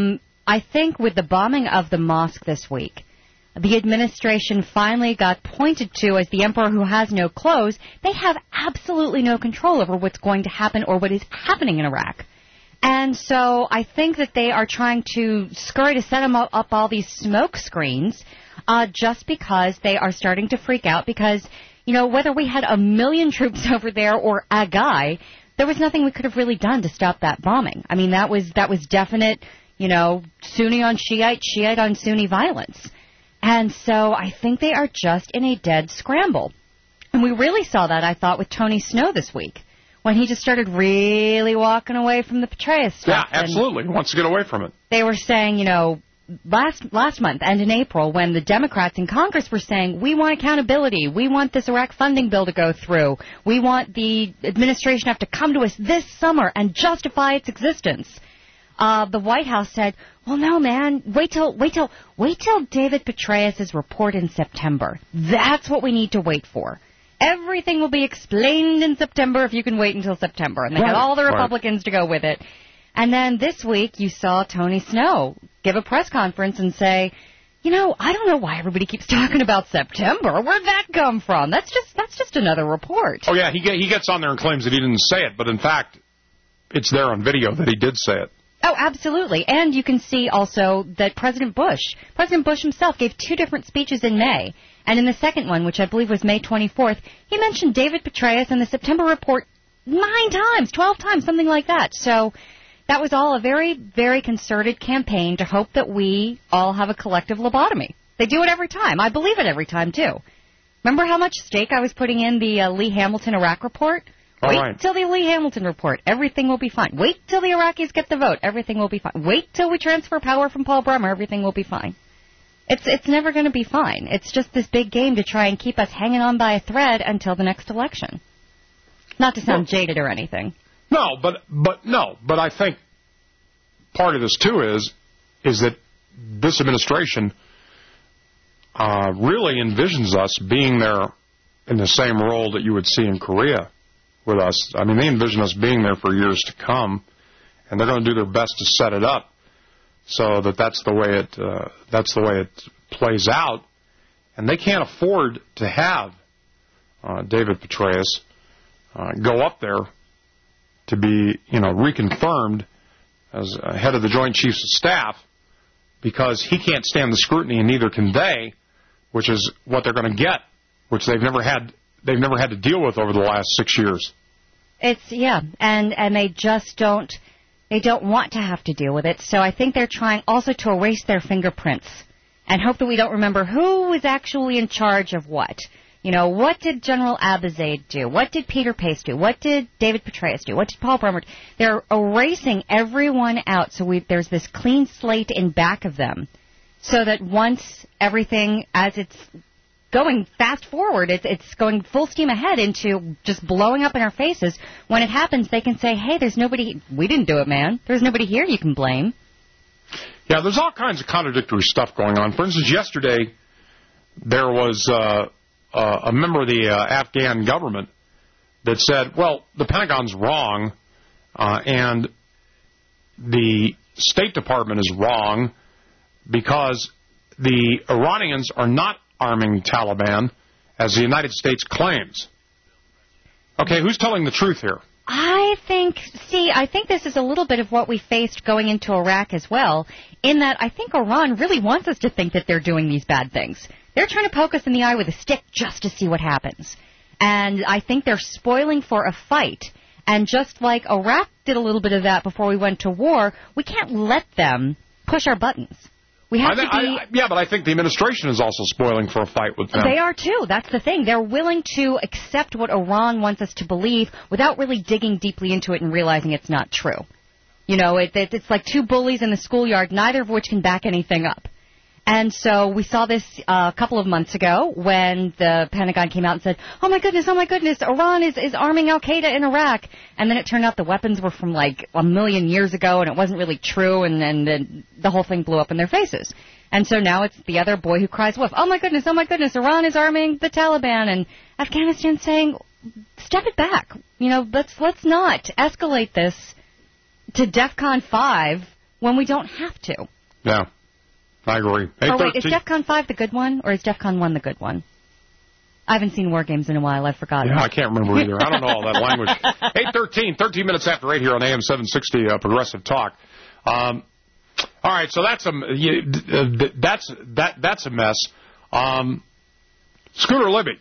I think with the bombing of the mosque this week, the administration finally got pointed to as the emperor who has no clothes. They have absolutely no control over what's going to happen or what is happening in Iraq. And so I think that they are trying to scurry to set up all these smoke screens just because they are starting to freak out because, you know, whether we had 1 million troops over there or a guy, there was nothing we could have really done to stop that bombing. I mean, that was definite, you know, Sunni on Shiite, Shiite on Sunni violence. And so I think they are just in a dead scramble. And we really saw that, I thought, with Tony Snow this week, when he just started really walking away from the Petraeus stuff. Yeah, absolutely. He wants to get away from it. They were saying, you know, last month and in April, when the Democrats in Congress were saying, we want accountability, we want this Iraq funding bill to go through, we want the administration to have to come to us this summer and justify its existence. The White House said, well, no, man, wait till David Petraeus' report in September. That's what we need to wait for. Everything will be explained in September if you can wait until September. And they got all the Republicans to go with it. And then this week you saw Tony Snow give a press conference and say, you know, I don't know why everybody keeps talking about September. Where'd that come from? That's just another report. Oh, yeah, he gets on there and claims that he didn't say it. But, in fact, it's there on video that he did say it. Oh, absolutely. And you can see also that President Bush himself gave 2 different speeches in May. And in the second one, which I believe was May 24th, he mentioned David Petraeus and the September report 9 times, 12 times, something like that. So that was all a very, very concerted campaign to hope that we all have a collective lobotomy. They do it every time. I believe it every time, too. Remember how much stake I was putting in the Lee Hamilton Iraq report? Wait till the Lee Hamilton report. Everything will be fine. Wait till the Iraqis get the vote. Everything will be fine. Wait till we transfer power from Paul Bremer. Everything will be fine. It's never going to be fine. It's just this big game to try and keep us hanging on by a thread until the next election. Not to sound jaded or anything. No, but I think part of this too is that this administration really envisions us being there in the same role that you would see in Korea with us. I mean, they envision us being there for years to come, and they're going to do their best to set it up so that's the way it plays out. And they can't afford to have David Petraeus go up there to be, reconfirmed as head of the Joint Chiefs of Staff, because he can't stand the scrutiny, and neither can they, which is what they're going to get, which they've never had to deal with over the last 6 years. And they just don't want to have to deal with it. So I think they're trying also to erase their fingerprints and hope that we don't remember who was actually in charge of what. What did General Abizaid do? What did Peter Pace do? What did David Petraeus do? What did Paul Bremer do? They're erasing everyone out, so there's this clean slate in back of them, so that once everything, as it's going fast forward, it's going full steam ahead into just blowing up in our faces. When it happens, they can say, hey, there's nobody, we didn't do it, man. There's nobody here you can blame. Yeah, there's all kinds of contradictory stuff going on. For instance, yesterday there was a member of the Afghan government that said, well, the Pentagon's wrong, and the State Department is wrong because the Iranians are not arming Taliban, as the United States claims. Okay, who's telling the truth here? I think this is a little bit of what we faced going into Iraq as well, in that I think Iran really wants us to think that they're doing these bad things. They're trying to poke us in the eye with a stick just to see what happens. And I think they're spoiling for a fight. And just like Iraq did a little bit of that before we went to war, we can't let them push our buttons. We have to be... but I think the administration is also spoiling for a fight with them. They are, too. That's the thing. They're willing to accept what Iran wants us to believe without really digging deeply into it and realizing it's not true. It's like two bullies in the schoolyard, neither of which can back anything up. And so we saw this a couple of months ago when the Pentagon came out and said, oh my goodness, Iran is arming Al-Qaeda in Iraq. And then it turned out the weapons were from like 1 million years ago, and it wasn't really true, and then the whole thing blew up in their faces. And so now it's the other boy who cries wolf. Oh my goodness, Iran is arming the Taliban, and Afghanistan saying, step it back. You know, let's not escalate this to DEFCON 5 when we don't have to. Yeah. I agree. Oh, wait, is DEFCON 5 the good one, or is DEFCON 1 the good one? I haven't seen War Games in a while. I've forgotten. Yeah, I can't remember either. I don't know all that language. 8:13, 13 minutes after 8 here on AM 760 Progressive Talk. All right, so that's a mess. Scooter Libby.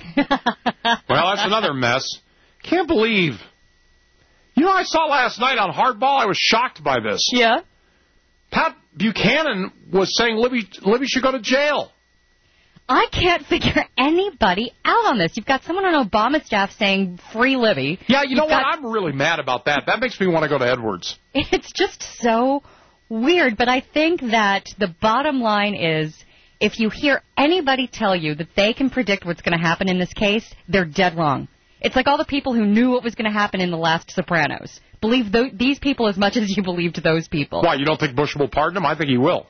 Well, that's another mess. Can't believe. You know, I saw last night on Hardball. I was shocked by this. Yeah. Pat Buchanan was saying Libby should go to jail. I can't figure anybody out on this. You've got someone on Obama's staff saying free Libby. Yeah, you know what? I'm really mad about that. That makes me want to go to Edwards. It's just so weird. But I think that the bottom line is if you hear anybody tell you that they can predict what's going to happen in this case, they're dead wrong. It's like all the people who knew what was going to happen in the last Sopranos. Believe these people as much as you believed those people. Why, you don't think Bush will pardon him? I think he will.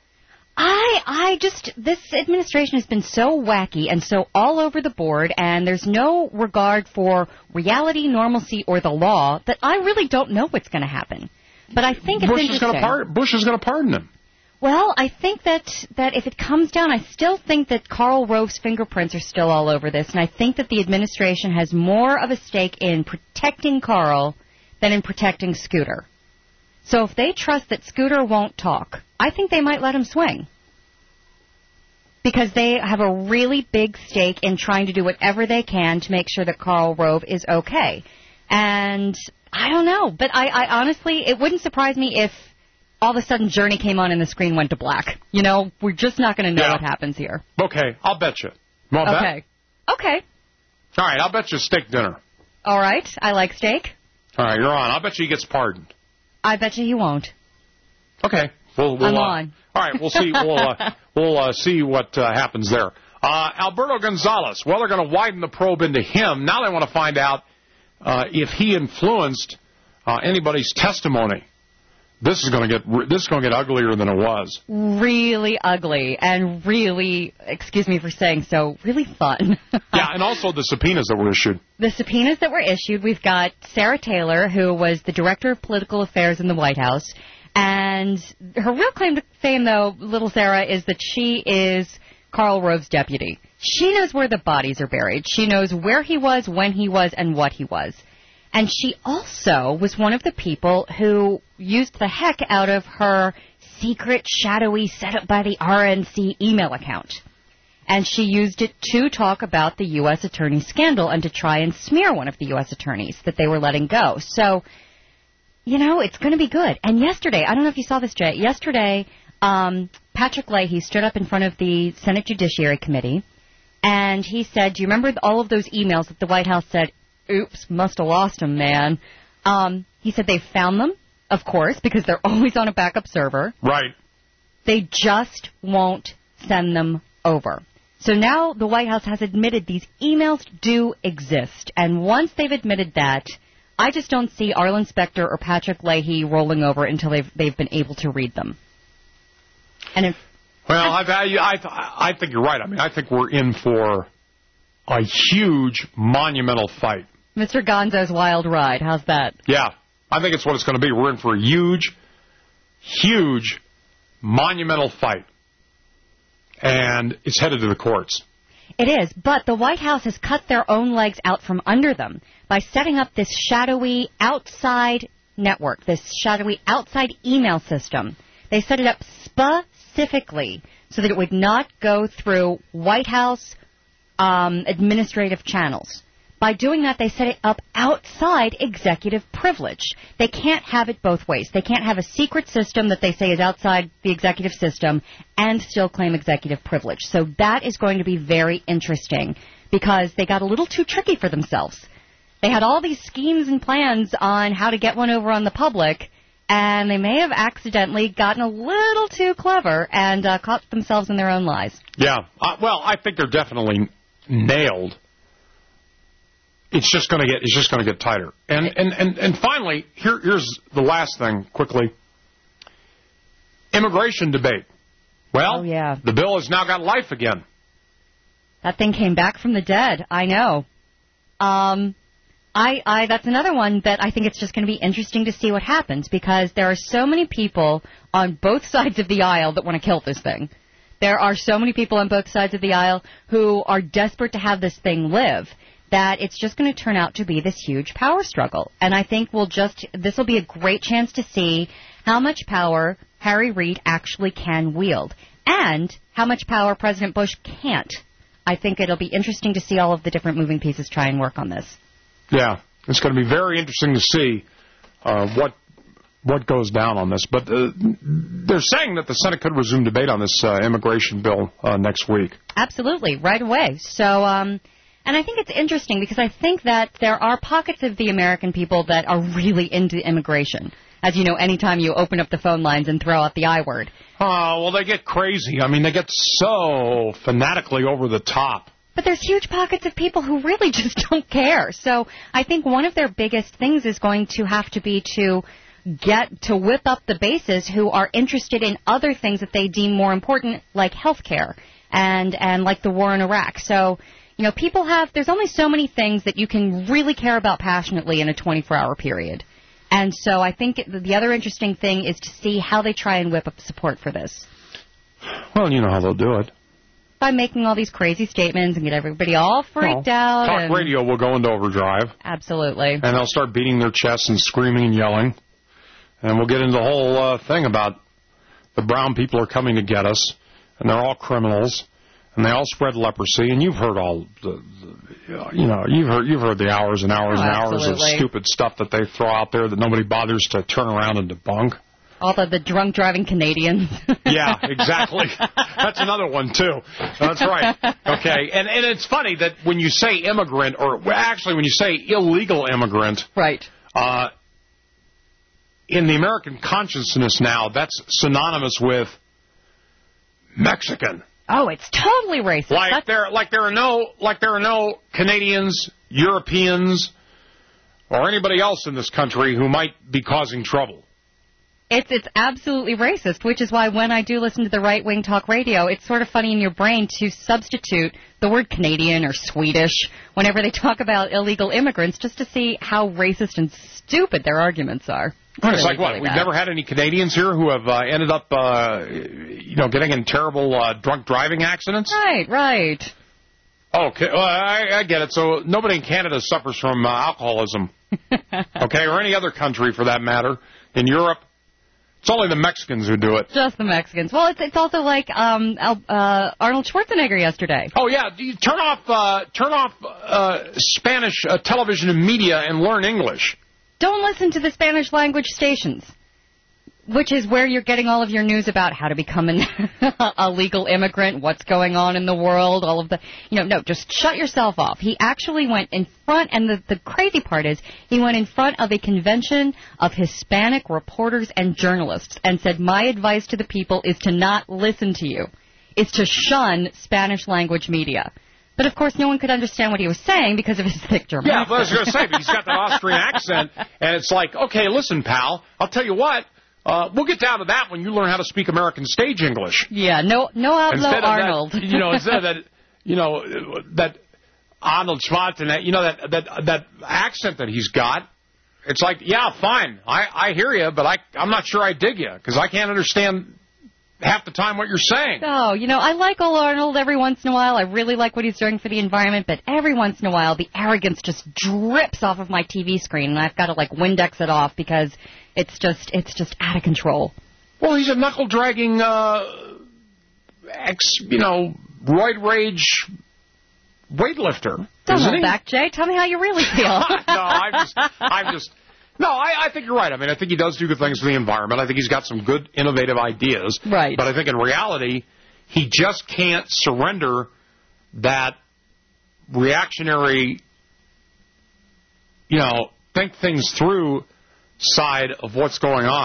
This administration has been so wacky and so all over the board, and there's no regard for reality, normalcy, or the law, that I really don't know what's going to happen. But I think it's interesting. Bush is going to pardon him. Well, I think that if it comes down, I still think that Karl Rove's fingerprints are still all over this, and I think that the administration has more of a stake in protecting Karl than in protecting Scooter. So if they trust that Scooter won't talk, I think they might let him swing. Because they have a really big stake in trying to do whatever they can to make sure that Karl Rove is okay. And I don't know, but I honestly, it wouldn't surprise me if all of a sudden Journey came on and the screen went to black. You know, we're just not going to know what happens here. Okay, I'll bet you. You want to bet? Okay. All right, I'll bet you steak dinner. All right, I like steak. All right, you're on. I'll bet you he gets pardoned. I bet you he won't. Okay. I'm on. All right, we'll see. We'll see what happens there. Alberto Gonzalez. Well, they're going to widen the probe into him. Now they want to find out if he influenced anybody's testimony. This is going to get uglier than it was. Really ugly and really, excuse me for saying so, really fun. Yeah, and also the subpoenas that were issued. The subpoenas that were issued, we've got Sarah Taylor, who was the Director of Political Affairs in the White House. And her real claim to fame, though, little Sarah, is that she is Karl Rove's deputy. She knows where the bodies are buried. She knows where he was, when he was, and what he was. And she also was one of the people who used the heck out of her secret, shadowy, set up by the RNC email account. And she used it to talk about the U.S. attorney scandal and to try and smear one of the U.S. attorneys that they were letting go. So, you know, it's going to be good. And yesterday, I don't know if you saw this, Jay, yesterday Patrick Leahy stood up in front of the Senate Judiciary Committee, and he said, do you remember all of those emails that the White House said, oops, must have lost them, man? He said they found them, of course, because they're always on a backup server. Right. They just won't send them over. So now the White House has admitted these emails do exist. And once they've admitted that, I just don't see Arlen Specter or Patrick Leahy rolling over until they've been able to read them. And I think you're right. I mean, I think we're in for a huge, monumental fight. Mr. Gonzo's wild ride. How's that? Yeah, I think it's what it's going to be. We're in for a huge, huge, monumental fight. And it's headed to the courts. It is, but the White House has cut their own legs out from under them by setting up this shadowy outside network, this shadowy outside email system. They set it up specifically so that it would not go through White House administrative channels. By doing that, they set it up outside executive privilege. They can't have it both ways. They can't have a secret system that they say is outside the executive system and still claim executive privilege. So that is going to be very interesting because they got a little too tricky for themselves. They had all these schemes and plans on how to get one over on the public, and they may have accidentally gotten a little too clever and caught themselves in their own lies. Yeah. Well, I think they're definitely nailed. It's just going to get tighter. And finally, here's the last thing quickly. Immigration debate. Well, the bill has now got life again. That thing came back from the dead. I know. That's another one that I think it's just going to be interesting to see what happens, because there are so many people on both sides of the aisle that want to kill this thing. There are so many people on both sides of the aisle who are desperate to have this thing live, that it's just going to turn out to be this huge power struggle. And I think this will be a great chance to see how much power Harry Reid actually can wield, and how much power President Bush can't. I think it'll be interesting to see all of the different moving pieces try and work on this. Yeah, it's going to be very interesting to see what goes down on this. But they're saying that the Senate could resume debate on this immigration bill next week. Absolutely, right away. So, and I think it's interesting because I think that there are pockets of the American people that are really into immigration. As you know, anytime you open up the phone lines and throw out the I word. Oh, well, they get crazy. I mean, they get so fanatically over the top. But there's huge pockets of people who really just don't care. So I think one of their biggest things is going to have to be to whip up the bases who are interested in other things that they deem more important, like health care and like the war in Iraq. So, you know, there's only so many things that you can really care about passionately in a 24-hour period. And so I think the other interesting thing is to see how they try and whip up support for this. Well, you know how they'll do it. By making all these crazy statements and get everybody all freaked out. Talk radio will go into overdrive. Absolutely. And they'll start beating their chests and screaming and yelling. And we'll get into the whole thing about the brown people are coming to get us, and they're all criminals, and they all spread leprosy. And you've heard all you've heard the hours and hours and hours of stupid stuff that they throw out there that nobody bothers to turn around and debunk. All the drunk driving Canadians. Yeah, exactly. That's another one, too. That's right. Okay, and it's funny that when you say immigrant, or actually when you say illegal immigrant, right? In the American consciousness now, that's synonymous with Mexican. Oh, it's totally racist. Like there are no Canadians, Europeans, or anybody else in this country who might be causing trouble. It's absolutely racist, which is why when I do listen to the right-wing talk radio, it's sort of funny in your brain to substitute the word Canadian or Swedish whenever they talk about illegal immigrants, just to see how racist and stupid their arguments are. It's like what? We've never had any Canadians here who have ended up, getting in terrible drunk driving accidents? Right. Okay, well, I get it. So nobody in Canada suffers from alcoholism, okay, or any other country for that matter. In Europe, it's only the Mexicans who do it. Just the Mexicans. Well, it's also like Arnold Schwarzenegger yesterday. Oh yeah, turn off Spanish television and media and learn English. Don't listen to the Spanish language stations, which is where you're getting all of your news about how to become a legal immigrant, what's going on in the world, all of the, no, just shut yourself off. He actually went in front, and the crazy part is he went in front of a convention of Hispanic reporters and journalists and said, my advice to the people is to not listen to you. It's to shun Spanish language media. But, of course, no one could understand what he was saying because of his thick German accent. Yeah, but I was going to say, but he's got that Austrian accent, and it's like, okay, listen, pal, I'll tell you what, we'll get down to that when you learn how to speak American stage English. Yeah, no hablo Arnold. Instead of that Arnold Schwarzenegger, that accent that he's got, it's like, yeah, fine, I hear you, but I'm not sure I dig you, because I can't understand half the time what you're saying. Oh, I like old Arnold every once in a while. I really like what he's doing for the environment, but every once in a while the arrogance just drips off of my TV screen, and I've got to Windex it off because it's just out of control. Well, he's a knuckle-dragging, roid rage weightlifter. Don't hold back, Jay. Tell me how you really feel. No, I think you're right. I mean, I think he does do good things for the environment. I think he's got some good, innovative ideas. Right. But I think in reality, he just can't surrender that reactionary, think things through side of what's going on.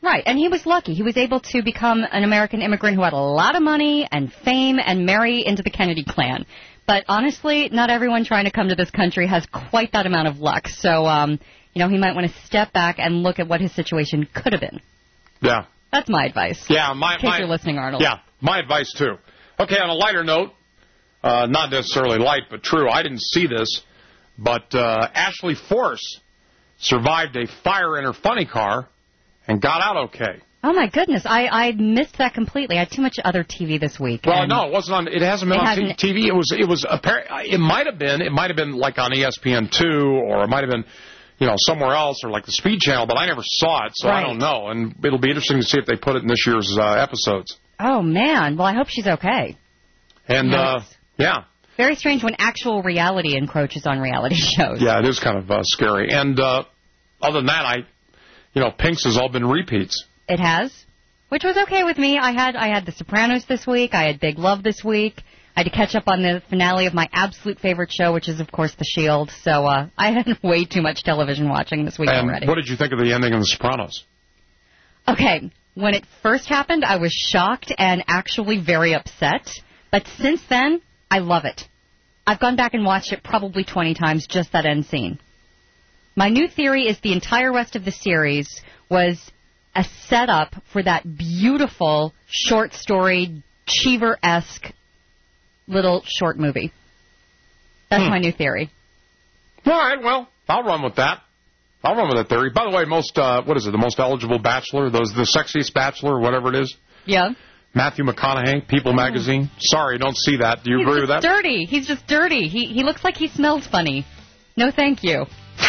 Right, and he was lucky. He was able to become an American immigrant who had a lot of money and fame and marry into the Kennedy clan. But honestly, not everyone trying to come to this country has quite that amount of luck. So, he might want to step back and look at what his situation could have been. Yeah. That's my advice. Yeah, in case you're listening, Arnold. Yeah, my advice, too. Okay, on a lighter note, not necessarily light, but true, I didn't see this, but Ashley Force survived a fire in her funny car and got out okay. Oh, my goodness. I missed that completely. I had too much other TV this week. Well, no, it wasn't on. It hasn't been on TV. It might have been like on ESPN2, or it might have been, somewhere else, or like the Speed Channel, but I never saw it, so I don't know. And it'll be interesting to see if they put it in this year's episodes. Oh, man. Well, I hope she's okay. And, yeah. Very strange when actual reality encroaches on reality shows. Yeah, it is kind of scary. And other than that, Pink's has all been repeats. It has, which was okay with me. I had The Sopranos this week. I had Big Love this week. I had to catch up on the finale of my absolute favorite show, which is, of course, The Shield. So I had way too much television watching this week already. What did you think of the ending of The Sopranos? Okay, when it first happened, I was shocked and actually very upset. But since then, I love it. I've gone back and watched it probably 20 times, just that end scene. My new theory is the entire rest of the series was a setup for that beautiful short story, Cheever-esque little short movie. That's my new theory. All right, well, I'll run with that. I'll run with that theory. By the way, the most eligible bachelor, the sexiest bachelor, whatever it is? Yeah. Matthew McConaughey, People magazine. Sorry, don't see that. Do you agree with that? He's just dirty. He looks like he smells funny. No, thank you.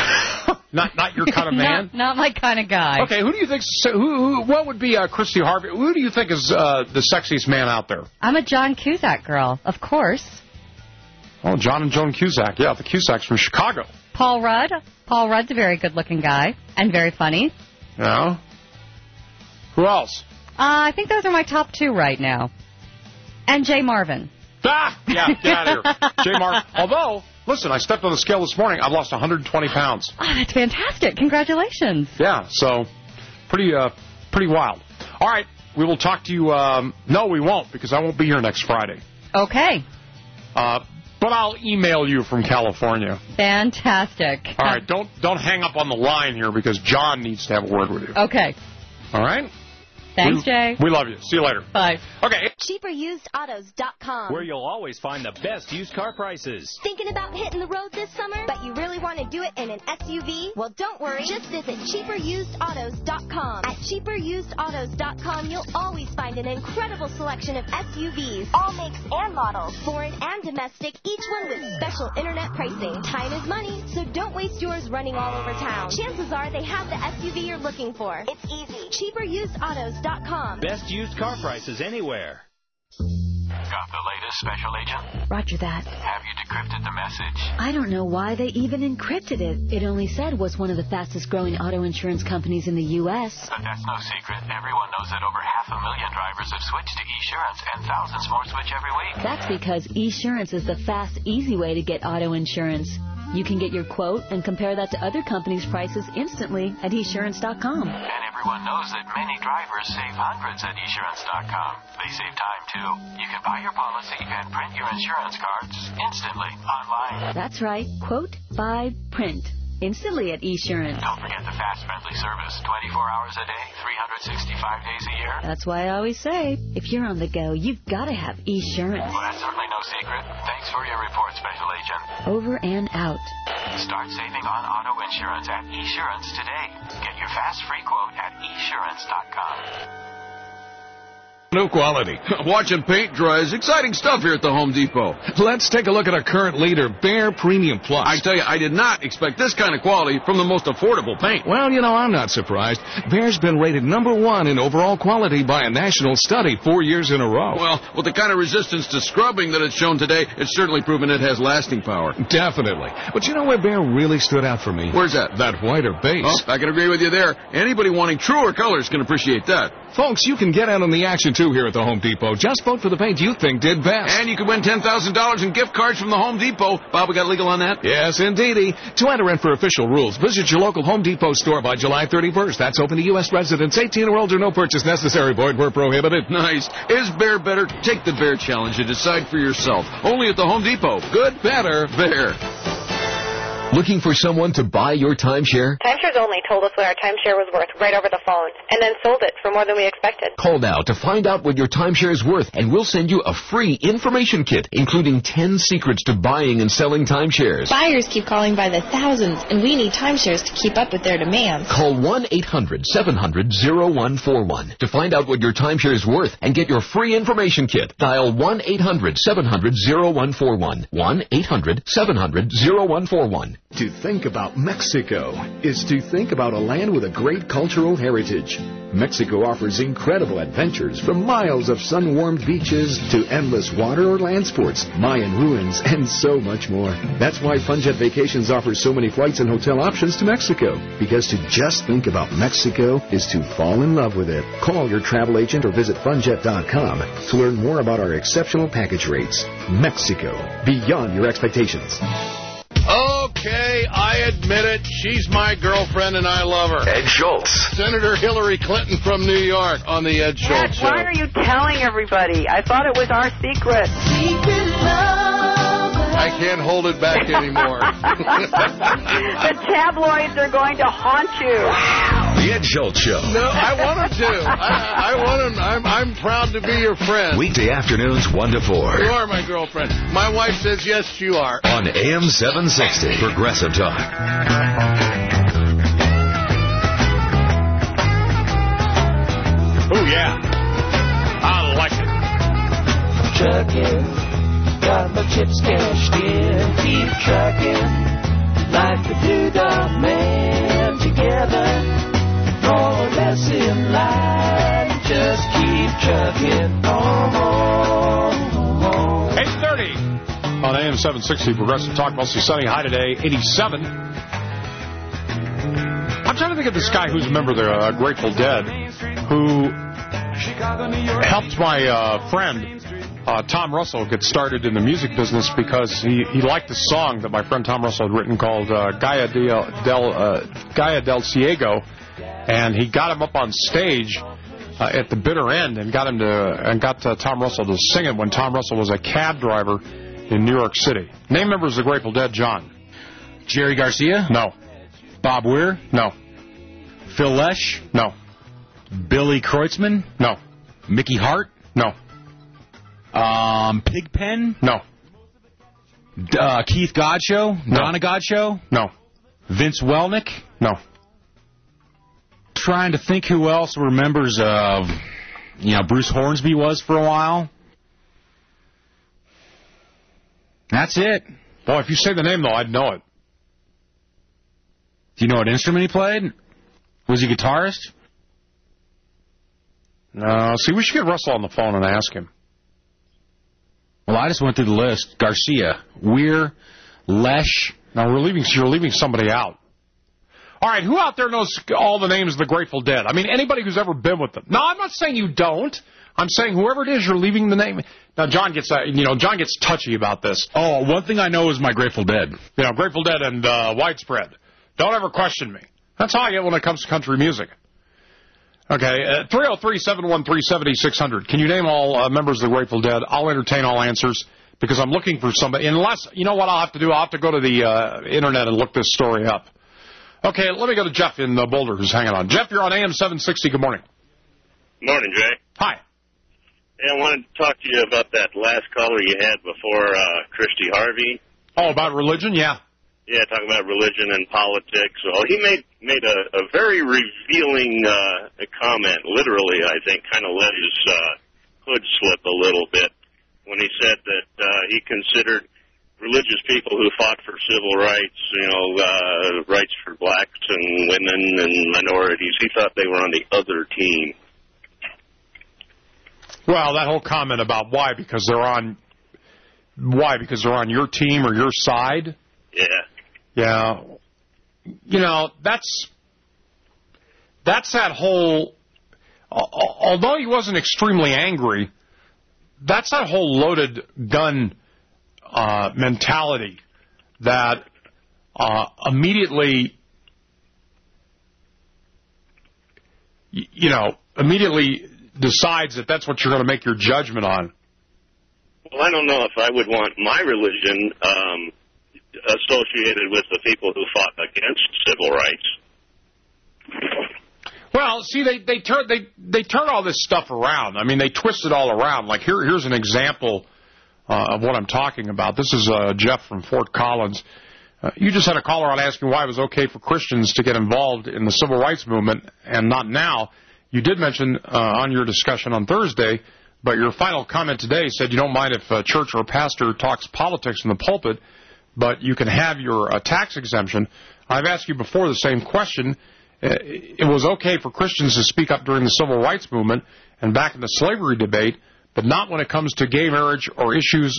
Not your kind of man? Not my kind of guy. Okay, who do you think? What would be Christy Harvey? Who do you think is the sexiest man out there? I'm a John Cusack girl, of course. Oh, John and Joan Cusack. Yeah, the Cusacks from Chicago. Paul Rudd. Paul Rudd's a very good-looking guy and very funny. Yeah. Who else? I think those are my top two right now. And Jay Marvin. Ah! Yeah, get out of here. Jay Marvin. Although, listen, I stepped on the scale this morning. I've lost 120 pounds. Oh, that's fantastic. Congratulations. Yeah, so pretty wild. All right, we will talk to you. No, we won't, because I won't be here next Friday. Okay. But I'll email you from California. Fantastic. All right, don't hang up on the line here, because John needs to have a word with you. Okay. All right? Thanks, Jay. We love you. See you later. Bye. Okay. CheaperUsedAutos.com. Where you'll always find the best used car prices. Thinking about hitting the road this summer, but you really want to do it in an SUV? Well, don't worry. Just visit CheaperUsedAutos.com. At CheaperUsedAutos.com, you'll always find an incredible selection of SUVs, all makes and models, foreign and domestic, each one with special internet pricing. Time is money, so don't waste yours running all over town. Chances are they have the SUV you're looking for. It's easy. CheaperUsedAutos.com. Best used car prices anywhere. Got the latest, Special Agent? Roger that. Have you decrypted the message? I don't know why they even encrypted it. It only said was one of the fastest growing auto insurance companies in the U.S. But that's no secret. Everyone knows that over 500,000 drivers have switched to Esurance, and thousands more switch every week. That's because Esurance is the fast, easy way to get auto insurance. You can get your quote and compare that to other companies' prices instantly at Esurance.com. And everyone knows that many drivers save hundreds at Esurance.com. They save time, too. You can buy your policy and print your insurance cards instantly online. That's right. Quote, buy, print. Instantly at Esurance. Don't forget the fast, friendly service. 24 hours a day, 365 days a year. That's why I always say, if you're on the go, you've got to have Esurance. Well, that's certainly no secret. Thanks for your report, Special Agent. Over and out. Start saving on auto insurance at Esurance today. Get your fast free quote at Esurance.com. New quality. Watching paint dry is exciting stuff here at the Home Depot. Let's take a look at our current leader, Behr Premium Plus. I tell you, I did not expect this kind of quality from the most affordable paint. Well, I'm not surprised. Behr's been rated #1 in overall quality by a national study 4 years in a row. Well, with the kind of resistance to scrubbing that it's shown today, it's certainly proven it has lasting power. Definitely. But you know where Behr really stood out for me? Where's that? That whiter base. Oh, I can agree with you there. Anybody wanting truer colors can appreciate that. Folks, you can get out on the action, too, too here at the Home Depot. Just vote for the paint you think did best. And you could win $10,000 in gift cards from the Home Depot. Bob, we got legal on that? Yes, indeedy. To enter in for official rules, visit your local Home Depot store by July 31st. That's open to U.S. residents 18 or older. No purchase necessary. Void where prohibited. Nice. Is Bear better? Take the Bear Challenge and decide for yourself. Only at the Home Depot. Good, better, Bear. Looking for someone to buy your timeshare? Timeshares Only told us what our timeshare was worth right over the phone, and then sold it for more than we expected. Call now to find out what your timeshare is worth, and we'll send you a free information kit, including 10 secrets to buying and selling timeshares. Buyers keep calling by the thousands, and we need timeshares to keep up with their demands. Call 1-800-700-0141 to find out what your timeshare is worth and get your free information kit. Dial 1-800-700-0141. 1-800-700-0141. To think about Mexico is to think about a land with a great cultural heritage. Mexico offers incredible adventures from miles of sun-warmed beaches to endless water or land sports, Mayan ruins, and so much more. That's why Funjet Vacations offers so many flights and hotel options to Mexico, because to just think about Mexico is to fall in love with it. Call your travel agent or visit funjet.com to learn more about our exceptional package rates. Mexico, beyond your expectations. Okay, I admit it. She's my girlfriend and I love her. Ed Schultz. Senator Hillary Clinton from New York on the Ed Schultz Show. Why are you telling everybody? I thought it was our secret. Secret love. I can't hold it back anymore. The tabloids are going to haunt you. The Ed Schultz Show. No, I want them to. I want them. I'm proud to be your friend. Weekday afternoons 1 to 4. You are my girlfriend. My wife says yes, you are. On AM 760. Progressive Talk. Oh, yeah. I like it. Trucking, got my chips cashed in. Keep trucking, like the do-da man together. More or less in line, just keep trucking on. 8:30 on AM 760 Progressive Talk. Mostly sunny. High today, 87. I'm trying to think of this guy who's a member of the Grateful Dead who helped my friend Tom Russell get started in the music business because he liked the song that my friend Tom Russell had written called Gaia del Ciego, and he got him up on stage at the bitter end and got Tom Russell to sing it when Tom Russell was a cab driver in New York City. Name members of the Grateful Dead, John. Jerry Garcia? No. Bob Weir? No. Phil Lesh? No. Billy Kreutzmann? No. Mickey Hart? No. Pigpen? No. Keith Godshow? No. Donna Godshow? No. Vince Welnick? No. Trying to think who else were members of, Bruce Hornsby was for a while. That's it. Boy, if you say the name, though, I'd know it. Do you know what instrument he played? Was he a guitarist? No. See, we should get Russell on the phone and ask him. Well, I just went through the list. Garcia, Weir, Lesh. Now, you're leaving somebody out. All right, who out there knows all the names of the Grateful Dead? I mean, anybody who's ever been with them. No, I'm not saying you don't. I'm saying whoever it is, you're leaving the name. Now, John gets touchy about this. Oh, one thing I know is my Grateful Dead. Grateful Dead and Widespread. Don't ever question me. That's how I get when it comes to country music. Okay, 303-713-7600. Can you name all members of the Grateful Dead? I'll entertain all answers because I'm looking for somebody. Unless, you know what I'll have to do? I'll have to go to the Internet and look this story up. Okay, let me go to Jeff in Boulder who's hanging on. Jeff, you're on AM 760. Good morning. Morning, Jay. Hi. Hey, I wanted to talk to you about that last caller you had before Christy Harvey. Oh, about religion? Yeah. Yeah, talking about religion and politics. Well, he made a very revealing comment, literally, I think, kind of let his hood slip a little bit when he said that he considered religious people who fought for civil rights, rights for blacks and women and minorities, he thought they were on the other team. Well, that whole comment about why because they're on your team or your side. Yeah. Yeah. That's that whole. although he wasn't extremely angry, that's that whole loaded gun mentality that immediately decides that that's what you're going to make your judgment on. Well, I don't know if I would want my religion associated with the people who fought against civil rights. Well, see, they turn all this stuff around. I mean, they twist it all around. Like here's an example of what I'm talking about. This is Jeff from Fort Collins. You just had a caller on asking why it was okay for Christians to get involved in the civil rights movement and not now. You did mention on your discussion on Thursday, but your final comment today said you don't mind if a church or a pastor talks politics in the pulpit, but you can have your tax exemption. I've asked you before the same question. It was okay for Christians to speak up during the civil rights movement and back in the slavery debate, but not when it comes to gay marriage or issues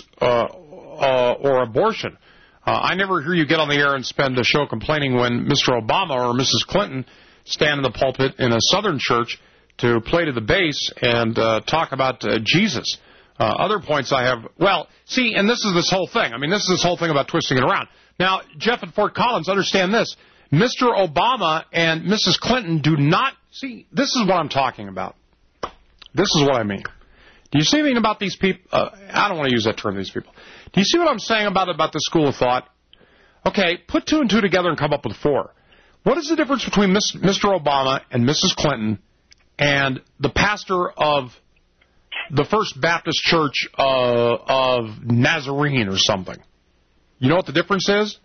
or abortion. I never hear you get on the air and spend a show complaining when Mr. Obama or Mrs. Clinton stand in the pulpit in a southern church to play to the base and talk about Jesus. Other points I have, well, see, and this is this whole thing. I mean, this is this whole thing about twisting it around. Now, Jeff at Fort Collins, understand this. Mr. Obama and Mrs. Clinton do not, see, this is what I'm talking about. This is what I mean. Do you see anything about these people? I don't want to use that term, these people. Do you see what I'm saying about the school of thought? Okay, put 2 and 2 together and come up with 4. What is the difference between Mr. Obama and Mrs. Clinton and the pastor of the First Baptist Church of Nazarene or something? You know what the difference is?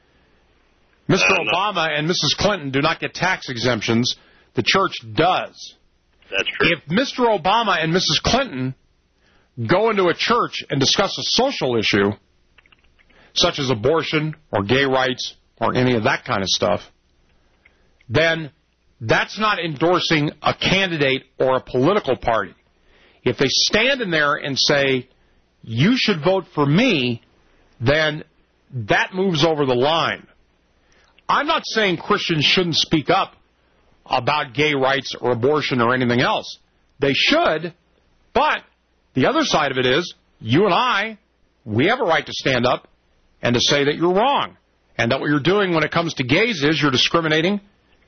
Mr. Obama and Mrs. Clinton do not get tax exemptions. The church does. That's true. If Mr. Obama and Mrs. Clinton go into a church and discuss a social issue, such as abortion or gay rights or any of that kind of stuff, then that's not endorsing a candidate or a political party. If they stand in there and say, you should vote for me, then that moves over the line. I'm not saying Christians shouldn't speak up about gay rights or abortion or anything else. They should, but the other side of it is, you and I, we have a right to stand up and to say that you're wrong, and that what you're doing when it comes to gays is you're discriminating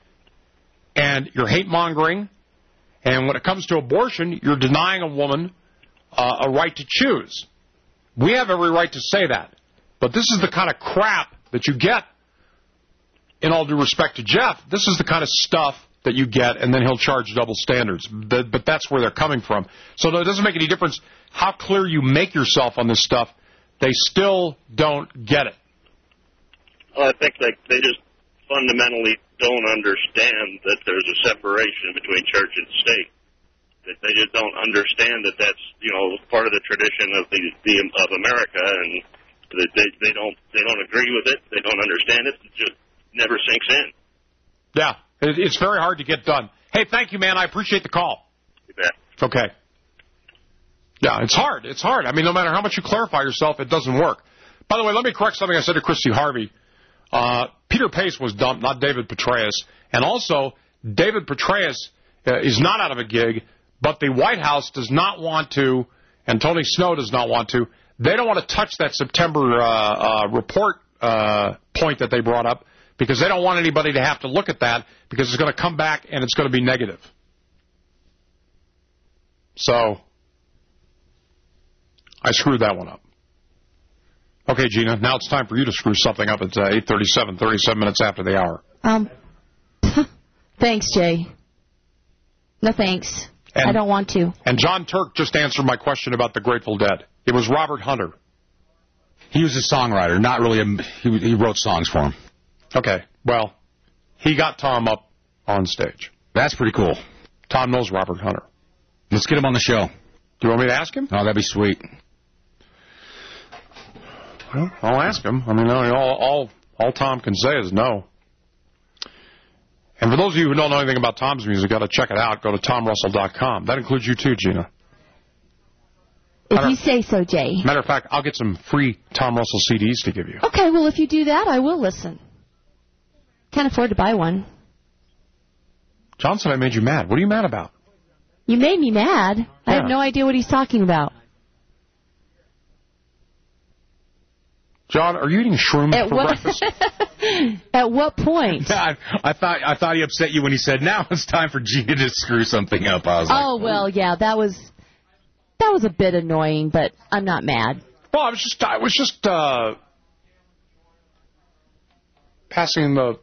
and you're hate-mongering, and when it comes to abortion, you're denying a woman a right to choose. We have every right to say that, but this is the kind of crap that you get. In all due respect to Jeff, this is the kind of stuff that you get, and then he'll charge double standards. But that's where they're coming from. So it doesn't make any difference how clear you make yourself on this stuff. They still don't get it. Well, I think they just fundamentally don't understand that there's a separation between church and state. That they just don't understand that that's part of the tradition of of America, and that they don't agree with it. They don't understand it. It just never sinks in. Yeah, it's very hard to get done. Hey, thank you, man. I appreciate the call. You bet. Okay. Yeah, it's hard. It's hard. I mean, no matter how much you clarify yourself, it doesn't work. By the way, let me correct something I said to Christy Harvey. Peter Pace was dumped, not David Petraeus. And also, David Petraeus is not out of a gig, but the White House does not want to, and Tony Snow does not want to. They don't want to touch that September report point that they brought up, because they don't want anybody to have to look at that, because it's going to come back and it's going to be negative. So, I screwed that one up. Okay, Gina, now it's time for you to screw something up. It's 8:37, 37 minutes after the hour. Thanks, Jay. No thanks. I don't want to. And John Turk just answered my question about the Grateful Dead. It was Robert Hunter. He was a songwriter, not really he wrote songs for him. Okay, well, he got Tom up on stage. That's pretty cool. Tom knows Robert Hunter. Let's get him on the show. Do you want me to ask him? Oh, that'd be sweet. Well, I'll ask him. I mean, all Tom can say is no. And for those of you who don't know anything about Tom's music, got to check it out. Go to TomRussell.com. That includes you too, Gina. If you say so, Jay. Matter of fact, I'll get some free Tom Russell CDs to give you. Okay, well, if you do that, I will listen. Can't afford to buy one. John said I made you mad. What are you mad about? You made me mad. Yeah. I have no idea what he's talking about. John, are you eating shrooms for breakfast? At what point? I thought he upset you when he said, now it's time for Gina to screw something up. I was like, well, yeah, that was a bit annoying, but I'm not mad. Well, I was just passing the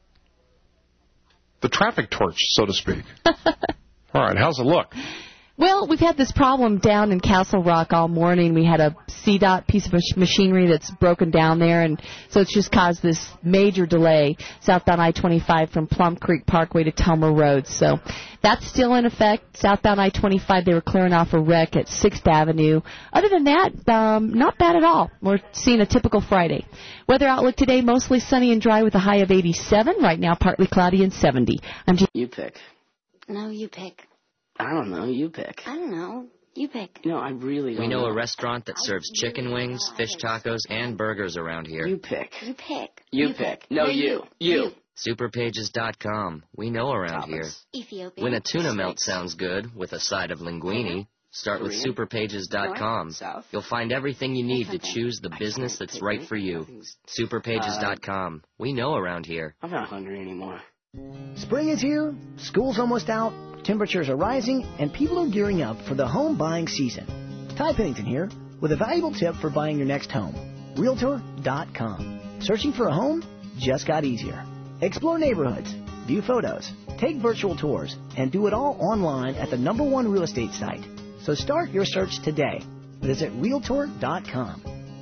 traffic torch, so to speak. All right, how's it look? Well, we've had this problem down in Castle Rock all morning. We had a CDOT piece of machinery that's broken down there, and so it's just caused this major delay southbound I-25 from Plum Creek Parkway to Tomer Road. So that's still in effect. Southbound I-25, they were clearing off a wreck at 6th Avenue. Other than that, not bad at all. We're seeing a typical Friday. Weather outlook today, mostly sunny and dry with a high of 87. Right now, partly cloudy and 70. You pick. No, you pick. I don't know. You pick. I don't know. You pick. No, I really don't We know a restaurant that serves chicken wings, fish tacos, and burgers around here. You pick. You pick. You pick. No, you. Superpages.com. We know around here. Ethiopia. When a tuna melt sounds good with a side of linguine, start with Superpages.com. You'll find everything you need to choose the business that's right for you. Superpages.com. We know around here. I'm not hungry anymore. Spring is here, school's almost out, temperatures are rising, and people are gearing up for the home buying season. Ty Pennington here with a valuable tip for buying your next home. Realtor.com. Searching for a home just got easier. Explore neighborhoods, view photos, take virtual tours, and do it all online at the #1 real estate site. So start your search today. Visit Realtor.com.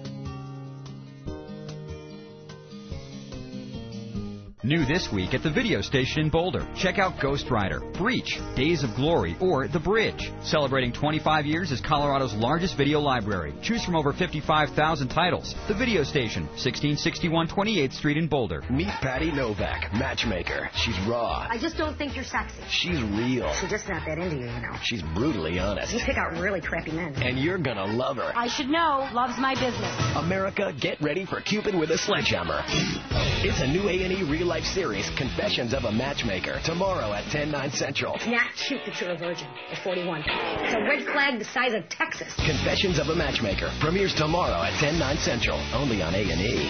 New this week at the video station in Boulder. Check out Ghost Rider, Breach, Days of Glory, or The Bridge. Celebrating 25 years as Colorado's largest video library. Choose from over 55,000 titles. The video station, 1661 28th Street in Boulder. Meet Patty Novak, matchmaker. She's raw. I just don't think you're sexy. She's real. She's just not that into you, you know. She's brutally honest. You pick out really crappy men. And you're gonna love her. I should know. Love's my business. America, get ready for Cupid with a Sledgehammer. It's a new A&E real-life series, Confessions of a Matchmaker, tomorrow at 10/9 Central. It's not cute that you're a virgin at 41. It's a red flag the size of Texas. Confessions of a Matchmaker premieres tomorrow at 10/9 Central, only on A&E.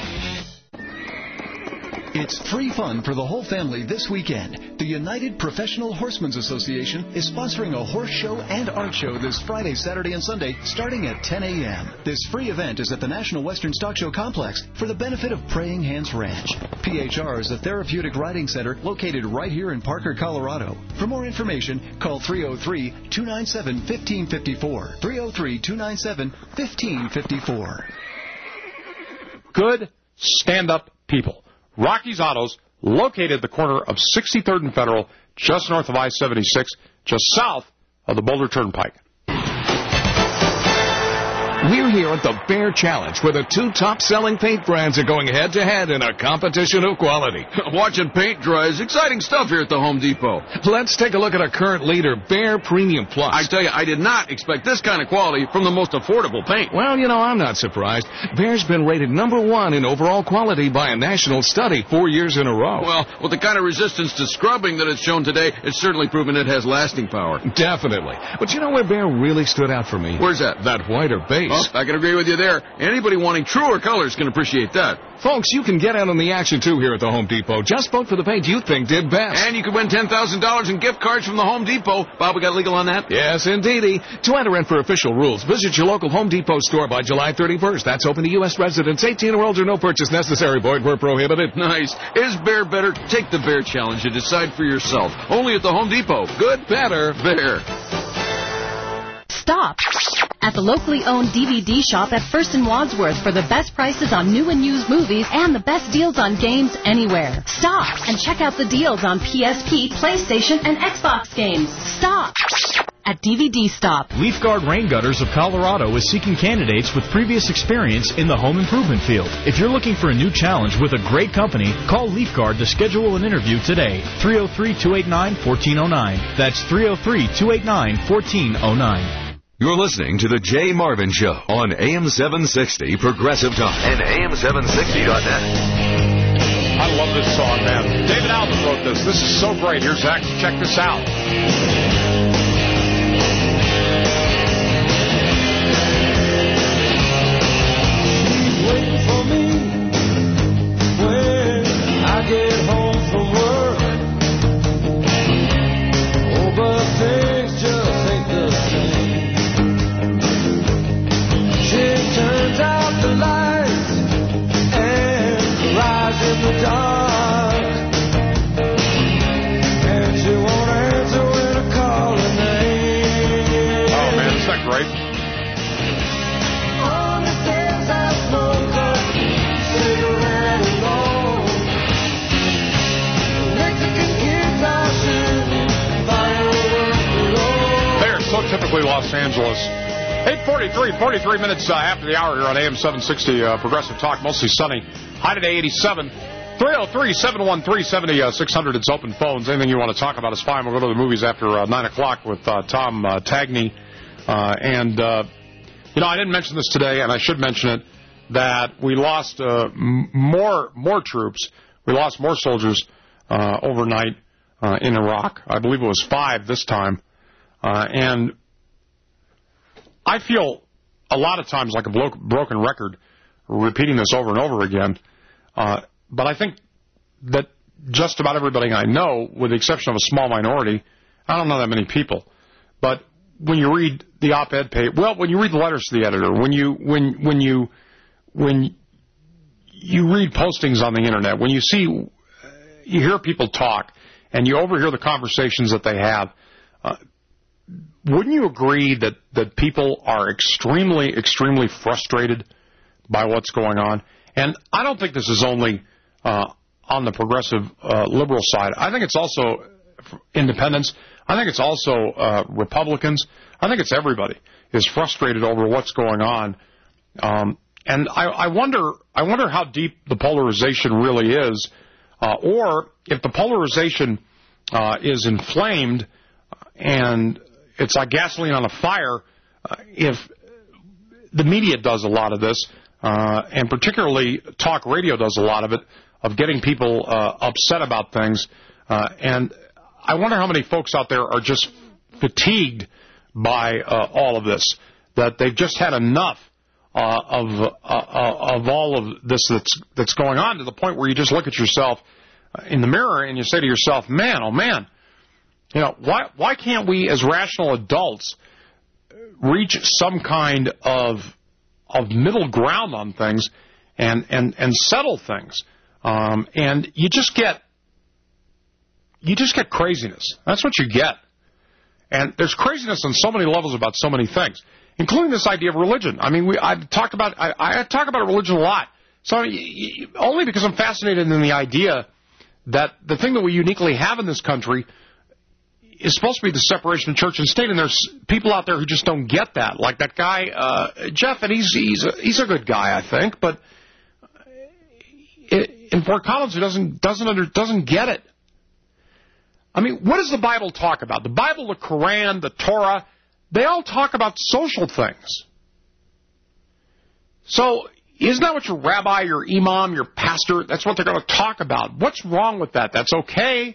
It's free fun for the whole family this weekend. The United Professional Horsemen's Association is sponsoring a horse show and art show this Friday, Saturday, and Sunday starting at 10 a.m. This free event is at the National Western Stock Show Complex for the benefit of Praying Hands Ranch. PHR is a therapeutic riding center located right here in Parker, Colorado. For more information, call 303-297-1554. 303-297-1554. Good stand-up people. Rocky's Autos, located at the corner of 63rd and Federal, just north of I-76, just south of the Boulder Turnpike. We're here at the Bear Challenge, where the two top-selling paint brands are going head-to-head in a competition of quality. Watching paint dry is exciting stuff here at the Home Depot. Let's take a look at our current leader, Bear Premium Plus. I tell you, I did not expect this kind of quality from the most affordable paint. Well, you know, I'm not surprised. Bear's been rated #1 in overall quality by a national study 4 years in a row. Well, with the kind of resistance to scrubbing that it's shown today, it's certainly proven it has lasting power. Definitely. But you know where Bear really stood out for me? Where's that? That whiter base. Well, I can agree with you there. Anybody wanting truer colors can appreciate that. Folks, you can get out on the action, too, here at the Home Depot. Just vote for the paint you think did best. And you could win $10,000 in gift cards from the Home Depot. Bob, we got legal on that? Yes, indeedy. To enter in for official rules, visit your local Home Depot store by July 31st. That's open to U.S. residents 18 or older. No purchase necessary. Void where prohibited. Nice. Is Bear better? Take the Bear Challenge and decide for yourself. Only at the Home Depot. Good, better, Bear. Stop at the locally owned DVD shop at First and Wadsworth for the best prices on new and used movies and the best deals on games anywhere. Stop and check out the deals on PSP, PlayStation, and Xbox games. Stop at DVD Stop. LeafGuard Rain Gutters of Colorado is seeking candidates with previous experience in the home improvement field. If you're looking for a new challenge with a great company, call LeafGuard to schedule an interview today. 303-289-1409. That's 303-289-1409. You're listening to The Jay Marvin Show on AM 760 Progressive Talk and AM760.net. I love this song, man. David Alvin wrote this. This is so great. Here's Zach. Check this out. Los Angeles. 43 minutes after the hour here on AM 760 Progressive Talk, mostly sunny. High today, 87. 303-713-7600. It's open phones. Anything you want to talk about is fine. We'll go to the movies after 9 o'clock with Tom Tagney. I didn't mention this today, and I should mention it, that we lost more troops. We lost more soldiers overnight in Iraq. I believe it was 5 this time. And I feel a lot of times like a broken record repeating this over and over again. But I think that just about everybody I know, with the exception of a small minority, I don't know that many people, but when you read the op-ed page, when you read the letters to the editor, when you read postings on the internet, when you hear people talk, and you overhear the conversations that they have, wouldn't you agree that people are extremely, extremely frustrated by what's going on? And I don't think this is only on the progressive liberal side. I think it's also independents. I think it's also Republicans. I think it's everybody is frustrated over what's going on. And I wonder how deep the polarization really is, or if the polarization is inflamed and it's like gasoline on a fire, if the media does a lot of this, and particularly talk radio does a lot of it, of getting people upset about things. And I wonder how many folks out there are just fatigued by all of this, that they've just had enough of all of this that's going on, to the point where you just look at yourself in the mirror and you say to yourself, man, oh man, why can't we as rational adults reach some kind of middle ground on things and settle things? And you just get craziness. That's what you get. And there's craziness on so many levels about so many things, including this idea of religion. I mean, I talk about religion a lot. So only because I'm fascinated in the idea that the thing that we uniquely have in this country is supposed to be the separation of church and state, and there's people out there who just don't get that. Like that guy Jeff, and he's a good guy, I think, but in Fort Collins, who doesn't get it. I mean, what does the Bible talk about? The Bible, the Quran, the Torah, they all talk about social things. So isn't that what your rabbi, your imam, your pastor, that's what they're going to talk about? What's wrong with that? That's okay.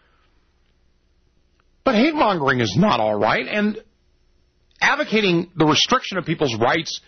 But hate-mongering is not all right, and advocating the restriction of people's rights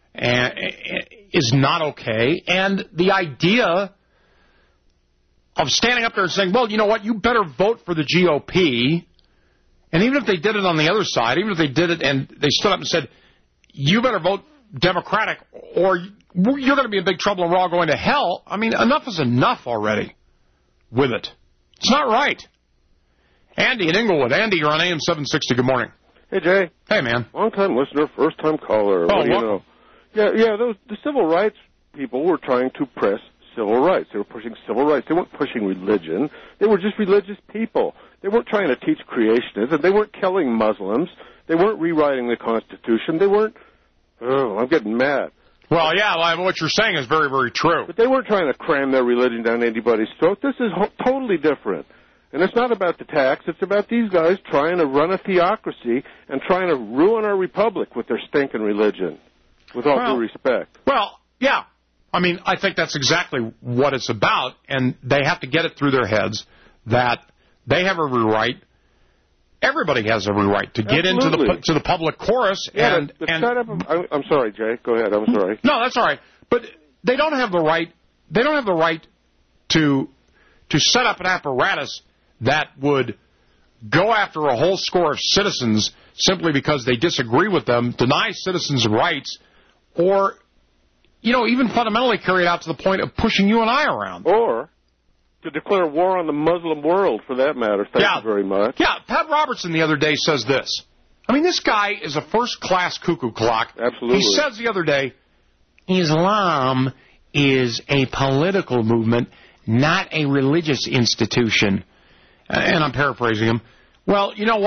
is not okay, and the idea of standing up there and saying, well, you know what, you better vote for the GOP, and even if they did it on the other side, even if they did it and they stood up and said, you better vote Democratic or you're going to be in big trouble and we're all going to hell, I mean, enough is enough already with it. It's not right. Andy in Inglewood. Andy, you're on AM 760. Good morning. Hey, Jay. Hey, man. Long-time listener, first-time caller. What do you know? Yeah, the civil rights people were trying to press civil rights. They were pushing civil rights. They weren't pushing religion. They were just religious people. They weren't trying to teach creationism. They weren't killing Muslims. They weren't rewriting the Constitution. They weren't... Oh, I'm getting mad. Well, yeah, what you're saying is very, very true. But they weren't trying to cram their religion down anybody's throat. This is totally different. And it's not about the tax. It's about these guys trying to run a theocracy and trying to ruin our republic with their stinking religion, with all due respect. Well, yeah. I mean, I think that's exactly what it's about, and they have to get it through their heads that they have every right, everybody has every right to get into the public chorus. Yeah, I'm sorry, Jay. Go ahead. I'm sorry. No, that's all right. But they don't have the right. They don't have the right to set up an apparatus that would go after a whole score of citizens simply because they disagree with them, deny citizens' rights, or, even fundamentally carry it out to the point of pushing you and I around. Or to declare war on the Muslim world, for that matter. Thank you very much. Yeah, Pat Robertson the other day says this. I mean, this guy is a first-class cuckoo clock. Absolutely. He says the other day, Islam is a political movement, not a religious institution. And I'm paraphrasing him. Well, you know what?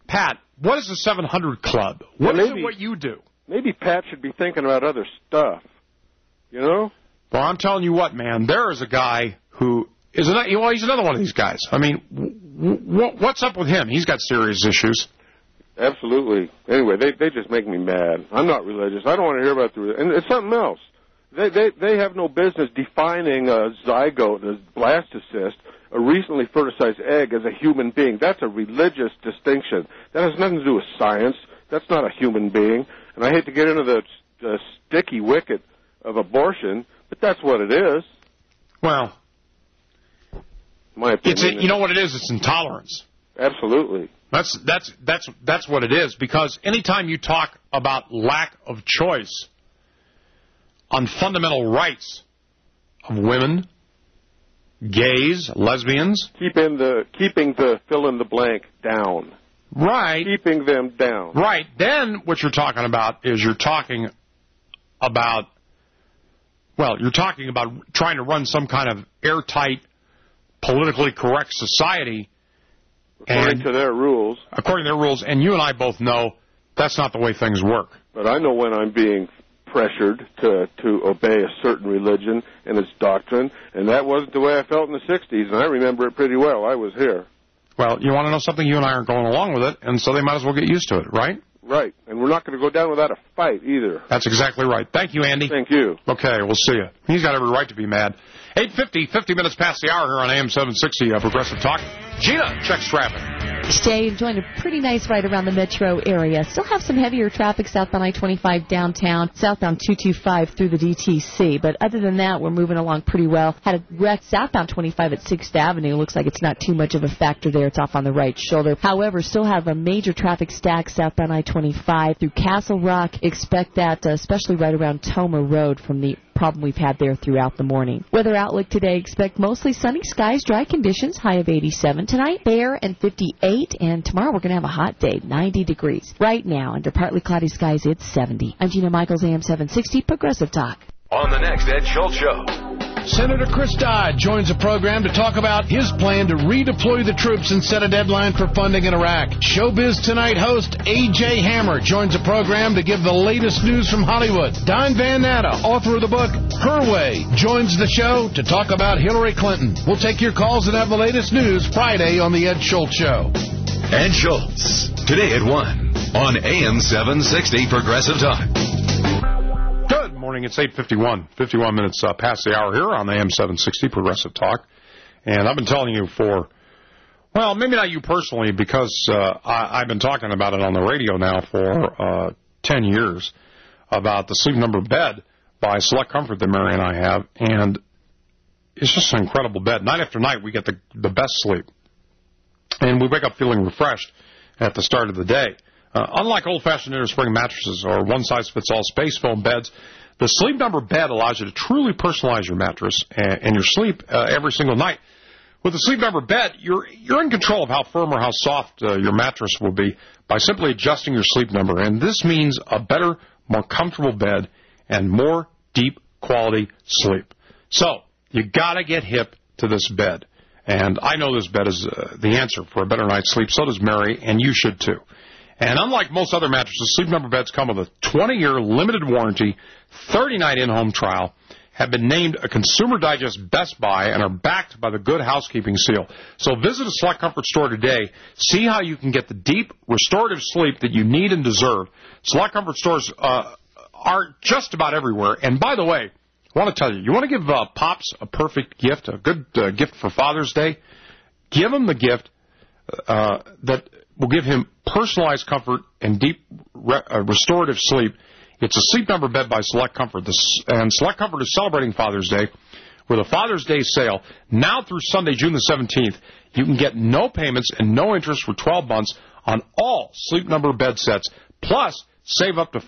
Pat, what is the 700 Club? What is it what you do? Maybe Pat should be thinking about other stuff. You know? Well, I'm telling you what, man. There is a guy who is he's another one of these guys. I mean, what's up with him? He's got serious issues. Absolutely. Anyway, they just make me mad. I'm not religious. I don't want to hear about and it's something else. They have no business defining a zygote, a blastocyst, a recently fertilized egg as a human being. That's a religious distinction. That has nothing to do with science. That's not a human being. And I hate to get into the sticky wicket of abortion, but that's what it is. Well, my opinion. You know what it is? It's intolerance. Absolutely. That's what it is. Because anytime you talk about lack of choice on fundamental rights of women, gays, lesbians, keeping the fill in the blank down. Right. Keeping them down. Right. Then what you're talking about is you're talking about trying to run some kind of airtight, politically correct society. According to their rules. According to their rules. And you and I both know that's not the way things work. But I know when I'm being pressured to obey a certain religion and its doctrine, and that wasn't the way I felt in the 60s, and I remember it pretty well. I was here. Well, you want to know something? You and I aren't going along with it, and so they might as well get used to it, right? Right, and we're not going to go down without a fight either. That's exactly right. Thank you, Andy. Thank you. Okay, we'll see you. He's got every right to be mad. 8:50, 50 minutes past the hour here on AM 760, Progressive Talk. Gina checks traffic. Today, enjoying a pretty nice ride around the metro area. Still have some heavier traffic southbound I-25 downtown, southbound 225 through the DTC. But other than that, we're moving along pretty well. Had a wreck southbound 25 at 6th Avenue. Looks like it's not too much of a factor there. It's off on the right shoulder. However, still have a major traffic stack southbound I-25 through Castle Rock. Expect that, especially right around Toma Road from the problem we've had there throughout the morning. Weather outlook today, expect mostly sunny skies, dry conditions, high of 87 tonight, fair and 58, and tomorrow we're going to have a hot day, 90 degrees. Right now, under partly cloudy skies, it's 70. I'm Gina Michaels, AM 760, Progressive Talk. On the next Ed Schultz Show. Senator Chris Dodd joins the program to talk about his plan to redeploy the troops and set a deadline for funding in Iraq. Showbiz Tonight host A.J. Hammer joins the program to give the latest news from Hollywood. Don Van Natta, author of the book Her Way, joins the show to talk about Hillary Clinton. We'll take your calls and have the latest news Friday on the Ed Schultz Show. Ed Schultz, today at 1 on AM 760 Progressive Talk. Good morning. It's 8:51, 51 minutes past the hour here on AM 760 Progressive Talk. And I've been telling you well, maybe not you personally, because I've been talking about it on the radio now for 10 years, about the Sleep Number bed by Select Comfort that Mary and I have. And it's just an incredible bed. Night after night, we get the best sleep. And we wake up feeling refreshed at the start of the day. Unlike old-fashioned inner spring mattresses or one-size-fits-all space foam beds, the Sleep Number bed allows you to truly personalize your mattress and your sleep every single night. With the Sleep Number bed, you're in control of how firm or how soft your mattress will be by simply adjusting your sleep number. And this means a better, more comfortable bed and more deep quality sleep. So you got to get hip to this bed. And I know this bed is the answer for a better night's sleep. So does Mary, and you should too. And unlike most other mattresses, Sleep Number beds come with a 20-year limited warranty, 30-night in-home trial, have been named a Consumer Digest Best Buy, and are backed by the Good Housekeeping seal. So visit a Select Comfort store today. See how you can get the deep, restorative sleep that you need and deserve. Select Comfort stores are just about everywhere. And by the way, I want to tell you, you want to give Pops a perfect gift, a good gift for Father's Day? Give him the gift that will give him personalized comfort and deep restorative sleep. It's a Sleep Number bed by Select Comfort. And Select Comfort is celebrating Father's Day with a Father's Day sale. Now through Sunday, June the 17th, you can get no payments and no interest for 12 months on all Sleep Number bed sets. Plus, save up to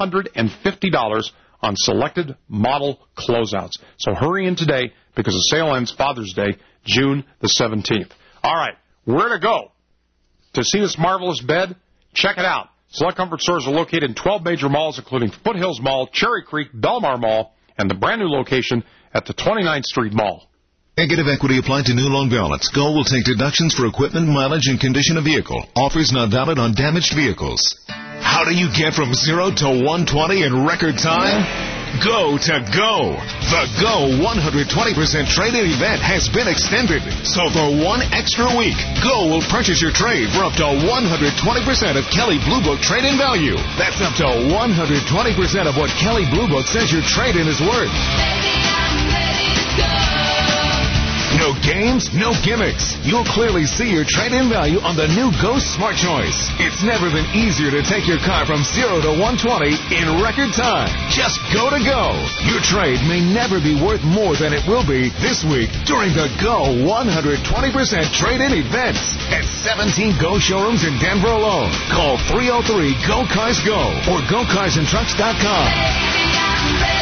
$450 on selected model closeouts. So hurry in today because the sale ends Father's Day, June the 17th. All right, where to go to see this marvelous bed? Check it out. Select Comfort stores are located in 12 major malls, including Foothills Mall, Cherry Creek, Belmar Mall, and the brand-new location at the 29th Street Mall. Negative equity applied to new loan balance. Go will take deductions for equipment, mileage, and condition of vehicle. Offers not valid on damaged vehicles. How do you get from 0 to 120 in record time? Go to Go. The Go 120% trade-in event has been extended. So for one extra week, Go will purchase your trade for up to 120% of Kelley Blue Book trade-in value. That's up to 120% of what Kelley Blue Book says your trade-in is worth. No games, no gimmicks. You'll clearly see your trade-in value on the new Go Smart Choice. It's never been easier to take your car from 0 to 120 in record time. Just go to Go. Your trade may never be worth more than it will be this week during the Go 120% trade-in events at 17 Go showrooms in Denver alone. Call 303-GO-CARS-GO or GoCarsandTrucks.com.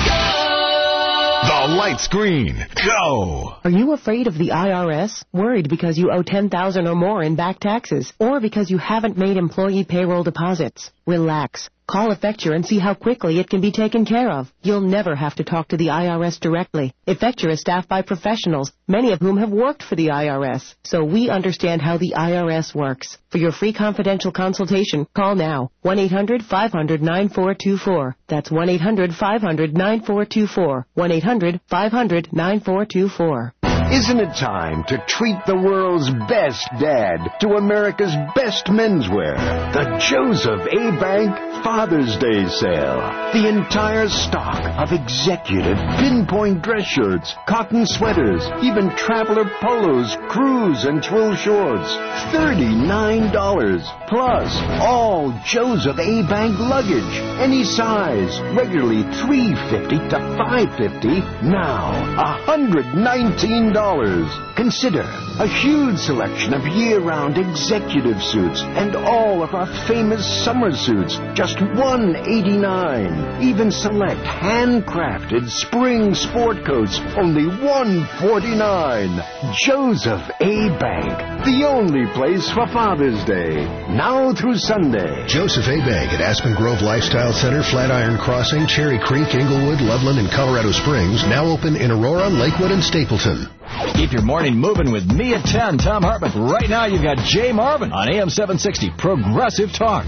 The light screen. Go. Are you afraid of the IRS? Worried because you owe $10,000 or more in back taxes? Or because you haven't made employee payroll deposits? Relax. Call Effecture and see how quickly it can be taken care of. You'll never have to talk to the IRS directly. Effecture is staffed by professionals, many of whom have worked for the IRS. So we understand how the IRS works. For your free confidential consultation, call now. 1-800-500-9424. That's 1-800-500-9424. 1-800-500-9424. Isn't it time to treat the world's best dad to America's best menswear? The Joseph A. Bank Father's Day Sale. The entire stock of executive pinpoint dress shirts, cotton sweaters, even traveler polos, crews, and twill shorts. $39. Plus, all Joseph A. Bank luggage. Any size. Regularly $350 to $550. Now, $119. Consider a huge selection of year-round executive suits and all of our famous summer suits, just $189. Even select handcrafted spring sport coats, only $149. Joseph A. Bank, the only place for Father's Day, now through Sunday. Joseph A. Bank at Aspen Grove Lifestyle Center, Flatiron Crossing, Cherry Creek, Inglewood, Loveland, and Colorado Springs, now open in Aurora, Lakewood, and Stapleton. Keep your morning moving with me at 10, Tom Hartman. Right now, you've got Jay Marvin on AM 760, Progressive Talk.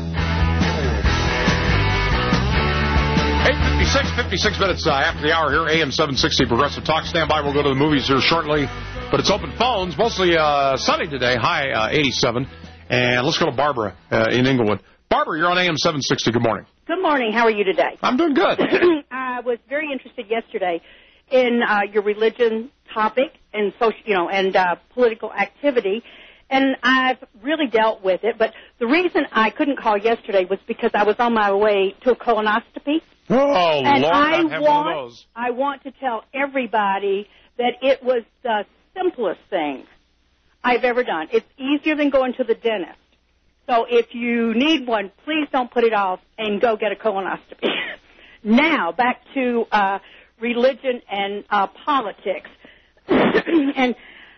56 minutes after the hour here, AM 760, Progressive Talk. Stand by, we'll go to the movies here shortly. But it's open phones, mostly sunny today, high 87. And let's go to Barbara in Inglewood. Barbara, you're on AM 760. Good morning. Good morning. How are you today? I'm doing good. I was very interested yesterday in your religion topic and social, and political activity, and I've really dealt with it. But the reason I couldn't call yesterday was because I was on my way to a colonoscopy. Oh, and Lord, I want to tell everybody that it was the simplest thing I've ever done. It's easier than going to the dentist. So if you need one, please don't put it off and go get a colonoscopy. Now, back to religion and politics. And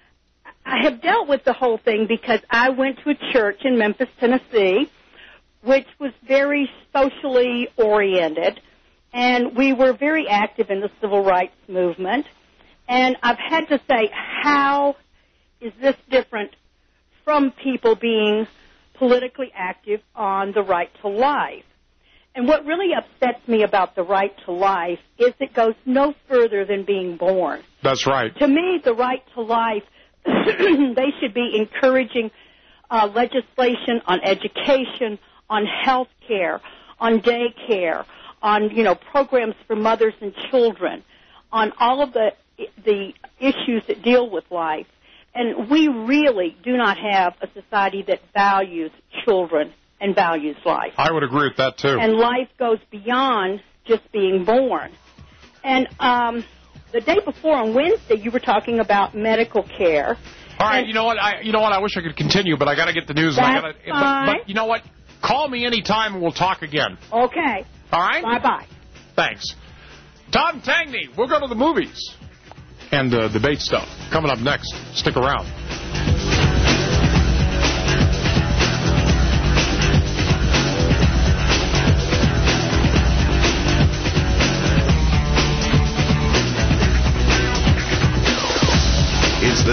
I have dealt with the whole thing because I went to a church in Memphis, Tennessee, which was very socially oriented, and we were very active in the civil rights movement. And I've had to say, how is this different from people being politically active on the right to life? And what really upsets me about the right to life is it goes no further than being born. That's right. To me, the right to life, they should be encouraging legislation on education, on health care, on daycare, on, programs for mothers and children, on all of the issues that deal with life. And we really do not have a society that values children and values life. I would agree with that, too. And life goes beyond just being born. And the day before, on Wednesday, you were talking about medical care. All right, you know what? I wish I could continue, but I got to get the news. That's fine. But you know what? Call me anytime and we'll talk again. Okay. All right? Bye-bye. Thanks. Tom Tangney, we'll go to the movies and debate stuff. Coming up next. Stick around.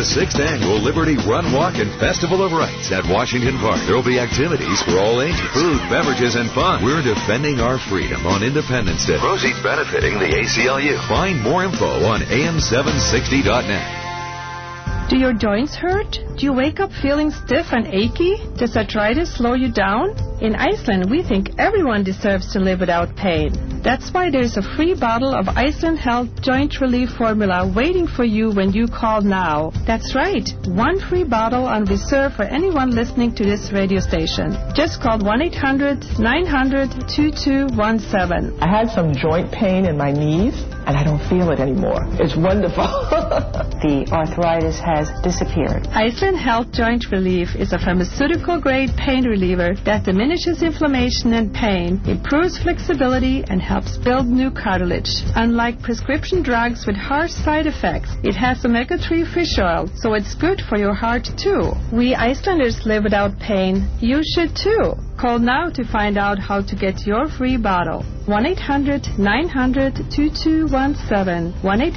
the 6th Annual Liberty Run, Walk, and Festival of Rights at Washington Park. There will be activities for all ages, food, beverages, and fun. We're defending our freedom on Independence Day. Proceeds benefiting the ACLU. Find more info on am760.net. Do your joints hurt? Do you wake up feeling stiff and achy? Does arthritis slow you down? In Iceland, we think everyone deserves to live without pain. That's why there's a free bottle of Iceland Health Joint Relief Formula waiting for you when you call now. That's right, one free bottle on reserve for anyone listening to this radio station. Just call 1-800-900-2217. I had some joint pain in my knees, and I don't feel it anymore. It's wonderful. The arthritis has disappeared. Iceland Health Joint Relief is a pharmaceutical-grade pain reliever that diminishes inflammation and pain, improves flexibility, and helps build new cartilage. Unlike prescription drugs with harsh side effects, it has omega-3 fish oil, so it's good for your heart too. We Icelanders live without pain. You should too. Call now to find out how to get your free bottle. 1-800-900-2217.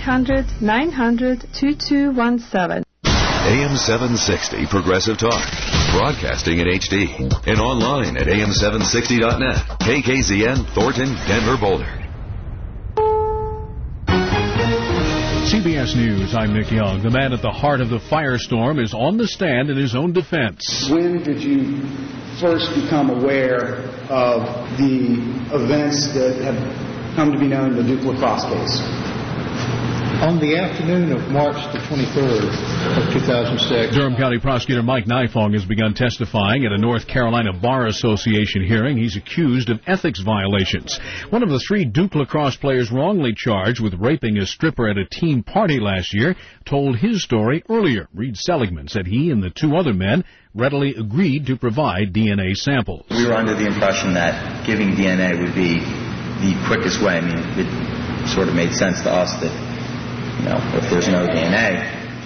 1-800-900-2217. AM 760 Progressive Talk. Broadcasting in HD. And online at am760.net. KKZN, Thornton, Denver, Boulder. CBS News, I'm Nick Young. The man at the heart of the firestorm is on the stand in his own defense. When did you first become aware of the events that have come to be known in the Duke lacrosse case? On the afternoon of March the 23rd of 2006. Durham County Prosecutor Mike Nifong has begun testifying at a North Carolina Bar Association hearing. He's accused of ethics violations. One of the 3 Duke lacrosse players wrongly charged with raping a stripper at a team party last year told his story earlier. Reed Seligman said he and the 2 other men readily agreed to provide DNA samples. We were under the impression that giving DNA would be the quickest way. I mean, it sort of made sense to us that, if there's no DNA,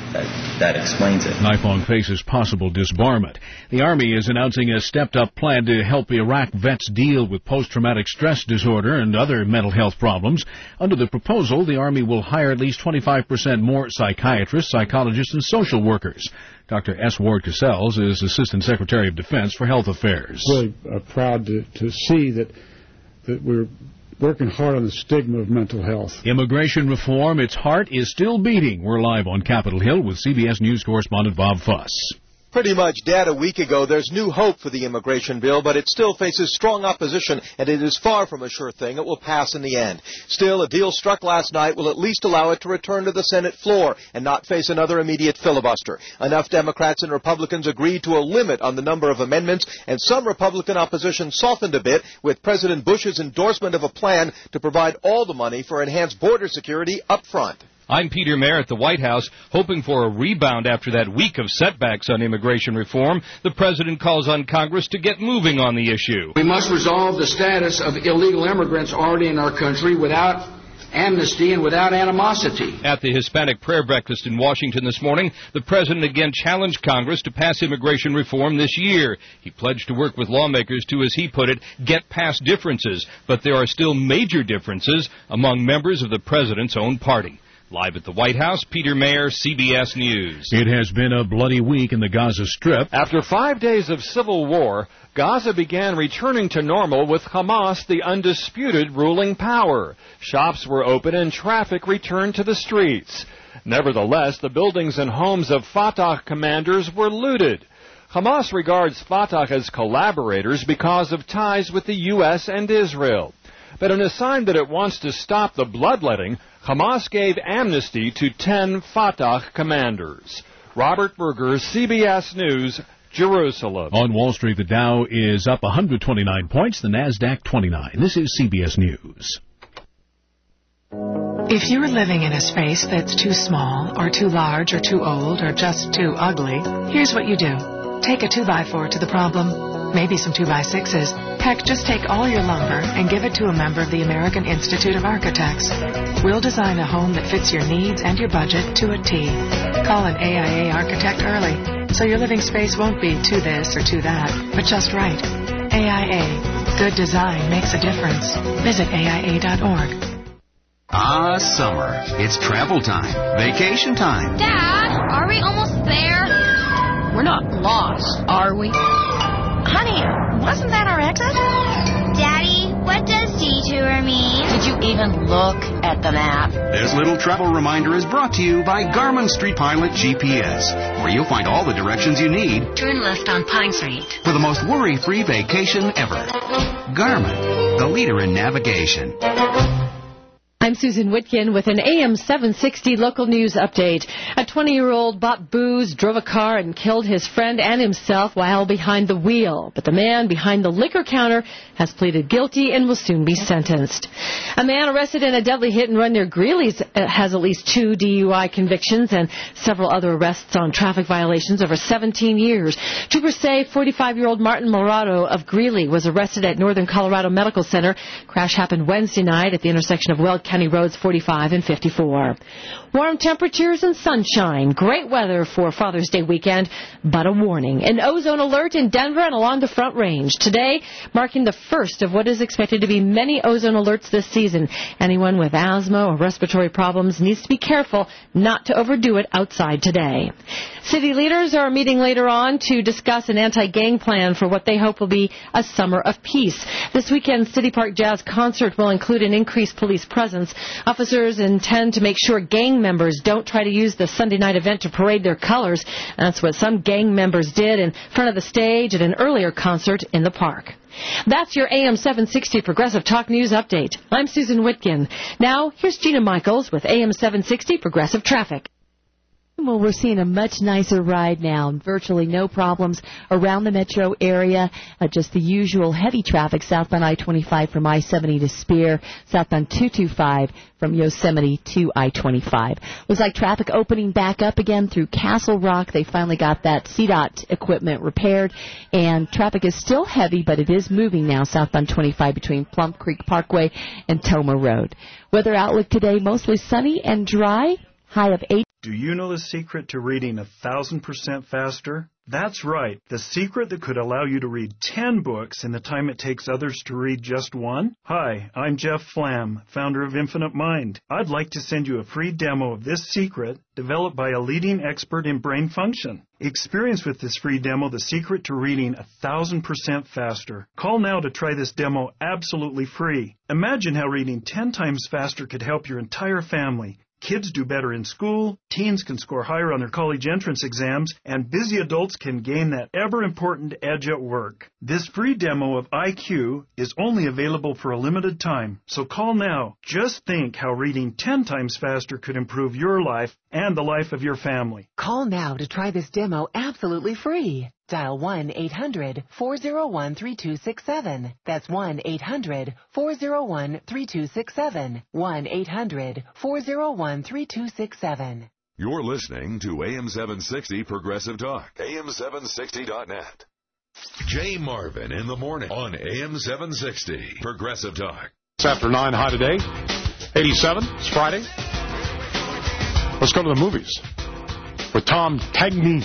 that explains it. Nifong faces possible disbarment. The Army is announcing a stepped-up plan to help Iraq vets deal with post-traumatic stress disorder and other mental health problems. Under the proposal, the Army will hire at least 25% more psychiatrists, psychologists, and social workers. Dr. S. Ward Cassells is Assistant Secretary of Defense for Health Affairs. Really proud to see that we're working hard on the stigma of mental health. Immigration reform, its heart is still beating. We're live on Capitol Hill with CBS News correspondent Bob Fuss. Pretty much dead a week ago, there's new hope for the immigration bill, but it still faces strong opposition, and it is far from a sure thing it will pass in the end. Still, a deal struck last night will at least allow it to return to the Senate floor and not face another immediate filibuster. Enough Democrats and Republicans agreed to a limit on the number of amendments, and some Republican opposition softened a bit with President Bush's endorsement of a plan to provide all the money for enhanced border security up front. I'm Peter Mayer at the White House, hoping for a rebound after that week of setbacks on immigration reform. The president calls on Congress to get moving on the issue. We must resolve the status of illegal immigrants already in our country without amnesty and without animosity. At the Hispanic prayer breakfast in Washington this morning, the president again challenged Congress to pass immigration reform this year. He pledged to work with lawmakers to, as he put it, get past differences. But there are still major differences among members of the president's own party. Live at the White House, Peter Mayer, CBS News. It has been a bloody week in the Gaza Strip. After 5 days of civil war, Gaza began returning to normal with Hamas the undisputed ruling power. Shops were open and traffic returned to the streets. Nevertheless, the buildings and homes of Fatah commanders were looted. Hamas regards Fatah as collaborators because of ties with the U.S. and Israel. But in a sign that it wants to stop the bloodletting, Hamas gave amnesty to 10 Fatah commanders. Robert Berger, CBS News, Jerusalem. On Wall Street, the Dow is up 129 points, the NASDAQ 29. This is CBS News. If you're living in a space that's too small, or too large, or too old, or just too ugly, here's what you do. Take a 2x4 to the problem. Maybe some 2x6s. Heck, just take all your lumber and give it to a member of the American Institute of Architects. We'll design a home that fits your needs and your budget to a T. Call an AIA architect early, so your living space won't be too this or too that, but just right. AIA. Good design makes a difference. Visit AIA.org. Ah, summer. It's travel time. Vacation time. Dad, are we almost there? We're not lost, are we? Honey, wasn't that our exit? Daddy, what does detour mean? Did you even look at the map? This little travel reminder is brought to you by Garmin Street Pilot GPS, where you'll find all the directions you need. Turn left on Pine Street. For the most worry-free vacation ever. Garmin, the leader in navigation. I'm Susan Whitkin with an AM 760 local news update. A 20-year-old bought booze, drove a car, and killed his friend and himself while behind the wheel. But the man behind the liquor counter has pleaded guilty and will soon be sentenced. A man arrested in a deadly hit-and-run near Greeley's has at least 2 DUI convictions and several other arrests on traffic violations over 17 years. Troopers say 45-year-old Martin Morado of Greeley was arrested at Northern Colorado Medical Center. Crash happened Wednesday night at the intersection of Weld County Roads 45 and 54. Warm temperatures and sunshine. Great weather for Father's Day weekend, but a warning. An ozone alert in Denver and along the Front Range. Today, marking the first of what is expected to be many ozone alerts this season. Anyone with asthma or respiratory problems needs to be careful not to overdo it outside today. City leaders are meeting later on to discuss an anti-gang plan for what they hope will be a summer of peace. This weekend's City Park Jazz concert will include an increased police presence. Officers intend to make sure gang members don't try to use the Sunday night event to parade their colors. That's what some gang members did in front of the stage at an earlier concert in the park. That's your AM 760 Progressive Talk News Update. I'm Susan Whitkin. Now, here's Gina Michaels with AM 760 Progressive Traffic. Well, we're seeing a much nicer ride now. Virtually no problems around the metro area. Just the usual heavy traffic southbound I-25 from I-70 to Spear, southbound 225 from Yosemite to I-25. Looks like traffic opening back up again through Castle Rock. They finally got that CDOT equipment repaired, and traffic is still heavy, but it is moving now southbound 25 between Plum Creek Parkway and Toma Road. Weather outlook today, mostly sunny and dry, high of 8. Do you know the secret to reading 1,000% faster? That's right, the secret that could allow you to read 10 books in the time it takes others to read just one. Hi, I'm Jeff Flam, founder of Infinite Mind. I'd like to send you a free demo of this secret developed by a leading expert in brain function. Experience with this free demo the secret to reading 1,000% faster. Call now to try this demo absolutely free. Imagine how reading 10 times faster could help your entire family. Kids do better in school, teens can score higher on their college entrance exams, and busy adults can gain that ever-important edge at work. This free demo of IQ is only available for a limited time, so call now. Just think how reading 10 times faster could improve your life and the life of your family. Call now to try this demo absolutely free. Dial 1-800-401-3267. That's 1-800-401-3267. 1-800-401-3267. You're listening to AM 760 Progressive Talk. AM760.net. Jay Marvin in the morning on AM 760 Progressive Talk. It's after 9, high today. 87. It's Friday. Let's go to the movies with Tom Tangney.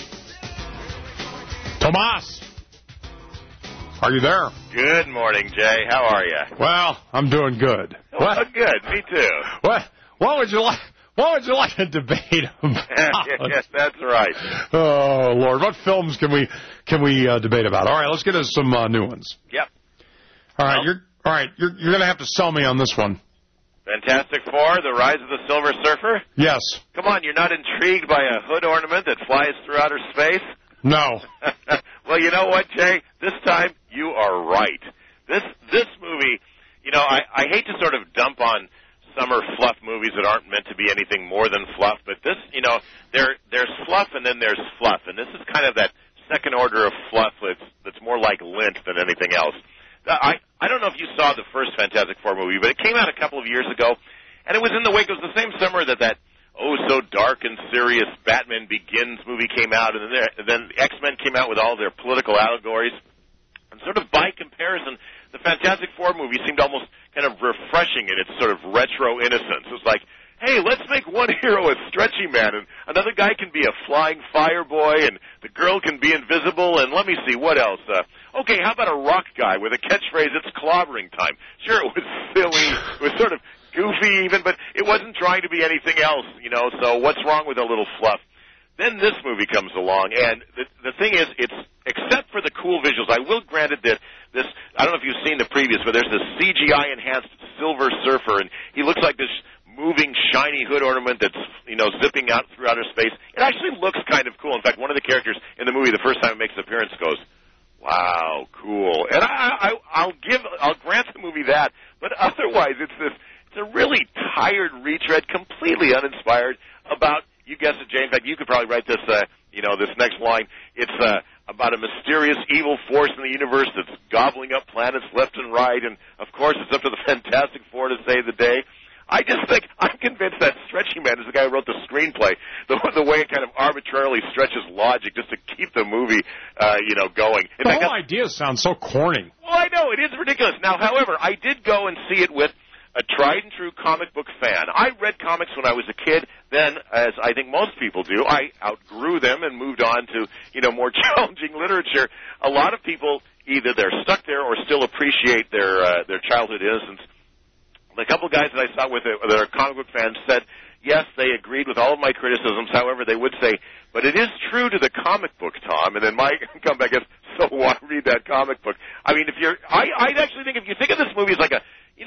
Tomas, are you there? Good morning, Jay. How are you? Well, I'm doing good. Well, good. Me too. What would you like? What would you like to debate about? Yes, that's right. Oh Lord, what films can we debate about? All right, let's get into some new ones. Yep. All right, you're going to have to sell me on this one. Fantastic Four: The Rise of the Silver Surfer. Yes. Come on, you're not intrigued by a hood ornament that flies through outer space? No. Well, you know what, Jay? This time, you are right. This movie, you know, I hate to sort of dump on summer fluff movies that aren't meant to be anything more than fluff, but this, you know, there's fluff and then there's fluff, and this is kind of that second order of fluff that's more like lint than anything else. I don't know if you saw the first Fantastic Four movie, but it came out a couple of years ago, and it was in the wake. It was the same summer that so dark and serious Batman Begins movie came out, and then X-Men came out with all their political allegories. And sort of by comparison, the Fantastic Four movie seemed almost kind of refreshing in its sort of retro innocence. It was like, hey, let's make one hero a stretchy man, and another guy can be a flying fire boy, and the girl can be invisible, and let me see, what else? Okay, how about a rock guy with a catchphrase, it's clobbering time? Sure, it was silly. It was sort of goofy even, but it wasn't trying to be anything else, you know, so what's wrong with a little fluff? Then this movie comes along, and the thing is, it's, except for the cool visuals, I will grant it that this, I don't know if you've seen the previous, but there's this CGI-enhanced Silver Surfer, and he looks like this moving, shiny hood ornament that's, you know, zipping out through outer space. It actually looks kind of cool. In fact, one of the characters in the movie, the first time it makes an appearance, goes, wow, cool. And I'll grant the movie that, but otherwise it's a really tired retread, completely uninspired about, you guessed it, Jay. In fact, you could probably write this, this next line. It's about a mysterious evil force in the universe that's gobbling up planets left and right, and, of course, it's up to the Fantastic Four to save the day. I just think, I'm convinced that Stretchy Man is the guy who wrote the screenplay, the way it kind of arbitrarily stretches logic just to keep the movie, going. The whole idea sounds so corny. Well, I know, it is ridiculous. Now, however, I did go and see it with a tried-and-true comic book fan. I read comics when I was a kid. Then, as I think most people do, I outgrew them and moved on to, more challenging literature. A lot of people, either they're stuck there or still appreciate their childhood innocence. The couple guys that I saw with it, that are comic book fans, said, yes, they agreed with all of my criticisms. However, they would say, but it is true to the comic book, Tom. And then my comeback is, so why read that comic book? I mean, I actually think if you think of this movie as like a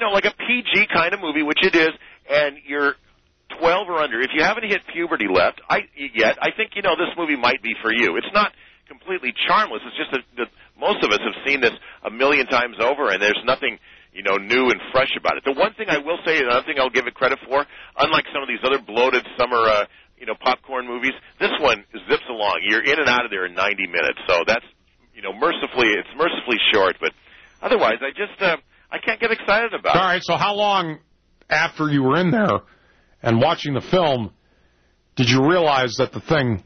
PG kind of movie, which it is, and you're 12 or under, if you haven't hit puberty yet, I think, this movie might be for you. It's not completely charmless. It's just that most of us have seen this a million times over, and there's nothing, new and fresh about it. The one thing I will say, another thing I'll give it credit for, unlike some of these other bloated summer, popcorn movies, this one zips along. You're in and out of there in 90 minutes. So that's, it's mercifully short, but otherwise, I can't get excited about it. All right, so how long after you were in there and watching the film did you realize that the thing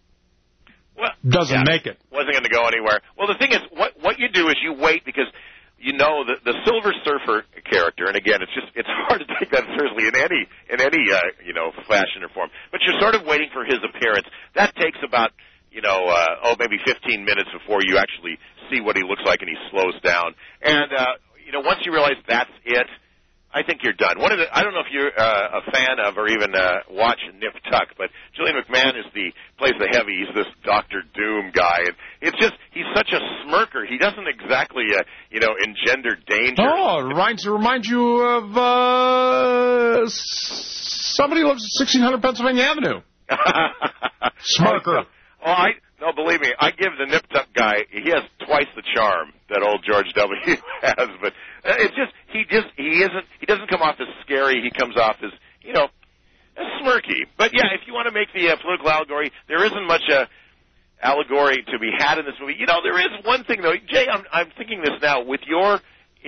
doesn't make it? Wasn't going to go anywhere. Well, the thing is, what you do is you wait because the Silver Surfer character, and again, it's hard to take that seriously in any fashion or form. But you're sort of waiting for his appearance. That takes about maybe 15 minutes before you actually see what he looks like, and he slows down. And once you realize that's it, I think you're done. I don't know if you're a fan of or even watch Nip Tuck, but Julian McMahon plays the heavy. He's this Dr. Doom guy, and it's just he's such a smirker. He doesn't exactly engender danger. Oh, it reminds you of somebody who lives at 1600 Pennsylvania Avenue. Smirker. No, believe me, I give the Nip Tuck guy, he has twice the charm that old George W. has, but it's just, he doesn't come off as scary, he comes off as, as smirky. But yeah, if you want to make the political allegory, there isn't much allegory to be had in this movie. There is one thing though, Jay, I'm thinking this now, with your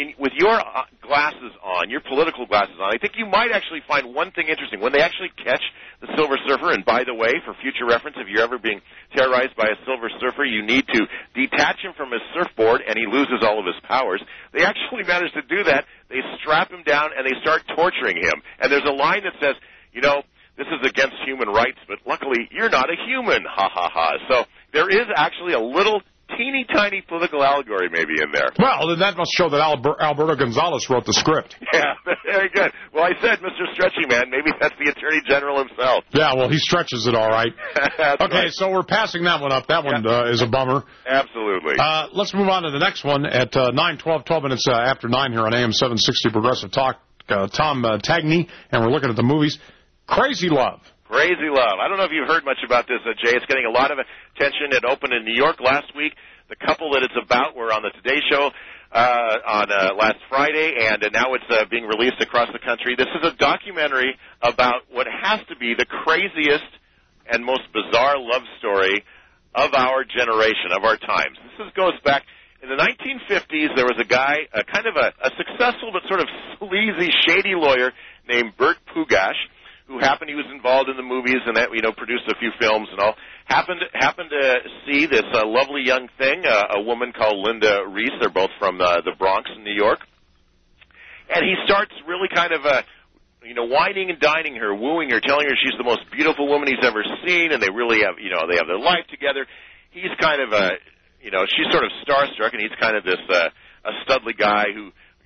glasses on, your political glasses on, I think you might actually find one thing interesting. When they actually catch the Silver Surfer, and by the way, for future reference, if you're ever being terrorized by a Silver Surfer, you need to detach him from his surfboard, and he loses all of his powers. They actually manage to do that. They strap him down, and they start torturing him. And there's a line that says, this is against human rights, but luckily, you're not a human, ha ha ha. So there is actually a little teeny tiny political allegory maybe in there. Well, then that must show that Alberto Gonzalez wrote the script. Yeah, very good. Well, I said Mr. Stretchy Man. Maybe that's the Attorney General himself. Yeah, well, he stretches it all right. Okay, right. So we're passing that one up. That one is a bummer. Absolutely. Let's move on to the next one at 12 minutes after 9 here on AM 760 Progressive Talk. Tom Tagney, and we're looking at the movies. Crazy Love. Crazy Love. I don't know if you've heard much about this, Jay. It's getting a lot of attention. It opened in New York last week. The couple that it's about were on the Today Show on last Friday, and now it's being released across the country. This is a documentary about what has to be the craziest and most bizarre love story of our generation, of our times. This goes back in the 1950s. There was a guy, kind of a successful but sort of sleazy, shady lawyer named Bert Pugash, who he was involved in the movies and produced a few films and all. Happened to see this lovely young thing, a woman called Linda Reese. They're both from the Bronx in New York, and he starts really kind of whining and dining her, wooing her, telling her she's the most beautiful woman he's ever seen, and they really have they have their life together. He's kind of she's sort of starstruck, and he's kind of this a studly guy who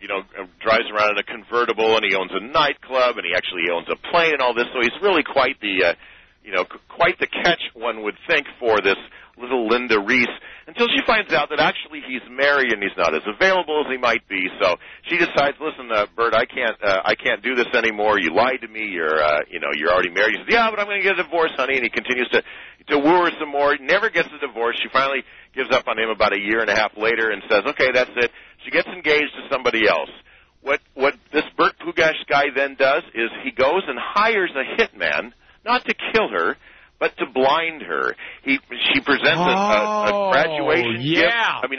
drives around in a convertible, and he owns a nightclub, and he actually owns a plane and all this. So he's really quite the, quite the catch, one would think, for this little Linda Reese, until she finds out that actually he's married and he's not as available as he might be. So she decides, listen, Bert, I can't do this anymore. You lied to me. You're already married. He says, yeah, but I'm going to get a divorce, honey. And he continues to woo her some more. Never gets a divorce. She finally gives up on him about a year and a half later and says, okay, that's it. She gets engaged to somebody else. What this Bert Pugash guy then does is he goes and hires a hitman, not to kill her, but to blind her. She presents a graduation gift,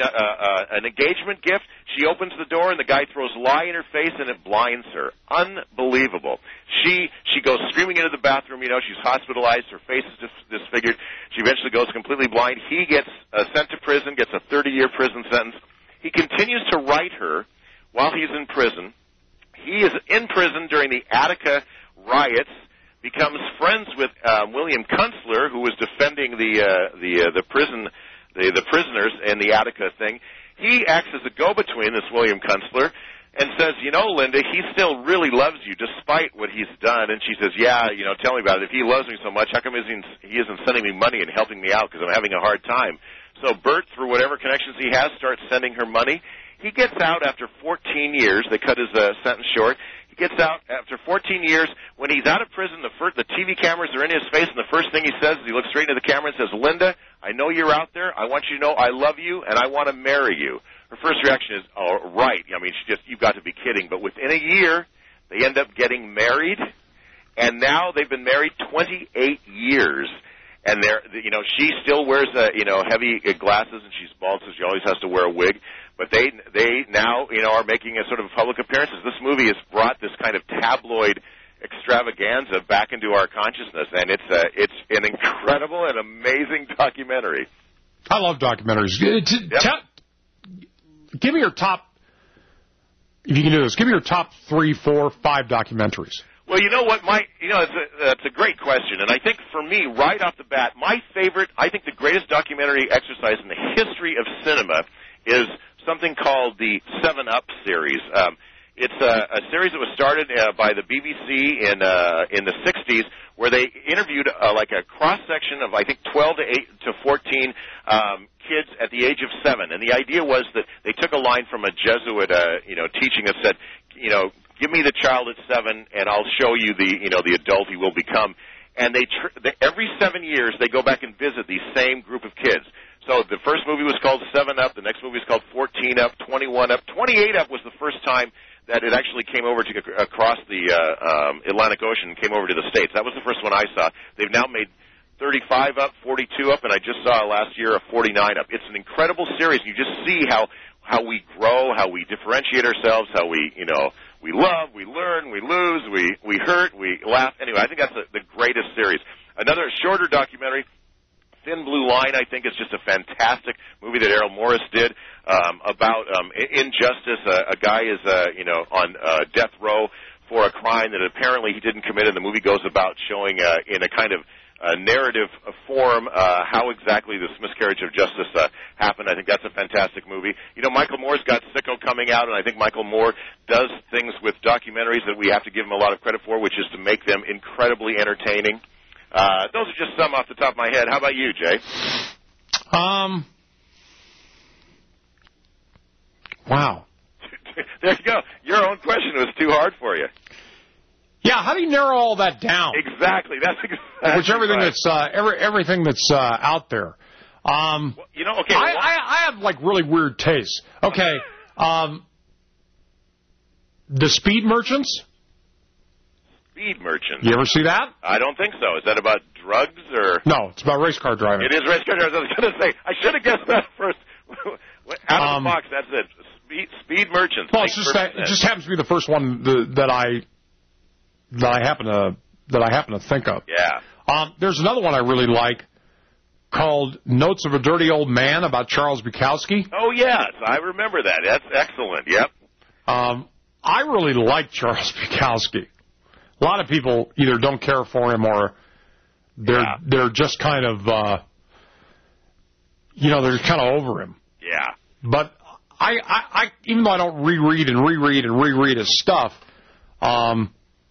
an engagement gift. She opens the door, and the guy throws lye in her face, and it blinds her. Unbelievable. She goes screaming into the bathroom. She's hospitalized. Her face is disfigured. She eventually goes completely blind. He gets sent to prison, gets a 30-year prison sentence. He continues to write her while he's in prison. He is in prison during the Attica riots, becomes friends with William Kunstler, who was defending the prisoners in the Attica thing. He acts as a go-between, this William Kunstler, and says, Linda, he still really loves you despite what he's done. And she says, yeah, tell me about it. If he loves me so much, how come he isn't sending me money and helping me out because I'm having a hard time? So Bert, through whatever connections he has, starts sending her money. He gets out after 14 years. They cut his sentence short. He gets out after 14 years. When he's out of prison, the TV cameras are in his face, and the first thing he says is he looks straight into the camera and says, Linda, I know you're out there. I want you to know I love you, and I want to marry you. Her first reaction is, oh, right. You've got to be kidding. But within a year, they end up getting married, and now they've been married 28 years. And she still wears heavy glasses, and she's bald, so she always has to wear a wig. But they now are making a sort of public appearances. This movie has brought this kind of tabloid extravaganza back into our consciousness, and it's an incredible and amazing documentary. I love documentaries. Give me your top, if you can do this, give me your top 3, 4, 5 documentaries. Well, you know what, that's a great question, and I think for me, right off the bat, my favorite, I think the greatest documentary exercise in the history of cinema is something called the 7 Up series. It's a series that was started by the BBC in the 60s, where they interviewed like a cross-section of, I think, 12 to 14 kids at the age of 7. And the idea was that they took a line from a Jesuit teaching that said, give me the child at 7, and I'll show you the adult he will become. And every 7 years, they go back and visit these same group of kids. So the first movie was called 7 Up. The next movie was called 14 Up, 21 Up. 28 Up was the first time that it actually came over across the Atlantic Ocean and came over to the States. That was the first one I saw. They've now made 35 Up, 42 Up, and I just saw last year a 49 Up. It's an incredible series. You just see how we grow, how we differentiate ourselves, how we love, we learn, we lose, we hurt, we laugh. Anyway, I think that's the greatest series. Another shorter documentary, Thin Blue Line, I think, is just a fantastic movie that Errol Morris did about injustice. A guy is on death row for a crime that apparently he didn't commit, and the movie goes about showing in a kind of narrative form how exactly this miscarriage of justice happened. I think that's a fantastic movie. Michael Moore's got Sicko coming out, and I think Michael Moore does things with documentaries that we have to give him a lot of credit for, which is to make them incredibly entertaining. Those are just some off the top of my head. How about you, Jay? Wow. There you go. Your own question was too hard for you. Yeah, how do you narrow all that down? Exactly. That's exactly Which everything right. that's everything that's out there. Okay. I have like really weird tastes. Okay. The Speed Merchants. Speed Merchants. You ever see that? I don't think so. Is that about drugs or? No, it's about race car driving. It is race car driving. I was going to say, I should have guessed that first. Out of the box, that's it. Speed Merchants. Well, it just happens to be the first one that I happen to think of. Yeah. There's another one I really like called Notes of a Dirty Old Man about Charles Bukowski. Oh, yes. I remember that. That's excellent. Yep. I really like Charles Bukowski. A lot of people either don't care for him or they're just kind of, they're kind of over him. Yeah. But I even though I don't reread his stuff, I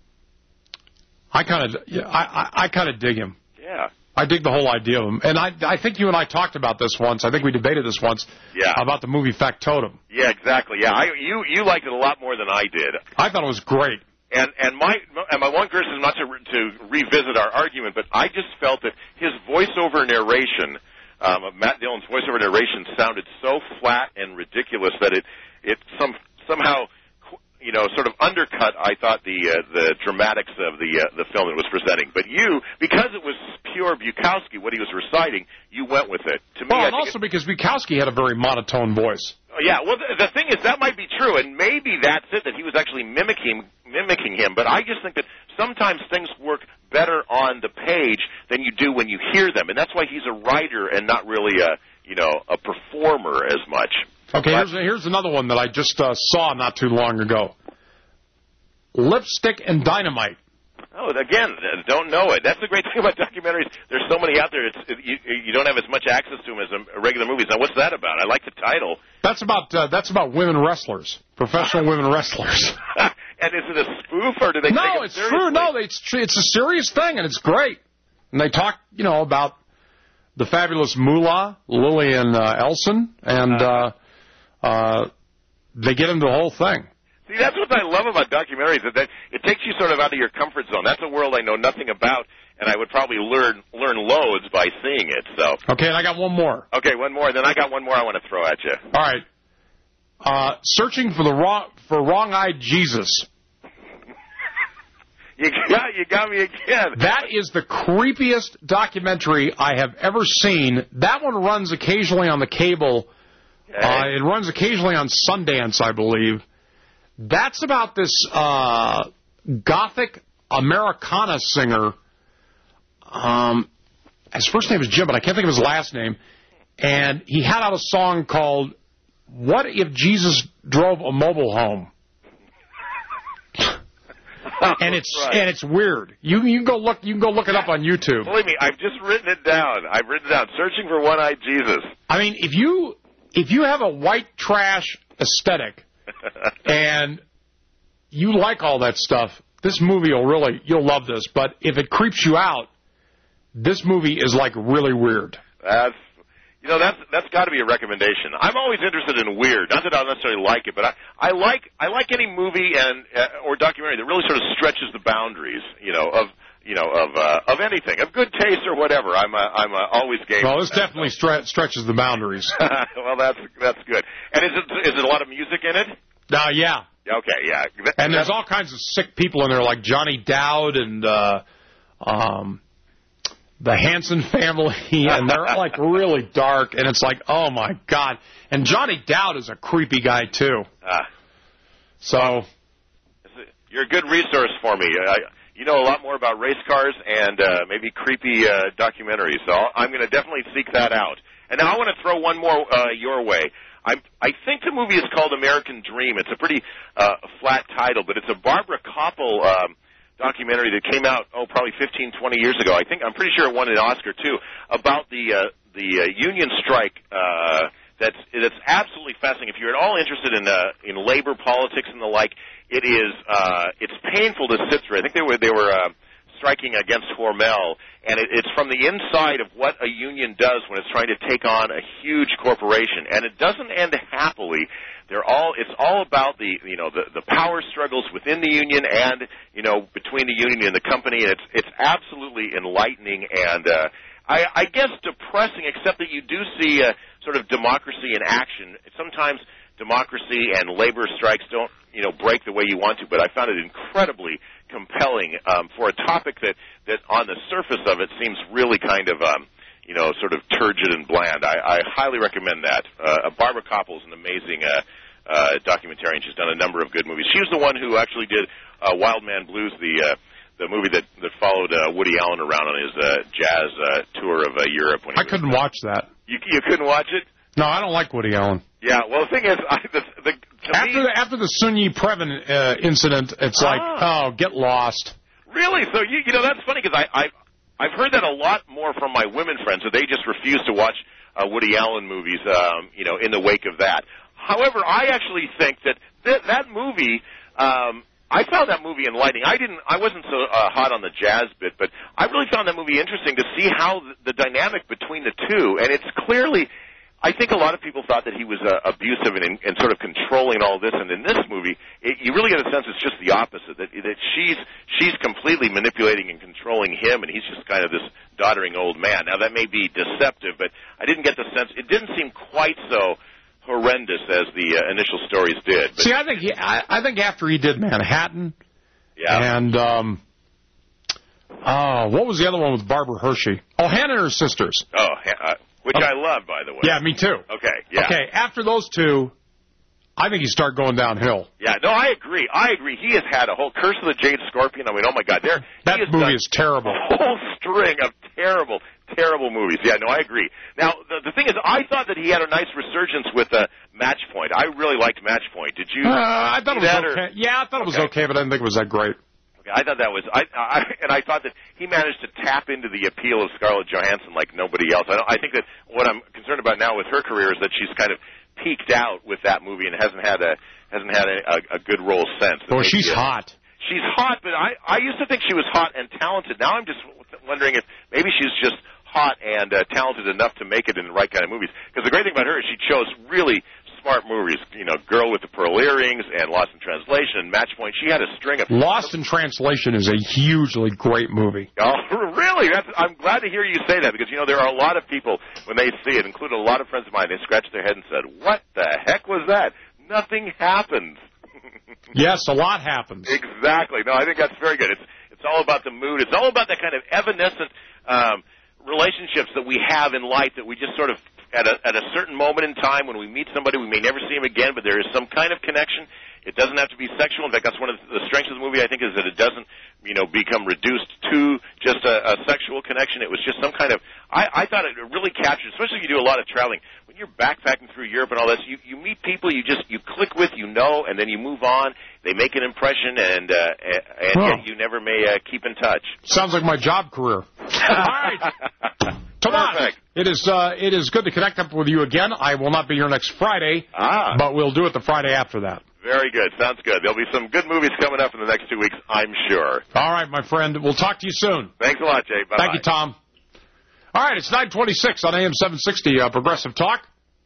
kind of dig him. Yeah. I dig the whole idea of him. And I think you and I talked about this once. I think we debated this once. Yeah. About the movie Factotum. Yeah, exactly. Yeah, you liked it a lot more than I did. I thought it was great. And my one criticism, not to revisit our argument, but I just felt that his voiceover narration, Matt Dillon's voiceover narration, sounded so flat and ridiculous that it somehow, sort of undercut, I thought, the dramatics of the film it was presenting. But because it was pure Bukowski, what he was reciting, you went with it. To me, and also because Bukowski had a very monotone voice. Yeah, well, the thing is, that might be true, and maybe that's it, that he was actually mimicking him, but I just think that sometimes things work better on the page than you do when you hear them, and that's why he's a writer and not really a performer as much. Okay, here's another one that I just saw not too long ago. Lipstick and Dynamite. Oh, again, don't know it. That's the great thing about documentaries. There's so many out there. You don't have as much access to them as regular movies. Now, what's that about? I like the title. That's about women wrestlers, professional women wrestlers. And is it a spoof, or do they? No, take it it's seriously? true. No, it's a serious thing, and it's great. And they talk, about the fabulous Moolah, Lillian Elson, and they get into the whole thing. See, that's what I love about documentaries, that it takes you sort of out of your comfort zone. That's a world I know nothing about, and I would probably learn loads by seeing it. So. Okay, and I got one more. Okay, one more. Then I got one more I want to throw at you. All right. Searching for Wrong-Eyed Jesus. You got me again. That is the creepiest documentary I have ever seen. That one runs occasionally on the cable. Okay. It runs occasionally on Sundance, I believe. That's about this Gothic Americana singer. His first name is Jim, but I can't think of his last name. And he had out a song called "What If Jesus Drove a Mobile Home?" And it's weird. You can go look it up on YouTube. Believe me, I've just written it down. I've written it down. Searching for One-Eyed Jesus. I mean, if you have a white trash aesthetic and you like all that stuff, this movie you'll love this. But if it creeps you out, this movie is like really weird. That's got to be a recommendation. I'm always interested in weird. Not that I'll necessarily like it, but I like any movie or documentary that really sort of stretches the boundaries, of anything, of good taste or whatever. I'm always game. Well, this definitely stretches the boundaries. Well, that's good. And is it a lot of music in it? Yeah. Okay, yeah. And there's all kinds of sick people in there, like Johnny Dowd and the Hanson family, and they're like really dark, and it's like, oh my God. And Johnny Dowd is a creepy guy too. So you're a good resource for me. You know a lot more about race cars and maybe creepy documentaries, so I'm going to definitely seek that out. And now I want to throw one more your way. I think the movie is called American Dream. It's a pretty flat title, but it's a Barbara Koppel documentary that came out, probably 15, 20 years ago. I'm pretty sure it won an Oscar, too, about the union strike. That's absolutely fascinating. If you're at all interested in labor politics and the like, it's painful to sit through. I think they were striking against Hormel, and it's from the inside of what a union does when it's trying to take on a huge corporation, and it doesn't end happily. It's all about the power struggles within the union and between the union and the company. And it's absolutely enlightening and I guess depressing, except that you do see sort of democracy in action. Sometimes democracy and labor strikes don't break the way you want to, but I found it incredibly compelling for a topic that on the surface of it seems really kind of sort of turgid and bland. I highly recommend that. Barbara Koppel is an amazing documentarian. She's done a number of good movies. She was the one who actually did Wild Man Blues, the movie that followed Woody Allen around on his jazz tour of Europe. I couldn't watch that. You couldn't watch it? No, I don't like Woody Allen. Yeah, well, the thing is, after the Sun Yee Previn incident, it's like, get lost. Really? So that's funny because I've heard that a lot more from my women friends, that they just refuse to watch Woody Allen movies, in the wake of that. However, I actually think that that movie, I found that movie enlightening. I wasn't so hot on the jazz bit, but I really found that movie interesting to see how the dynamic between the two, and it's clearly, I think a lot of people thought that he was abusive and sort of controlling all this, and in this movie, you really get a sense it's just the opposite, that she's completely manipulating and controlling him, and he's just kind of this doddering old man. Now, that may be deceptive, but I didn't get the sense, it didn't seem quite so horrendous as the initial stories did. But, see, I think after he did Manhattan, and what was the other one with Barbara Hershey? Oh, Hannah and Her Sisters. Oh, which I love, by the way. Yeah, me too. Okay, yeah. Okay, after those two, I think you start going downhill. Yeah, no, I agree. He has had a whole Curse of the Jade Scorpion. I mean, oh my God, that movie is terrible. A whole string of terrible movies. Yeah, no, I agree. Now, the thing is, I thought that he had a nice resurgence with Match Point. I really liked Match Point. Did you? I thought it was okay. Yeah, I thought it was okay, but I didn't think it was that great. Okay, I thought that was, and I thought that he managed to tap into the appeal of Scarlett Johansson like nobody else. I think that what I'm concerned about now with her career is that she's kind of peaked out with that movie and hasn't had a good role since. Oh, she's hot. She's hot, but I used to think she was hot and talented. Now I'm just wondering if maybe she's just hot and talented enough to make it in the right kind of movies. Because the great thing about her is she chose really smart movies. You know, Girl with the Pearl Earrings and Lost in Translation and Match Point. She had a string of... Lost in Translation is a hugely great movie. Oh, really? I'm glad to hear you say that because, you know, there are a lot of people, when they see it, including a lot of friends of mine, they scratched their head and said, what the heck was that? Nothing happens. Yes, a lot happens. Exactly. No, I think that's very good. It's all about the mood. It's all about that kind of evanescent relationships that we have in life that we just sort of, at a certain moment in time when we meet somebody, we may never see him again, but there is some kind of connection. It doesn't have to be sexual. In fact, that's one of the strengths of the movie, I think, is that it doesn't, you know, become reduced to just a sexual connection. It was just some kind of, I thought it really captured, especially if you do a lot of traveling. When you're backpacking through Europe and all this, you meet people you click with, you know, and then you move on. They make an impression, and yet you never may keep in touch. Sounds like my job career. All right. Tomas, it is good to connect up with you again. I will not be here next Friday, but we'll do it the Friday after that. Very good. Sounds good. There'll be some good movies coming up in the next 2 weeks, I'm sure. All right, my friend. We'll talk to you soon. Thanks a lot, Jay. Bye-bye. Thank you, Tom. All right, it's 9:26 on AM 760 Progressive Talk.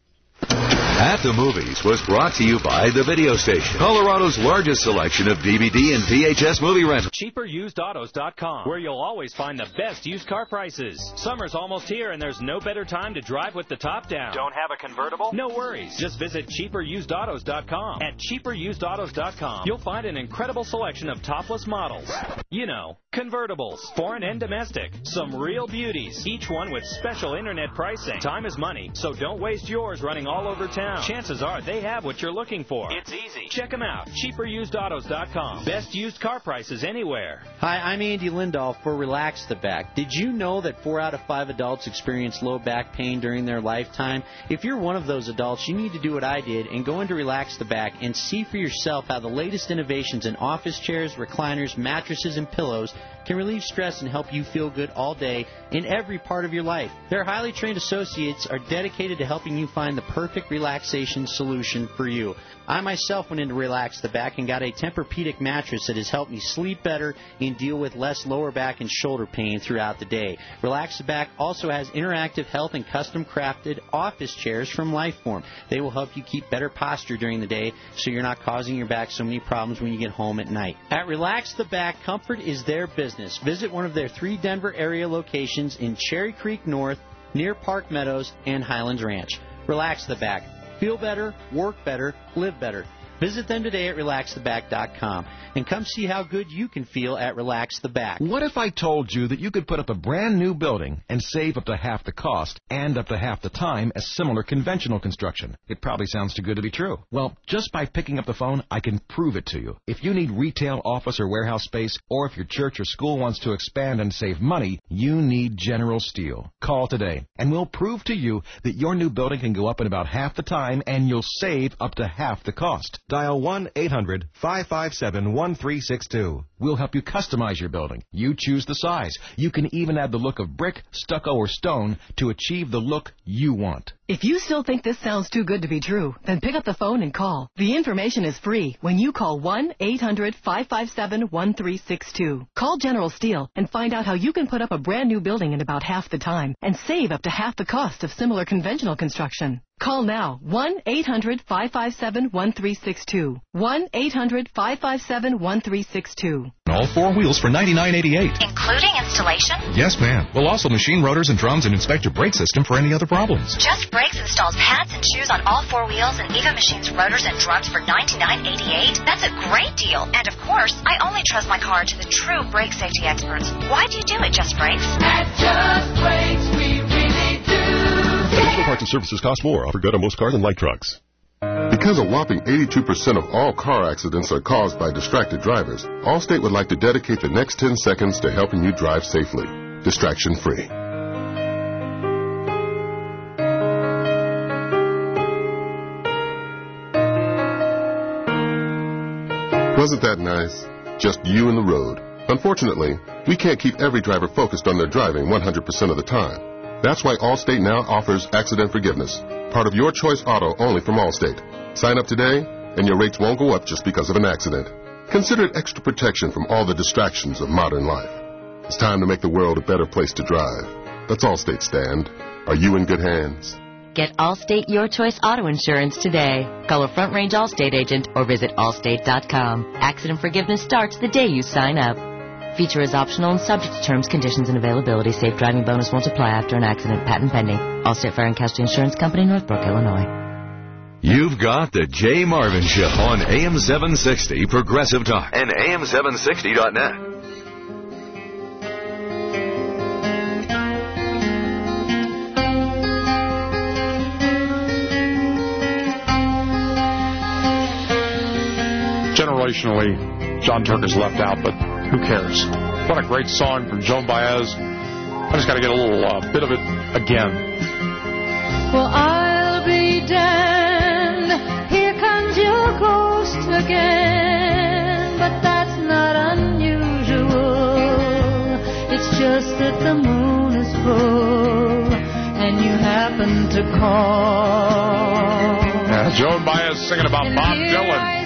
At the Movies was brought to you by The Video Station, Colorado's largest selection of DVD and VHS movie rentals. CheaperUsedAutos.com, where you'll always find the best used car prices. Summer's almost here, and there's no better time to drive with the top down. Don't have a convertible? No worries. Just visit CheaperUsedAutos.com. At CheaperUsedAutos.com, you'll find an incredible selection of topless models. You know, convertibles, foreign and domestic. Some real beauties, each one with special internet pricing. Time is money, so don't waste yours running all over town. Chances are they have what you're looking for. It's easy. Check them out. CheaperUsedAutos.com. Best used car prices anywhere. Hi, I'm Andy Lindahl for Relax the Back. Did you know that 4 out of 5 adults experience low back pain during their lifetime? If you're one of those adults, you need to do what I did and go into Relax the Back and see for yourself how the latest innovations in office chairs, recliners, mattresses, and pillows can relieve stress and help you feel good all day in every part of your life. Their highly trained associates are dedicated to helping you find the perfect relaxation solution for you. I myself went in to Relax the Back and got a Tempur-Pedic mattress that has helped me sleep better and deal with less lower back and shoulder pain throughout the day. Relax the Back also has interactive health and custom-crafted office chairs from Lifeform. They will help you keep better posture during the day so you're not causing your back so many problems when you get home at night. At Relax the Back, comfort is their business. Visit one of their 3 Denver area locations in Cherry Creek North, near Park Meadows, and Highlands Ranch. Relax the Back. Feel better, work better, live better. Visit them today at RelaxTheBack.com and come see how good you can feel at Relax the Back. What if I told you that you could put up a brand new building and save up to half the cost and up to half the time as similar conventional construction? It probably sounds too good to be true. Well, just by picking up the phone, I can prove it to you. If you need retail, office, or warehouse space, or if your church or school wants to expand and save money, you need General Steel. Call today, and we'll prove to you that your new building can go up in about half the time and you'll save up to half the cost. Dial 1-800-557-1362. We'll help you customize your building. You choose the size. You can even add the look of brick, stucco, or stone to achieve the look you want. If you still think this sounds too good to be true, then pick up the phone and call. The information is free when you call 1-800-557-1362. Call General Steel and find out how you can put up a brand new building in about half the time and save up to half the cost of similar conventional construction. Call now, 1-800-557-1362. 1-800-557-1362. All 4 wheels for $99.88. Including installation? Yes, ma'am. We'll also machine rotors and drums and inspect your brake system for any other problems. Just Brakes installs pads and shoes on all 4 wheels and even machines rotors and drums for $99.88. That's a great deal. And of course, I only trust my car to the true brake safety experts. Why do you do it, Just Brakes? At Just Brakes, we really do. Additional parts and services cost more. Offer good on most cars and light trucks. Because a whopping 82% of all car accidents are caused by distracted drivers, Allstate would like to dedicate the next 10 seconds to helping you drive safely, distraction-free. Wasn't that nice? Just you and the road. Unfortunately, we can't keep every driver focused on their driving 100% of the time. That's why Allstate now offers accident forgiveness, part of your choice auto only from Allstate. Sign up today, and your rates won't go up just because of an accident. Consider it extra protection from all the distractions of modern life. It's time to make the world a better place to drive. Let's Allstate stand. Are you in good hands? Get Allstate Your Choice Auto Insurance today. Call a Front Range Allstate agent or visit allstate.com. Accident forgiveness starts the day you sign up. Feature is optional and subject to terms, conditions, and availability. Safe driving bonus won't apply after an accident. Patent pending. Allstate Fire and Casualty Insurance Company, Northbrook, Illinois. You've got the Jay Marvin Show on AM 760 Progressive Talk and AM760.net. Generationally, John Turk is left out, but who cares? What a great song from Joan Baez. I just got to get a little bit of it again. Well, I'll be damned. Here comes your ghost again. But that's not unusual. It's just that the moon is full and you happen to call. Yeah, Joan Baez singing about Bob Dylan.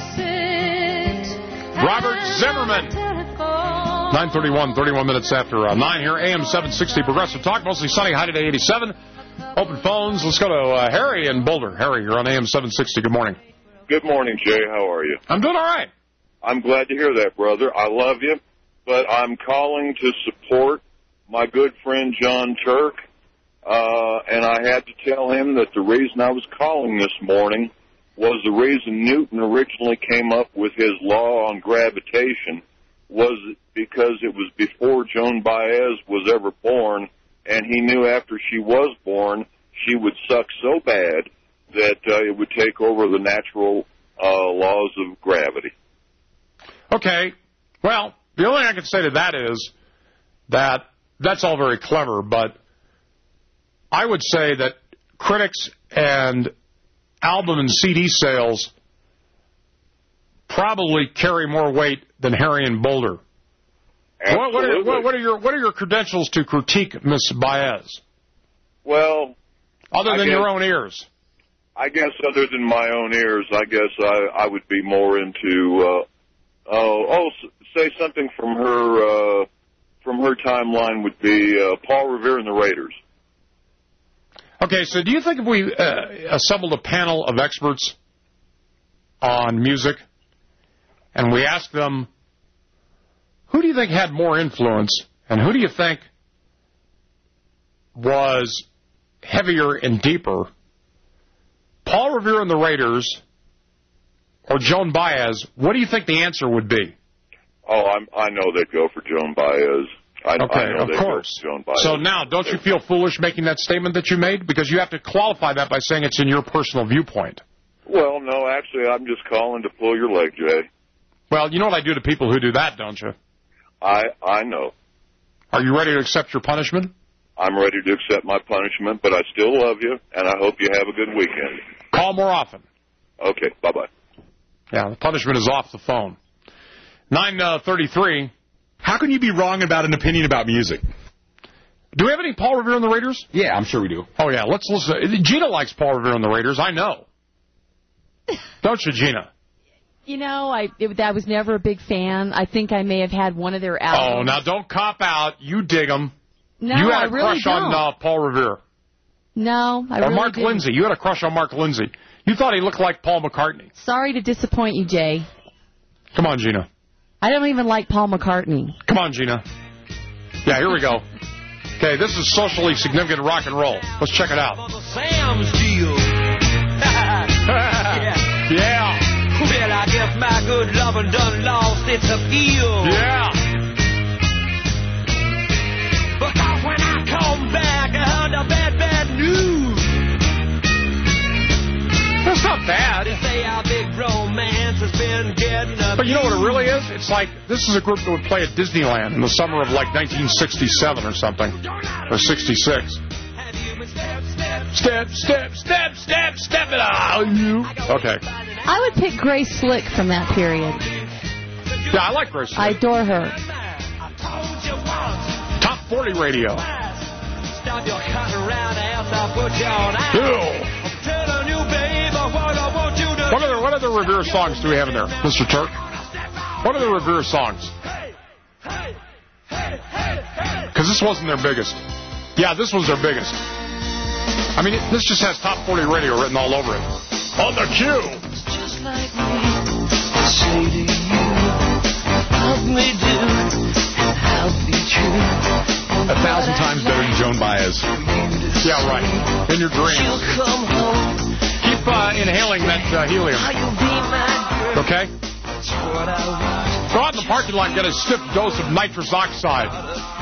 Robert Zimmerman. 9:31, 31 minutes after 9 here. AM 760 Progressive Talk. Mostly sunny, high today 87. Open phones. Let's go to Harry in Boulder. Harry, you're on AM 760. Good morning. Good morning, Jay. How are you? I'm doing all right. I'm glad to hear that, brother. I love you, but I'm calling to support my good friend John Turk. And I had to tell him that the reason I was calling this morning was the reason Newton originally came up with his law on gravitation was because it was before Joan Baez was ever born, and he knew after she was born, she would suck so bad that it would take over the natural laws of gravity. Okay. Well, the only thing I can say to that is that that's all very clever, but I would say that critics and album and CD sales probably carry more weight than Harry in Boulder. What are your credentials to critique Miss Baez? Well, other than your own ears. I guess other than my own ears, I guess I would be more into say something from her timeline would be Paul Revere and the Raiders. Okay, so do you think if we assembled a panel of experts on music and we asked them, who do you think had more influence and who do you think was heavier and deeper, Paul Revere and the Raiders or Joan Baez, what do you think the answer would be? Oh, I know they'd go for Joan Baez. I know of course. So now, don't you feel foolish making that statement that you made? Because you have to qualify that by saying it's in your personal viewpoint. Well, no, actually, I'm just calling to pull your leg, Jay. Well, you know what I do to people who do that, don't you? I know. Are you ready to accept your punishment? I'm ready to accept my punishment, but I still love you, and I hope you have a good weekend. Call more often. Okay, bye-bye. Yeah, the punishment is off the phone. 9:33. How can you be wrong about an opinion about music? Do we have any Paul Revere on the Raiders? Yeah, I'm sure we do. Oh, yeah, let's listen. Gina likes Paul Revere on the Raiders, I know. Don't you, Gina? You know, I was never a big fan. I think I may have had one of their albums. Oh, now don't cop out. You dig them. No, you I had a really crush don't. on Paul Revere. No, I or really Mark didn't. Lindsay. You had a crush on Mark Lindsay. You thought he looked like Paul McCartney. Sorry to disappoint you, Jay. Come on, Gina. I don't even like Paul McCartney. Come on, Gina. Yeah, here we go. Okay, this is socially significant rock and roll. Let's check it out. Sam's deal. Yeah. Well, I guess my good lovin' done lost its appeal. Yeah. Because when I come back, I heard the bad news. That's not bad. They say our big romance has been getting abused. But you know what it really is? It's like, this is a group that would play at Disneyland in the summer of like 1967 or something. Or 66. Step it out, you. Okay. I would pick Grace Slick from that period. Yeah, I like Grace Slick. I adore her. Top 40 radio. Stop your cutting around else I'll put you on out. Ew. I'm telling you, babe, what I want you to What other Revere songs do we have in there, Mr. Turk? What other Revere songs? Because this wasn't their biggest. Yeah, this was their biggest. I mean, this just has Top 40 radio written all over it. On the cue. Just like me, say to you, love me do, and I'll be true. 1,000 times better than Joan Baez. Yeah, right. In your dreams. She'll come home. Keep inhaling that helium. You'll be my girl. Okay? That's what I want. Go out in the parking lot and get a stiff dose of nitrous oxide.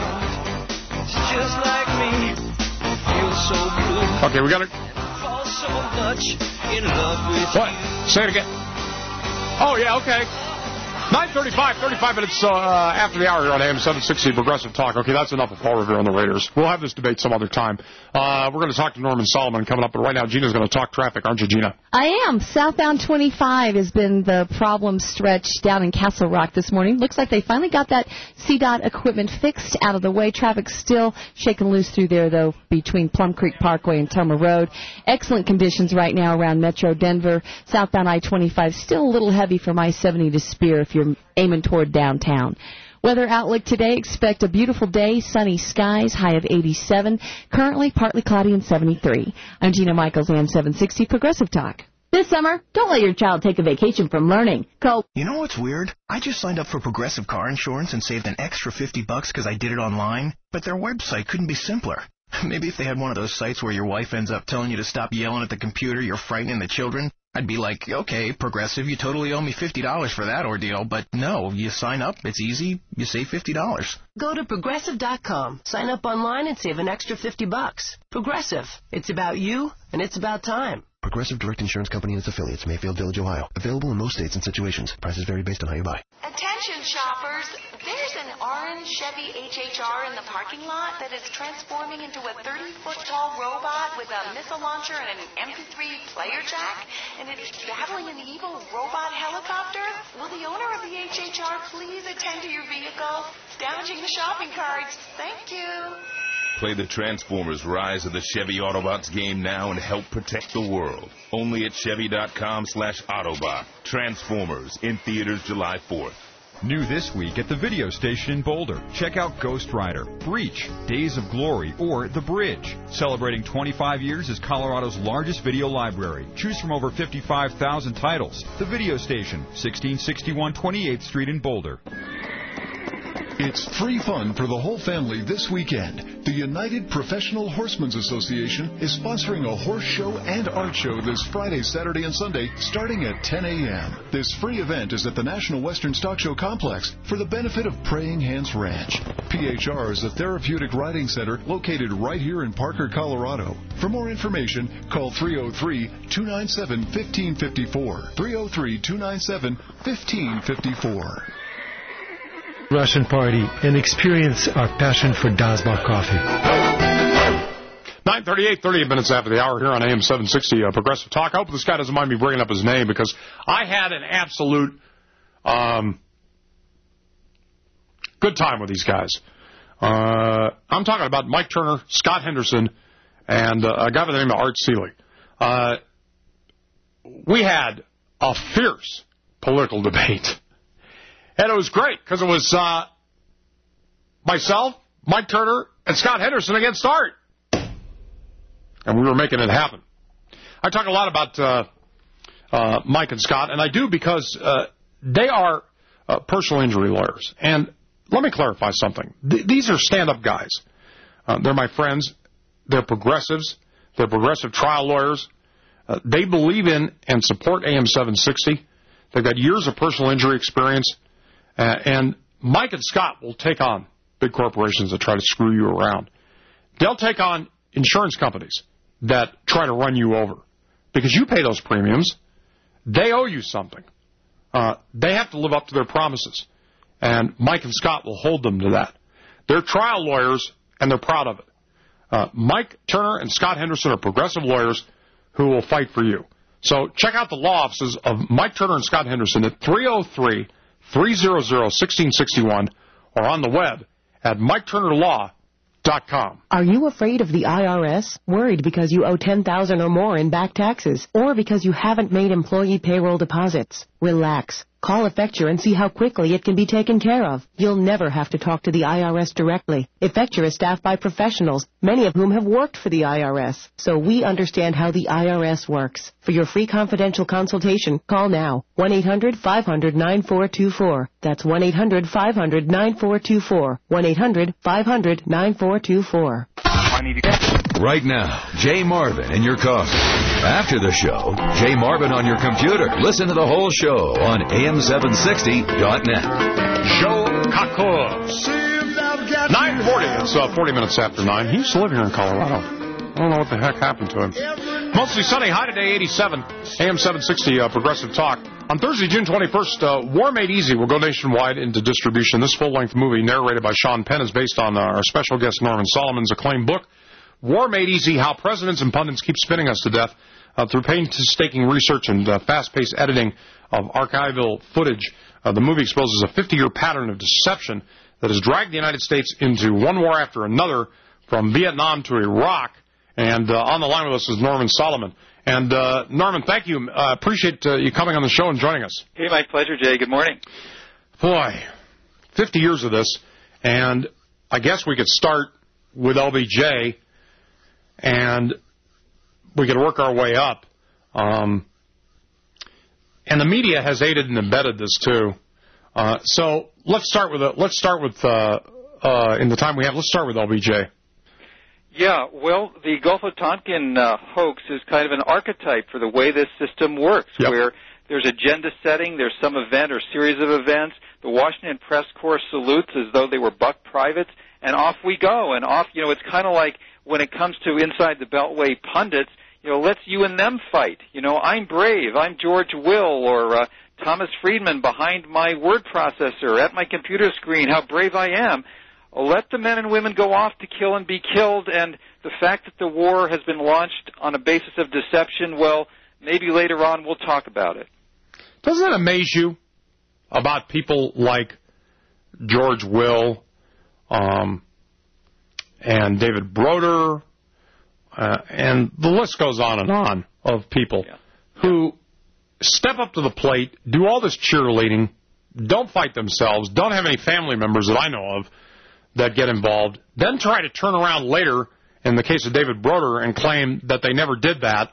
It's just like me. Feel so blue. Okay, we got to... Fall so much in love with What? Say it again. Oh, yeah, okay. 9:35, 35 minutes after the hour here on AM 760 Progressive Talk. Okay, that's enough of Paul Revere on the Raiders. We'll have this debate some other time. We're going to talk to Norman Solomon coming up, but right now Gina's going to talk traffic, aren't you, Gina? I am. Southbound 25 has been the problem stretch down in Castle Rock this morning. Looks like they finally got that CDOT equipment fixed out of the way. Traffic's still shaking loose through there, though, between Plum Creek Parkway and Toma Road. Excellent conditions right now around Metro Denver. Southbound I-25 still a little heavy from I-70 to Spear if you're aiming toward downtown. Weather outlook today, expect a beautiful day, sunny skies, high of 87. Currently partly cloudy and 73. I'm Gina Michaels, AM 760 Progressive Talk. This summer, don't let your child take a vacation from learning. Call. You know what's weird? I just signed up for Progressive Car Insurance and saved an extra $50 because I did it online, but their website couldn't be simpler. Maybe if they had one of those sites where your wife ends up telling you to stop yelling at the computer, you're frightening the children, I'd be like, okay, Progressive, you totally owe me $50 for that ordeal. But no, you sign up, it's easy, you save $50. Go to Progressive.com, sign up online, and save an extra $50. Progressive. It's about you, and it's about time. Progressive Direct Insurance Company and its affiliates, Mayfield Village, Ohio. Available in most states and situations. Prices vary based on how you buy. Attention shoppers, there's an orange Chevy HHR in the parking lot that is transforming into a 30-foot tall robot with a missile launcher and an MP3 player jack, and it's battling an evil robot helicopter. Will the owner of the HHR please attend to your vehicle? Damaging the shopping carts. Thank you. Play the Transformers Rise of the Chevy Autobots game now and help protect the world. Only at Chevy.com/Autobot. Transformers in theaters July 4th. New this week at the video station in Boulder. Check out Ghost Rider, Breach, Days of Glory, or The Bridge. Celebrating 25 years as Colorado's largest video library. Choose from over 55,000 titles. The video station, 1661 28th Street in Boulder. It's free fun for the whole family this weekend. The United Professional Horsemen's Association is sponsoring a horse show and art show this Friday, Saturday, and Sunday starting at 10 a.m. This free event is at the National Western Stock Show Complex for the benefit of Praying Hands Ranch. PHR is a therapeutic riding center located right here in Parker, Colorado. For more information, call 303-297-1554. 303-297-1554. Russian party and experience our passion for Dasbach coffee. 9:38, 38 minutes after the hour here on AM 760 Progressive Talk. I hope this guy doesn't mind me bringing up his name because I had an absolute good time with these guys. I'm talking about Mike Turner, Scott Henderson, and a guy by the name of Art Seeley. We had a fierce political debate. And it was great because it was myself, Mike Turner, and Scott Henderson against Art. And we were making it happen. I talk a lot about Mike and Scott, and I do because they are personal injury lawyers. And let me clarify something. These are stand-up guys. They're my friends. They're progressives. They're progressive trial lawyers. They believe in and support AM 760. They've got years of personal injury experience. And Mike and Scott will take on big corporations that try to screw you around. They'll take on insurance companies that try to run you over. Because you pay those premiums, they owe you something. They have to live up to their promises. And Mike and Scott will hold them to that. They're trial lawyers, and they're proud of it. Mike Turner and Scott Henderson are progressive lawyers who will fight for you. So check out the law offices of Mike Turner and Scott Henderson at 303-300-1661 or on the web at MikeTurnerLaw.com. Are you afraid of the IRS? Worried because you owe $10,000 or more in back taxes? Or because you haven't made employee payroll deposits? Relax. Call Effecture and see how quickly it can be taken care of. You'll never have to talk to the IRS directly. Effecture is staffed by professionals, many of whom have worked for the IRS. So we understand how the IRS works. For your free confidential consultation, call now. 1-800-500-9424. That's 1-800-500-9424. 1-800-500-9424. Right now, Jay Marvin in your car. After the show, Jay Marvin on your computer. Listen to the whole show on AM760.net. Show Kakur. 9:40. It's 40 minutes after 9. He used to live here in Colorado. I don't know what the heck happened to him. Mostly sunny. High today, 87. AM760 Progressive Talk. On Thursday, June 21st, War Made Easy will go nationwide into distribution. This full-length movie, narrated by Sean Penn, is based on our special guest Norman Solomon's acclaimed book, War Made Easy, How Presidents and Pundits Keep Spinning Us to Death through painstaking research and fast-paced editing of archival footage. The movie exposes a 50-year pattern of deception that has dragged the United States into one war after another, from Vietnam to Iraq. And on the line with us is Norman Solomon. And, Norman, thank you. Appreciate you coming on the show and joining us. Hey, my pleasure, Jay. Good morning. Boy, 50 years of this, and I guess we could start with LBJ, and we could work our way up. And the media has aided and abetted this too. So let's start with in the time we have. Let's start with LBJ. Yeah, well, the Gulf of Tonkin hoax is kind of an archetype for the way this system works, where there's agenda setting, there's some event or series of events. The Washington Press Corps salutes as though they were buck privates, and off we go. And off, it's kind of like when it comes to Inside the Beltway pundits, let's you and them fight. I'm brave. I'm George Will or Thomas Friedman behind my word processor at my computer screen. How brave I am. Let the men and women go off to kill and be killed. And the fact that the war has been launched on a basis of deception, well, maybe later on we'll talk about it. Doesn't it amaze you about people like George Will and David Broder, and the list goes on of people who step up to the plate, do all this cheerleading, don't fight themselves, don't have any family members that I know of that get involved, then try to turn around later, in the case of David Broder, and claim that they never did that.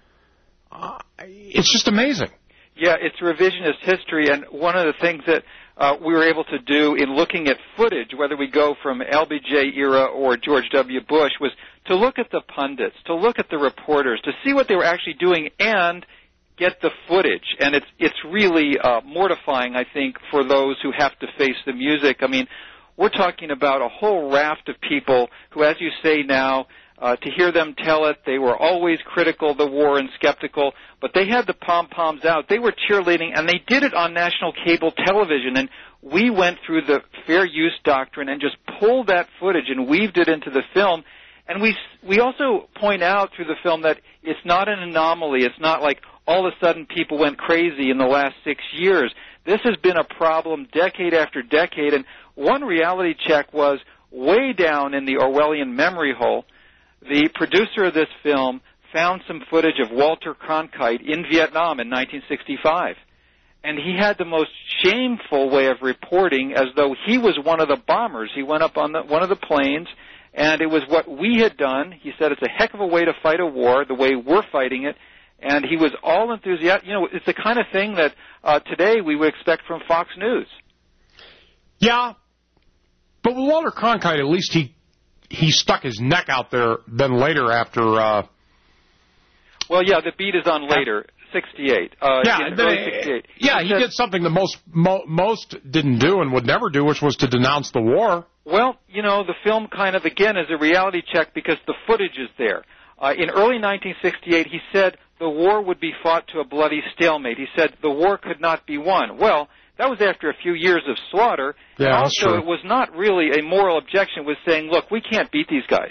It's just amazing. Yeah, it's revisionist history, and one of the things that we were able to do in looking at footage, whether we go from LBJ era or George W. Bush, was to look at the pundits, to look at the reporters, to see what they were actually doing and get the footage. And it's really mortifying, I think, for those who have to face the music. I mean, we're talking about a whole raft of people who, as you say now, to hear them tell it, they were always critical of the war and skeptical, but they had the pom-poms out. They were cheerleading, and they did it on national cable television. And we went through the fair use doctrine and just pulled that footage and weaved it into the film. And we also point out through the film that it's not an anomaly. It's not like all of a sudden people went crazy in the last 6 years. This has been a problem decade after decade, and one reality check was way down in the Orwellian memory hole. The producer of this film found some footage of Walter Cronkite in Vietnam in 1965. And he had the most shameful way of reporting, as though he was one of the bombers. He went up on one of the planes, and it was what we had done. He said it's a heck of a way to fight a war, the way we're fighting it. And he was all enthusiastic. You know, it's the kind of thing that today we would expect from Fox News. Yeah, but with Walter Cronkite, at least he stuck his neck out there then later after... Well, yeah, the beat is on later. 68. He did something that most didn't do and would never do, which was to denounce the war. Well, you know, the film kind of, again, is a reality check because the footage is there. In early 1968, he said the war would be fought to a bloody stalemate. He said the war could not be won. Well, that was after a few years of slaughter. Yeah, and that's also, true. it was not really a moral objection. It was saying, look, we can't beat these guys.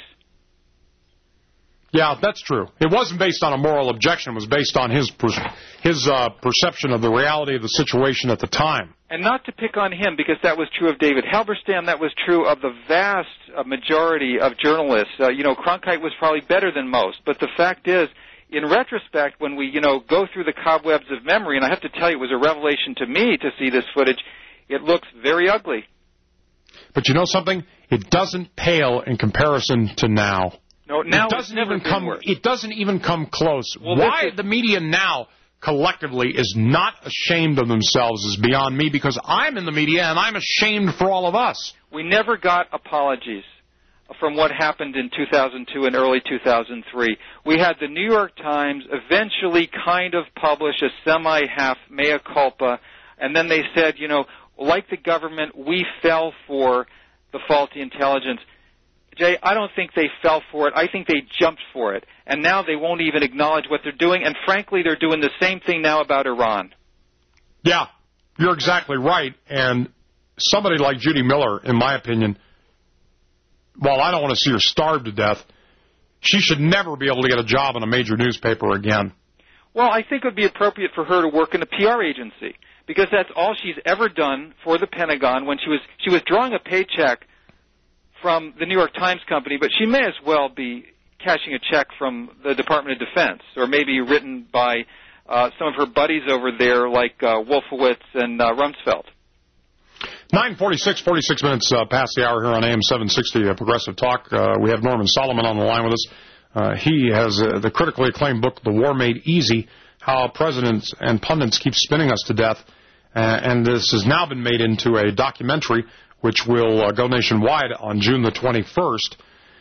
Yeah, that's true. It wasn't based on a moral objection. It was based on his perception of the reality of the situation at the time. And not to pick on him, because that was true of David Halberstam, that was true of the vast majority of journalists. Cronkite was probably better than most. But the fact is, in retrospect, when we, go through the cobwebs of memory, and I have to tell you, it was a revelation to me to see this footage, it looks very ugly. But you know something? It doesn't pale in comparison to now. No, now it doesn't even come close. Well, why the media now collectively is not ashamed of themselves is beyond me, because I'm in the media and I'm ashamed for all of us. We never got apologies from what happened in 2002 and early 2003. We had the New York Times eventually kind of publish a semi-half mea culpa, and then they said, like the government, we fell for the faulty intelligence. Jay, I don't think they fell for it. I think they jumped for it. And now they won't even acknowledge what they're doing. And frankly, they're doing the same thing now about Iran. Yeah, you're exactly right. And somebody like Judy Miller, in my opinion, while I don't want to see her starve to death, she should never be able to get a job in a major newspaper again. Well, I think it would be appropriate for her to work in a PR agency, because that's all she's ever done for the Pentagon. When she was drawing a paycheck from the New York Times company, but she may as well be cashing a check from the Department of Defense, or maybe written by some of her buddies over there like Wolfowitz and Rumsfeld. 9:46, 46 minutes past the hour here on AM 760 Progressive Talk. We have Norman Solomon on the line with us. He has the critically acclaimed book, The War Made Easy, How Presidents and Pundits Keep Spinning Us to Death. And this has now been made into a documentary which will go nationwide on June the 21st.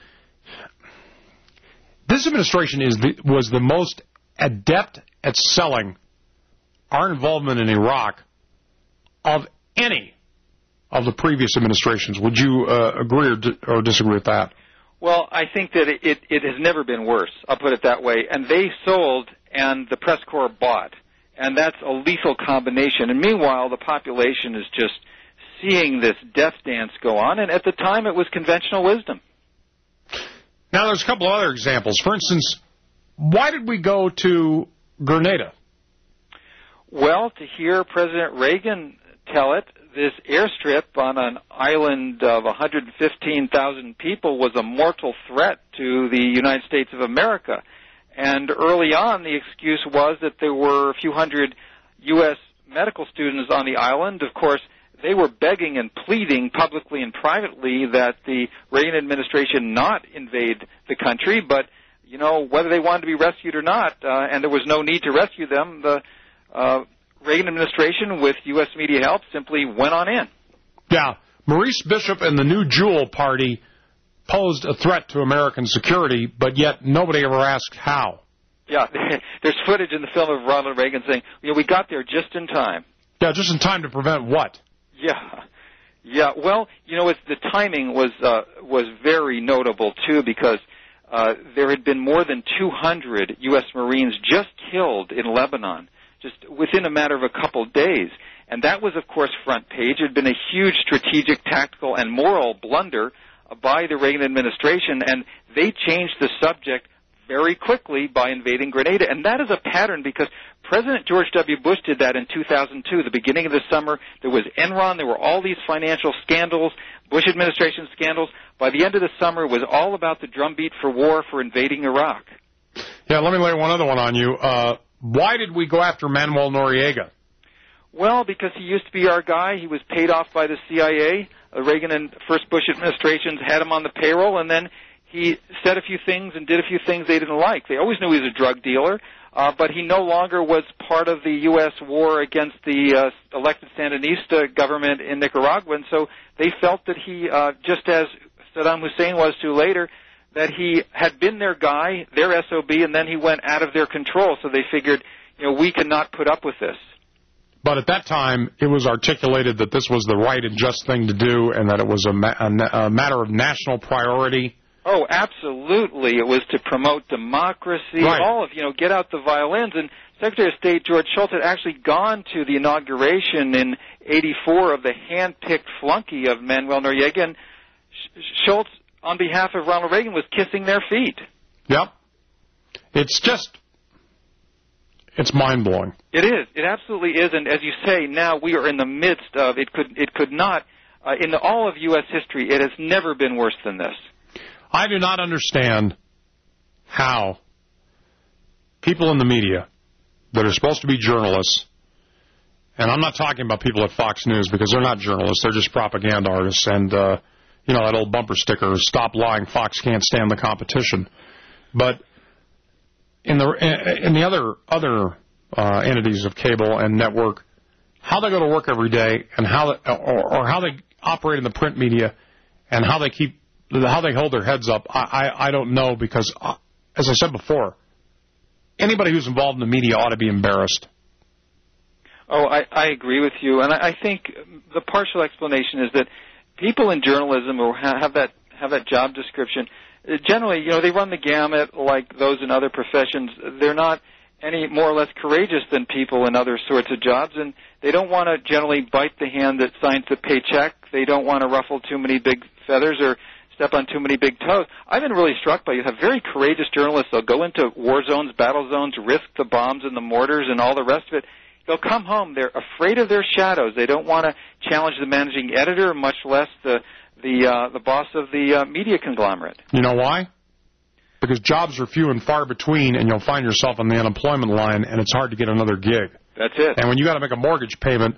This administration was the most adept at selling our involvement in Iraq of any of the previous administrations. Would you agree or disagree with that? Well, I think that it has never been worse. I'll put it that way. And they sold, and the press corps bought. And that's a lethal combination. And meanwhile, the population is just seeing this death dance go on, and at the time it was conventional wisdom. Now, there's a couple of other examples. For instance, why did we go to Grenada? Well, to hear President Reagan tell it, this airstrip on an island of 115,000 people was a mortal threat to the United States of America. And early on, the excuse was that there were a few hundred U.S. medical students on the island. Of course, they were begging and pleading publicly and privately that the Reagan administration not invade the country, but, whether they wanted to be rescued or not, and there was no need to rescue them, the Reagan administration, with U.S. media help, simply went on in. Yeah, Maurice Bishop and the New Jewel Party posed a threat to American security, but yet nobody ever asked how. Yeah, there's footage in the film of Ronald Reagan saying, we got there just in time. Yeah, just in time to prevent what? Yeah. Well, the timing was very notable too, because there had been more than 200 U.S. Marines just killed in Lebanon, just within a matter of a couple days, and that was, of course, front page. It had been a huge strategic, tactical, and moral blunder by the Reagan administration, and they changed the subject very quickly by invading Grenada. And that is a pattern because President George W. Bush did that in 2002, the beginning of the summer. There was Enron. There were all these financial scandals, Bush administration scandals. By the end of the summer, it was all about the drumbeat for war for invading Iraq. Yeah, let me lay one other one on you. Why did we go after Manuel Noriega? Well, because he used to be our guy. He was paid off by the CIA. Reagan and first Bush administrations had him on the payroll, and then he said a few things and did a few things they didn't like. They always knew he was a drug dealer, but he no longer was part of the U.S. war against the elected Sandinista government in Nicaragua, and so they felt that he, just as Saddam Hussein was to later, that he had been their guy, their SOB, and then he went out of their control, so they figured, we cannot put up with this. But at that time, it was articulated that this was the right and just thing to do and that it was a matter of national priority. Oh, absolutely. It was to promote democracy, right. All of, get out the violins. And Secretary of State George Shultz had actually gone to the inauguration in '84 of the hand-picked flunky of Manuel Noriega, and Shultz, on behalf of Ronald Reagan, was kissing their feet. Yep. It's mind-blowing. It is. It absolutely is. And as you say, now we are in the midst of, it could not, in all of U.S. history, it has never been worse than this. I do not understand how people in the media that are supposed to be journalists, and I'm not talking about people at Fox News because they're not journalists, they're just propaganda artists, and, that old bumper sticker, stop lying, Fox can't stand the competition. But in the other entities of cable and network, how they go to work every day and how they operate in the print media and how they hold their heads up, I don't know, because, as I said before, anybody who's involved in the media ought to be embarrassed. Oh, I agree with you, and I think the partial explanation is that people in journalism who have that job description, generally, they run the gamut like those in other professions. They're not any more or less courageous than people in other sorts of jobs, and they don't want to generally bite the hand that signs the paycheck. They don't want to ruffle too many big feathers or step on too many big toes. I've been really struck by you have very courageous journalists. They'll go into war zones, battle zones, risk the bombs and the mortars and all the rest of it. They'll come home. They're afraid of their shadows. They don't want to challenge the managing editor, much less the boss of the media conglomerate. You know why? Because jobs are few and far between, and you'll find yourself on the unemployment line, and it's hard to get another gig. That's it. And when you got to make a mortgage payment,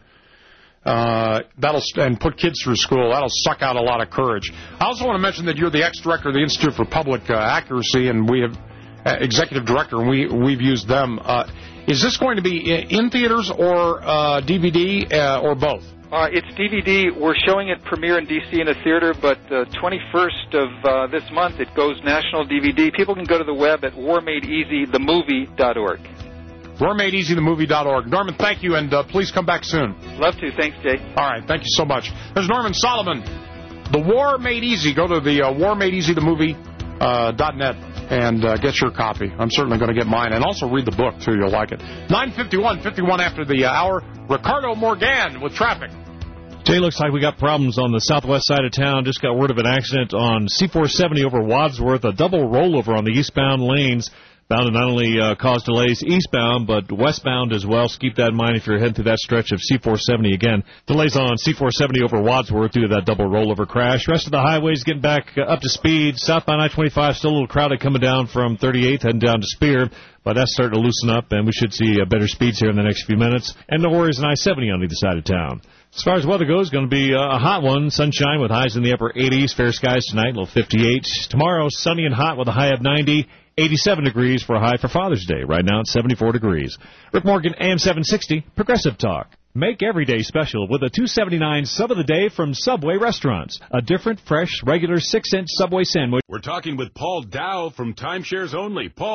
and put kids through school, that'll suck out a lot of courage. I also want to mention that you're the ex-director of the Institute for Public Accuracy, and we have executive director, and we've used them. Is this going to be in theaters or DVD or both? It's DVD. We're showing it premiere in D.C. in a theater, but 21st of this month it goes national DVD. People can go to the web at warmadeeasythemovie.org. warmadeeasythemovie.org. Norman, thank you, and please come back soon. Love to. Thanks, Jay. All right. Thank you so much. There's Norman Solomon. The War Made Easy. Go to the warmadeeasythemovie.net and get your copy. I'm certainly going to get mine, and also read the book, too. You'll like it. 9:51 after the hour. Ricardo Morgan with traffic. Jay, looks like we got problems on the southwest side of town. Just got word of an accident on C-470 over Wadsworth, a double rollover on the eastbound lanes. Bound to not only cause delays eastbound, but westbound as well. So keep that in mind if you're heading through that stretch of C-470 again. Delays on C-470 over Wadsworth due to that double rollover crash. Rest of the highways getting back up to speed. Southbound I-25 still a little crowded coming down from 38th, heading down to Spear. But that's starting to loosen up, and we should see better speeds here in the next few minutes. And no worries on I-70 on either side of town. As far as weather goes, going to be a hot one. Sunshine with highs in the upper 80s. Fair skies tonight, low 58. Tomorrow, sunny and hot with a high of 90. 87 degrees for a high for Father's Day. Right now, it's 74 degrees. Rick Morgan, AM 760, Progressive Talk. Make every day special with a $2.79 sub of the day from Subway Restaurants. A different, fresh, regular 6-cent Subway sandwich. We're talking with Paul Dow from Timeshares Only. Paul,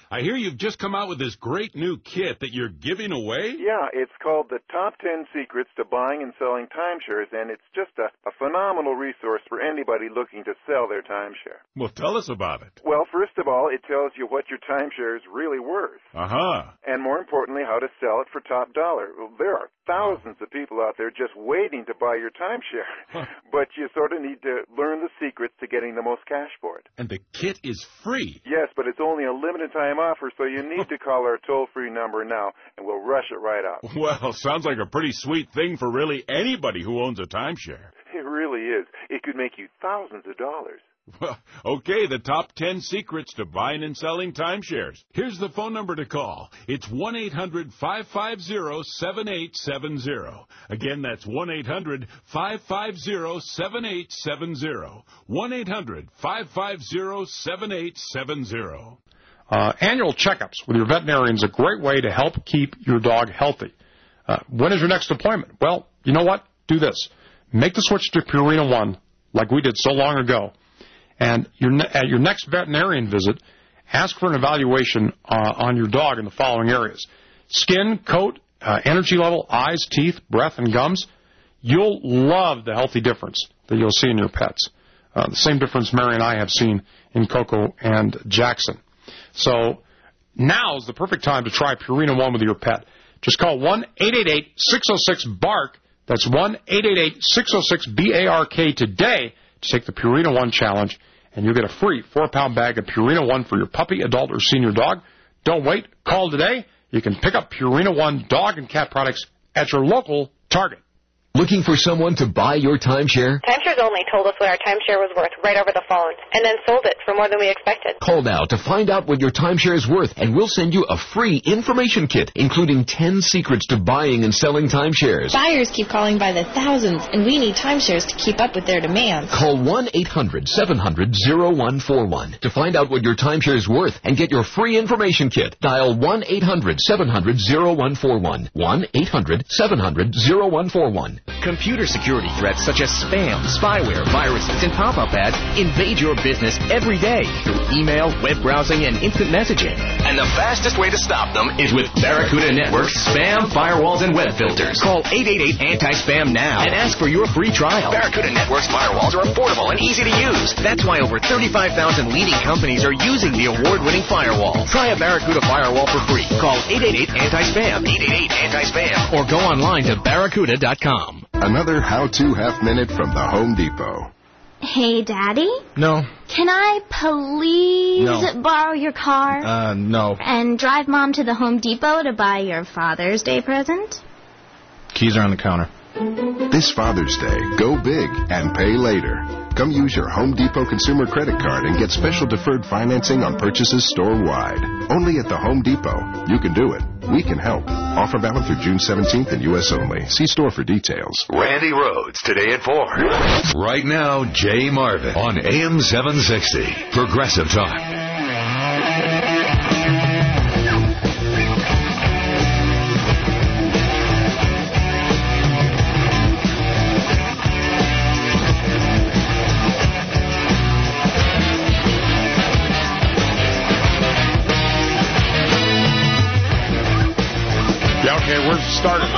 I hear you've just come out with this great new kit that you're giving away? Yeah, it's called the Top 10 Secrets to Buying and Selling Timeshares, and it's just a phenomenal resource for anybody looking to sell their timeshare. Well, tell us about it. Well, first of all, it tells you what your timeshare is really worth. Uh-huh. And more importantly, how to sell it for top dollar. Well, there are thousands of people out there just waiting to buy your timeshare, but you sort of need to learn the secrets to getting the most cash for it. And the kit is free. Yes, but it's only a limited time offer, so you need to call our toll-free number now, and we'll rush it right out. Well, sounds like a pretty sweet thing for really anybody who owns a timeshare. It really is. It could make you thousands of dollars. Well, okay, the top 10 secrets to buying and selling timeshares. Here's the phone number to call. It's 1-800-550-7870. Again, that's 1-800-550-7870. 1-800-550-7870. Annual checkups with your veterinarian is a great way to help keep your dog healthy. When is your next appointment? Well, you know what? Do this. Make the switch to Purina One like we did so long ago. And at your next veterinarian visit, ask for an evaluation on your dog in the following areas: skin, coat, energy level, eyes, teeth, breath, and gums. You'll love the healthy difference that you'll see in your pets. The same difference Mary and I have seen in Coco and Jackson. So now's the perfect time to try Purina One with your pet. Just call 1-888-606-BARK. That's 1-888-606-BARK today to take the Purina One challenge, and you'll get a free 4-pound bag of Purina One for your puppy, adult, or senior dog. Don't wait. Call today. You can pick up Purina One dog and cat products at your local Target. Looking for someone to buy your timeshare? Timeshares Only told us what our timeshare was worth right over the phone, and then sold it for more than we expected. Call now to find out what your timeshare is worth, and we'll send you a free information kit, including 10 secrets to buying and selling timeshares. Buyers keep calling by the thousands, and we need timeshares to keep up with their demands. Call 1-800-700-0141 to find out what your timeshare is worth and get your free information kit. Dial 1-800-700-0141. 1-800-700-0141. Computer security threats such as spam, spyware, viruses, and pop-up ads invade your business every day through email, web browsing, and instant messaging. And the fastest way to stop them is with Barracuda Network's spam, firewalls, and web filters. Call 888-ANTI-SPAM now and ask for your free trial. Barracuda Network's firewalls are affordable and easy to use. That's why over 35,000 leading companies are using the award-winning firewall. Try a Barracuda firewall for free. Call 888-ANTI-SPAM, 888-ANTI-SPAM, or go online to barracuda.com. Another how-to half-minute from the Home Depot. Hey, Daddy? No. Can I please borrow your car? No. And drive Mom to the Home Depot to buy your Father's Day present? Keys are on the counter. This Father's Day, go big and pay later. Come use your Home Depot consumer credit card and get special deferred financing on purchases store-wide. Only at the Home Depot. You can do it. We can help. Offer valid through June 17th in U.S. only. See store for details. Randy Rhodes, today at 4. Right now, Jay Marvin on AM 760. Progressive Talk. Okay, where's it started?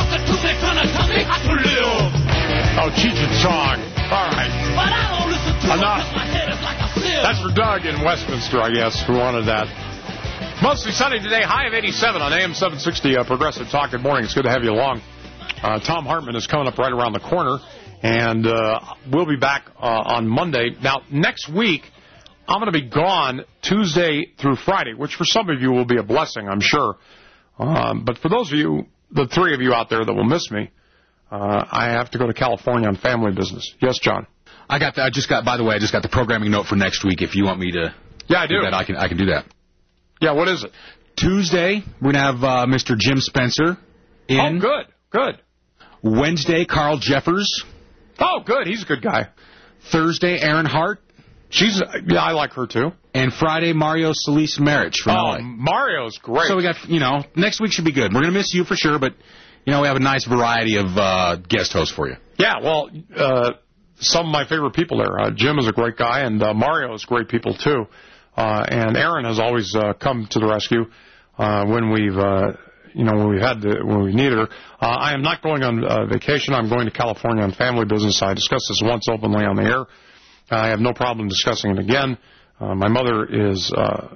Oh, Cheech and Chong. All right. Enough. That's for Doug in Westminster, I guess, who wanted that. Mostly sunny today, high of 87 on AM 760 Progressive Talk. Good morning. It's good to have you along. Tom Hartman is coming up right around the corner, and we'll be back on Monday. Now, next week, I'm going to be gone Tuesday through Friday, which for some of you will be a blessing, I'm sure. But for those of you, the three of you out there that will miss me, I have to go to California on family business. Yes, John? By the way, I just got the programming note for next week. If you want me to do that, I can do that. Yeah, what is it? Tuesday, we're going to have Mr. Jim Spencer in. Oh, good. Wednesday, Carl Jeffers. Oh, good. He's a good guy. Thursday, Erin Hart. I like her, too. And Friday, Mario Solis Marriage from LA. Mario's great. So we got, next week should be good. We're going to miss you for sure, but, we have a nice variety of guest hosts for you. Yeah, well, some of my favorite people there. Jim is a great guy, and Mario is great people, too. And Aaron has always come to the rescue when we've when we needed her. I am not going on vacation. I'm going to California on family business. I discussed this once openly on the air. I have no problem discussing it again. My mother is,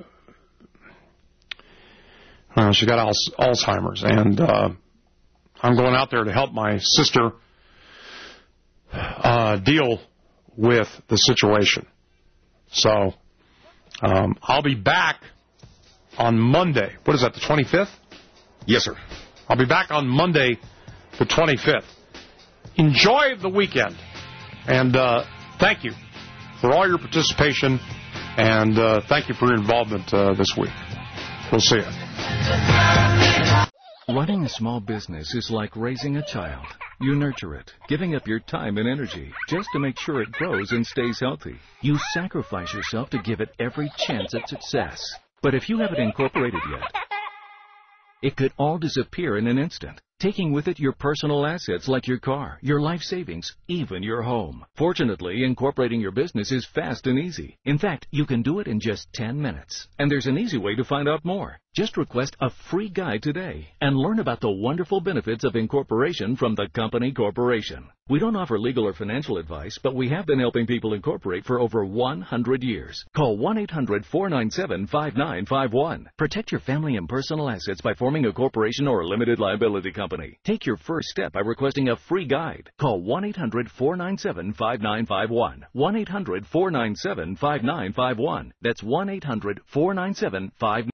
she got Alzheimer's, and I'm going out there to help my sister deal with the situation. So I'll be back on Monday. What is that, the 25th? Yes, sir. I'll be back on Monday, the 25th. Enjoy the weekend, and thank you for all your participation, and thank you for your involvement this week. We'll see you. Running a small business is like raising a child. You nurture it, giving up your time and energy just to make sure it grows and stays healthy. You sacrifice yourself to give it every chance at success. But if you haven't incorporated yet, it could all disappear in an instant, taking with it your personal assets like your car, your life savings, even your home. Fortunately, incorporating your business is fast and easy. In fact, you can do it in just 10 minutes. And there's an easy way to find out more. Just request a free guide today and learn about the wonderful benefits of incorporation from the company corporation. We don't offer legal or financial advice, but we have been helping people incorporate for over 100 years. Call 1-800-497-5951. Protect your family and personal assets by forming a corporation or a limited liability company. Take your first step by requesting a free guide. Call 1-800-497-5951. 1-800-497-5951. That's 1-800-497-5951.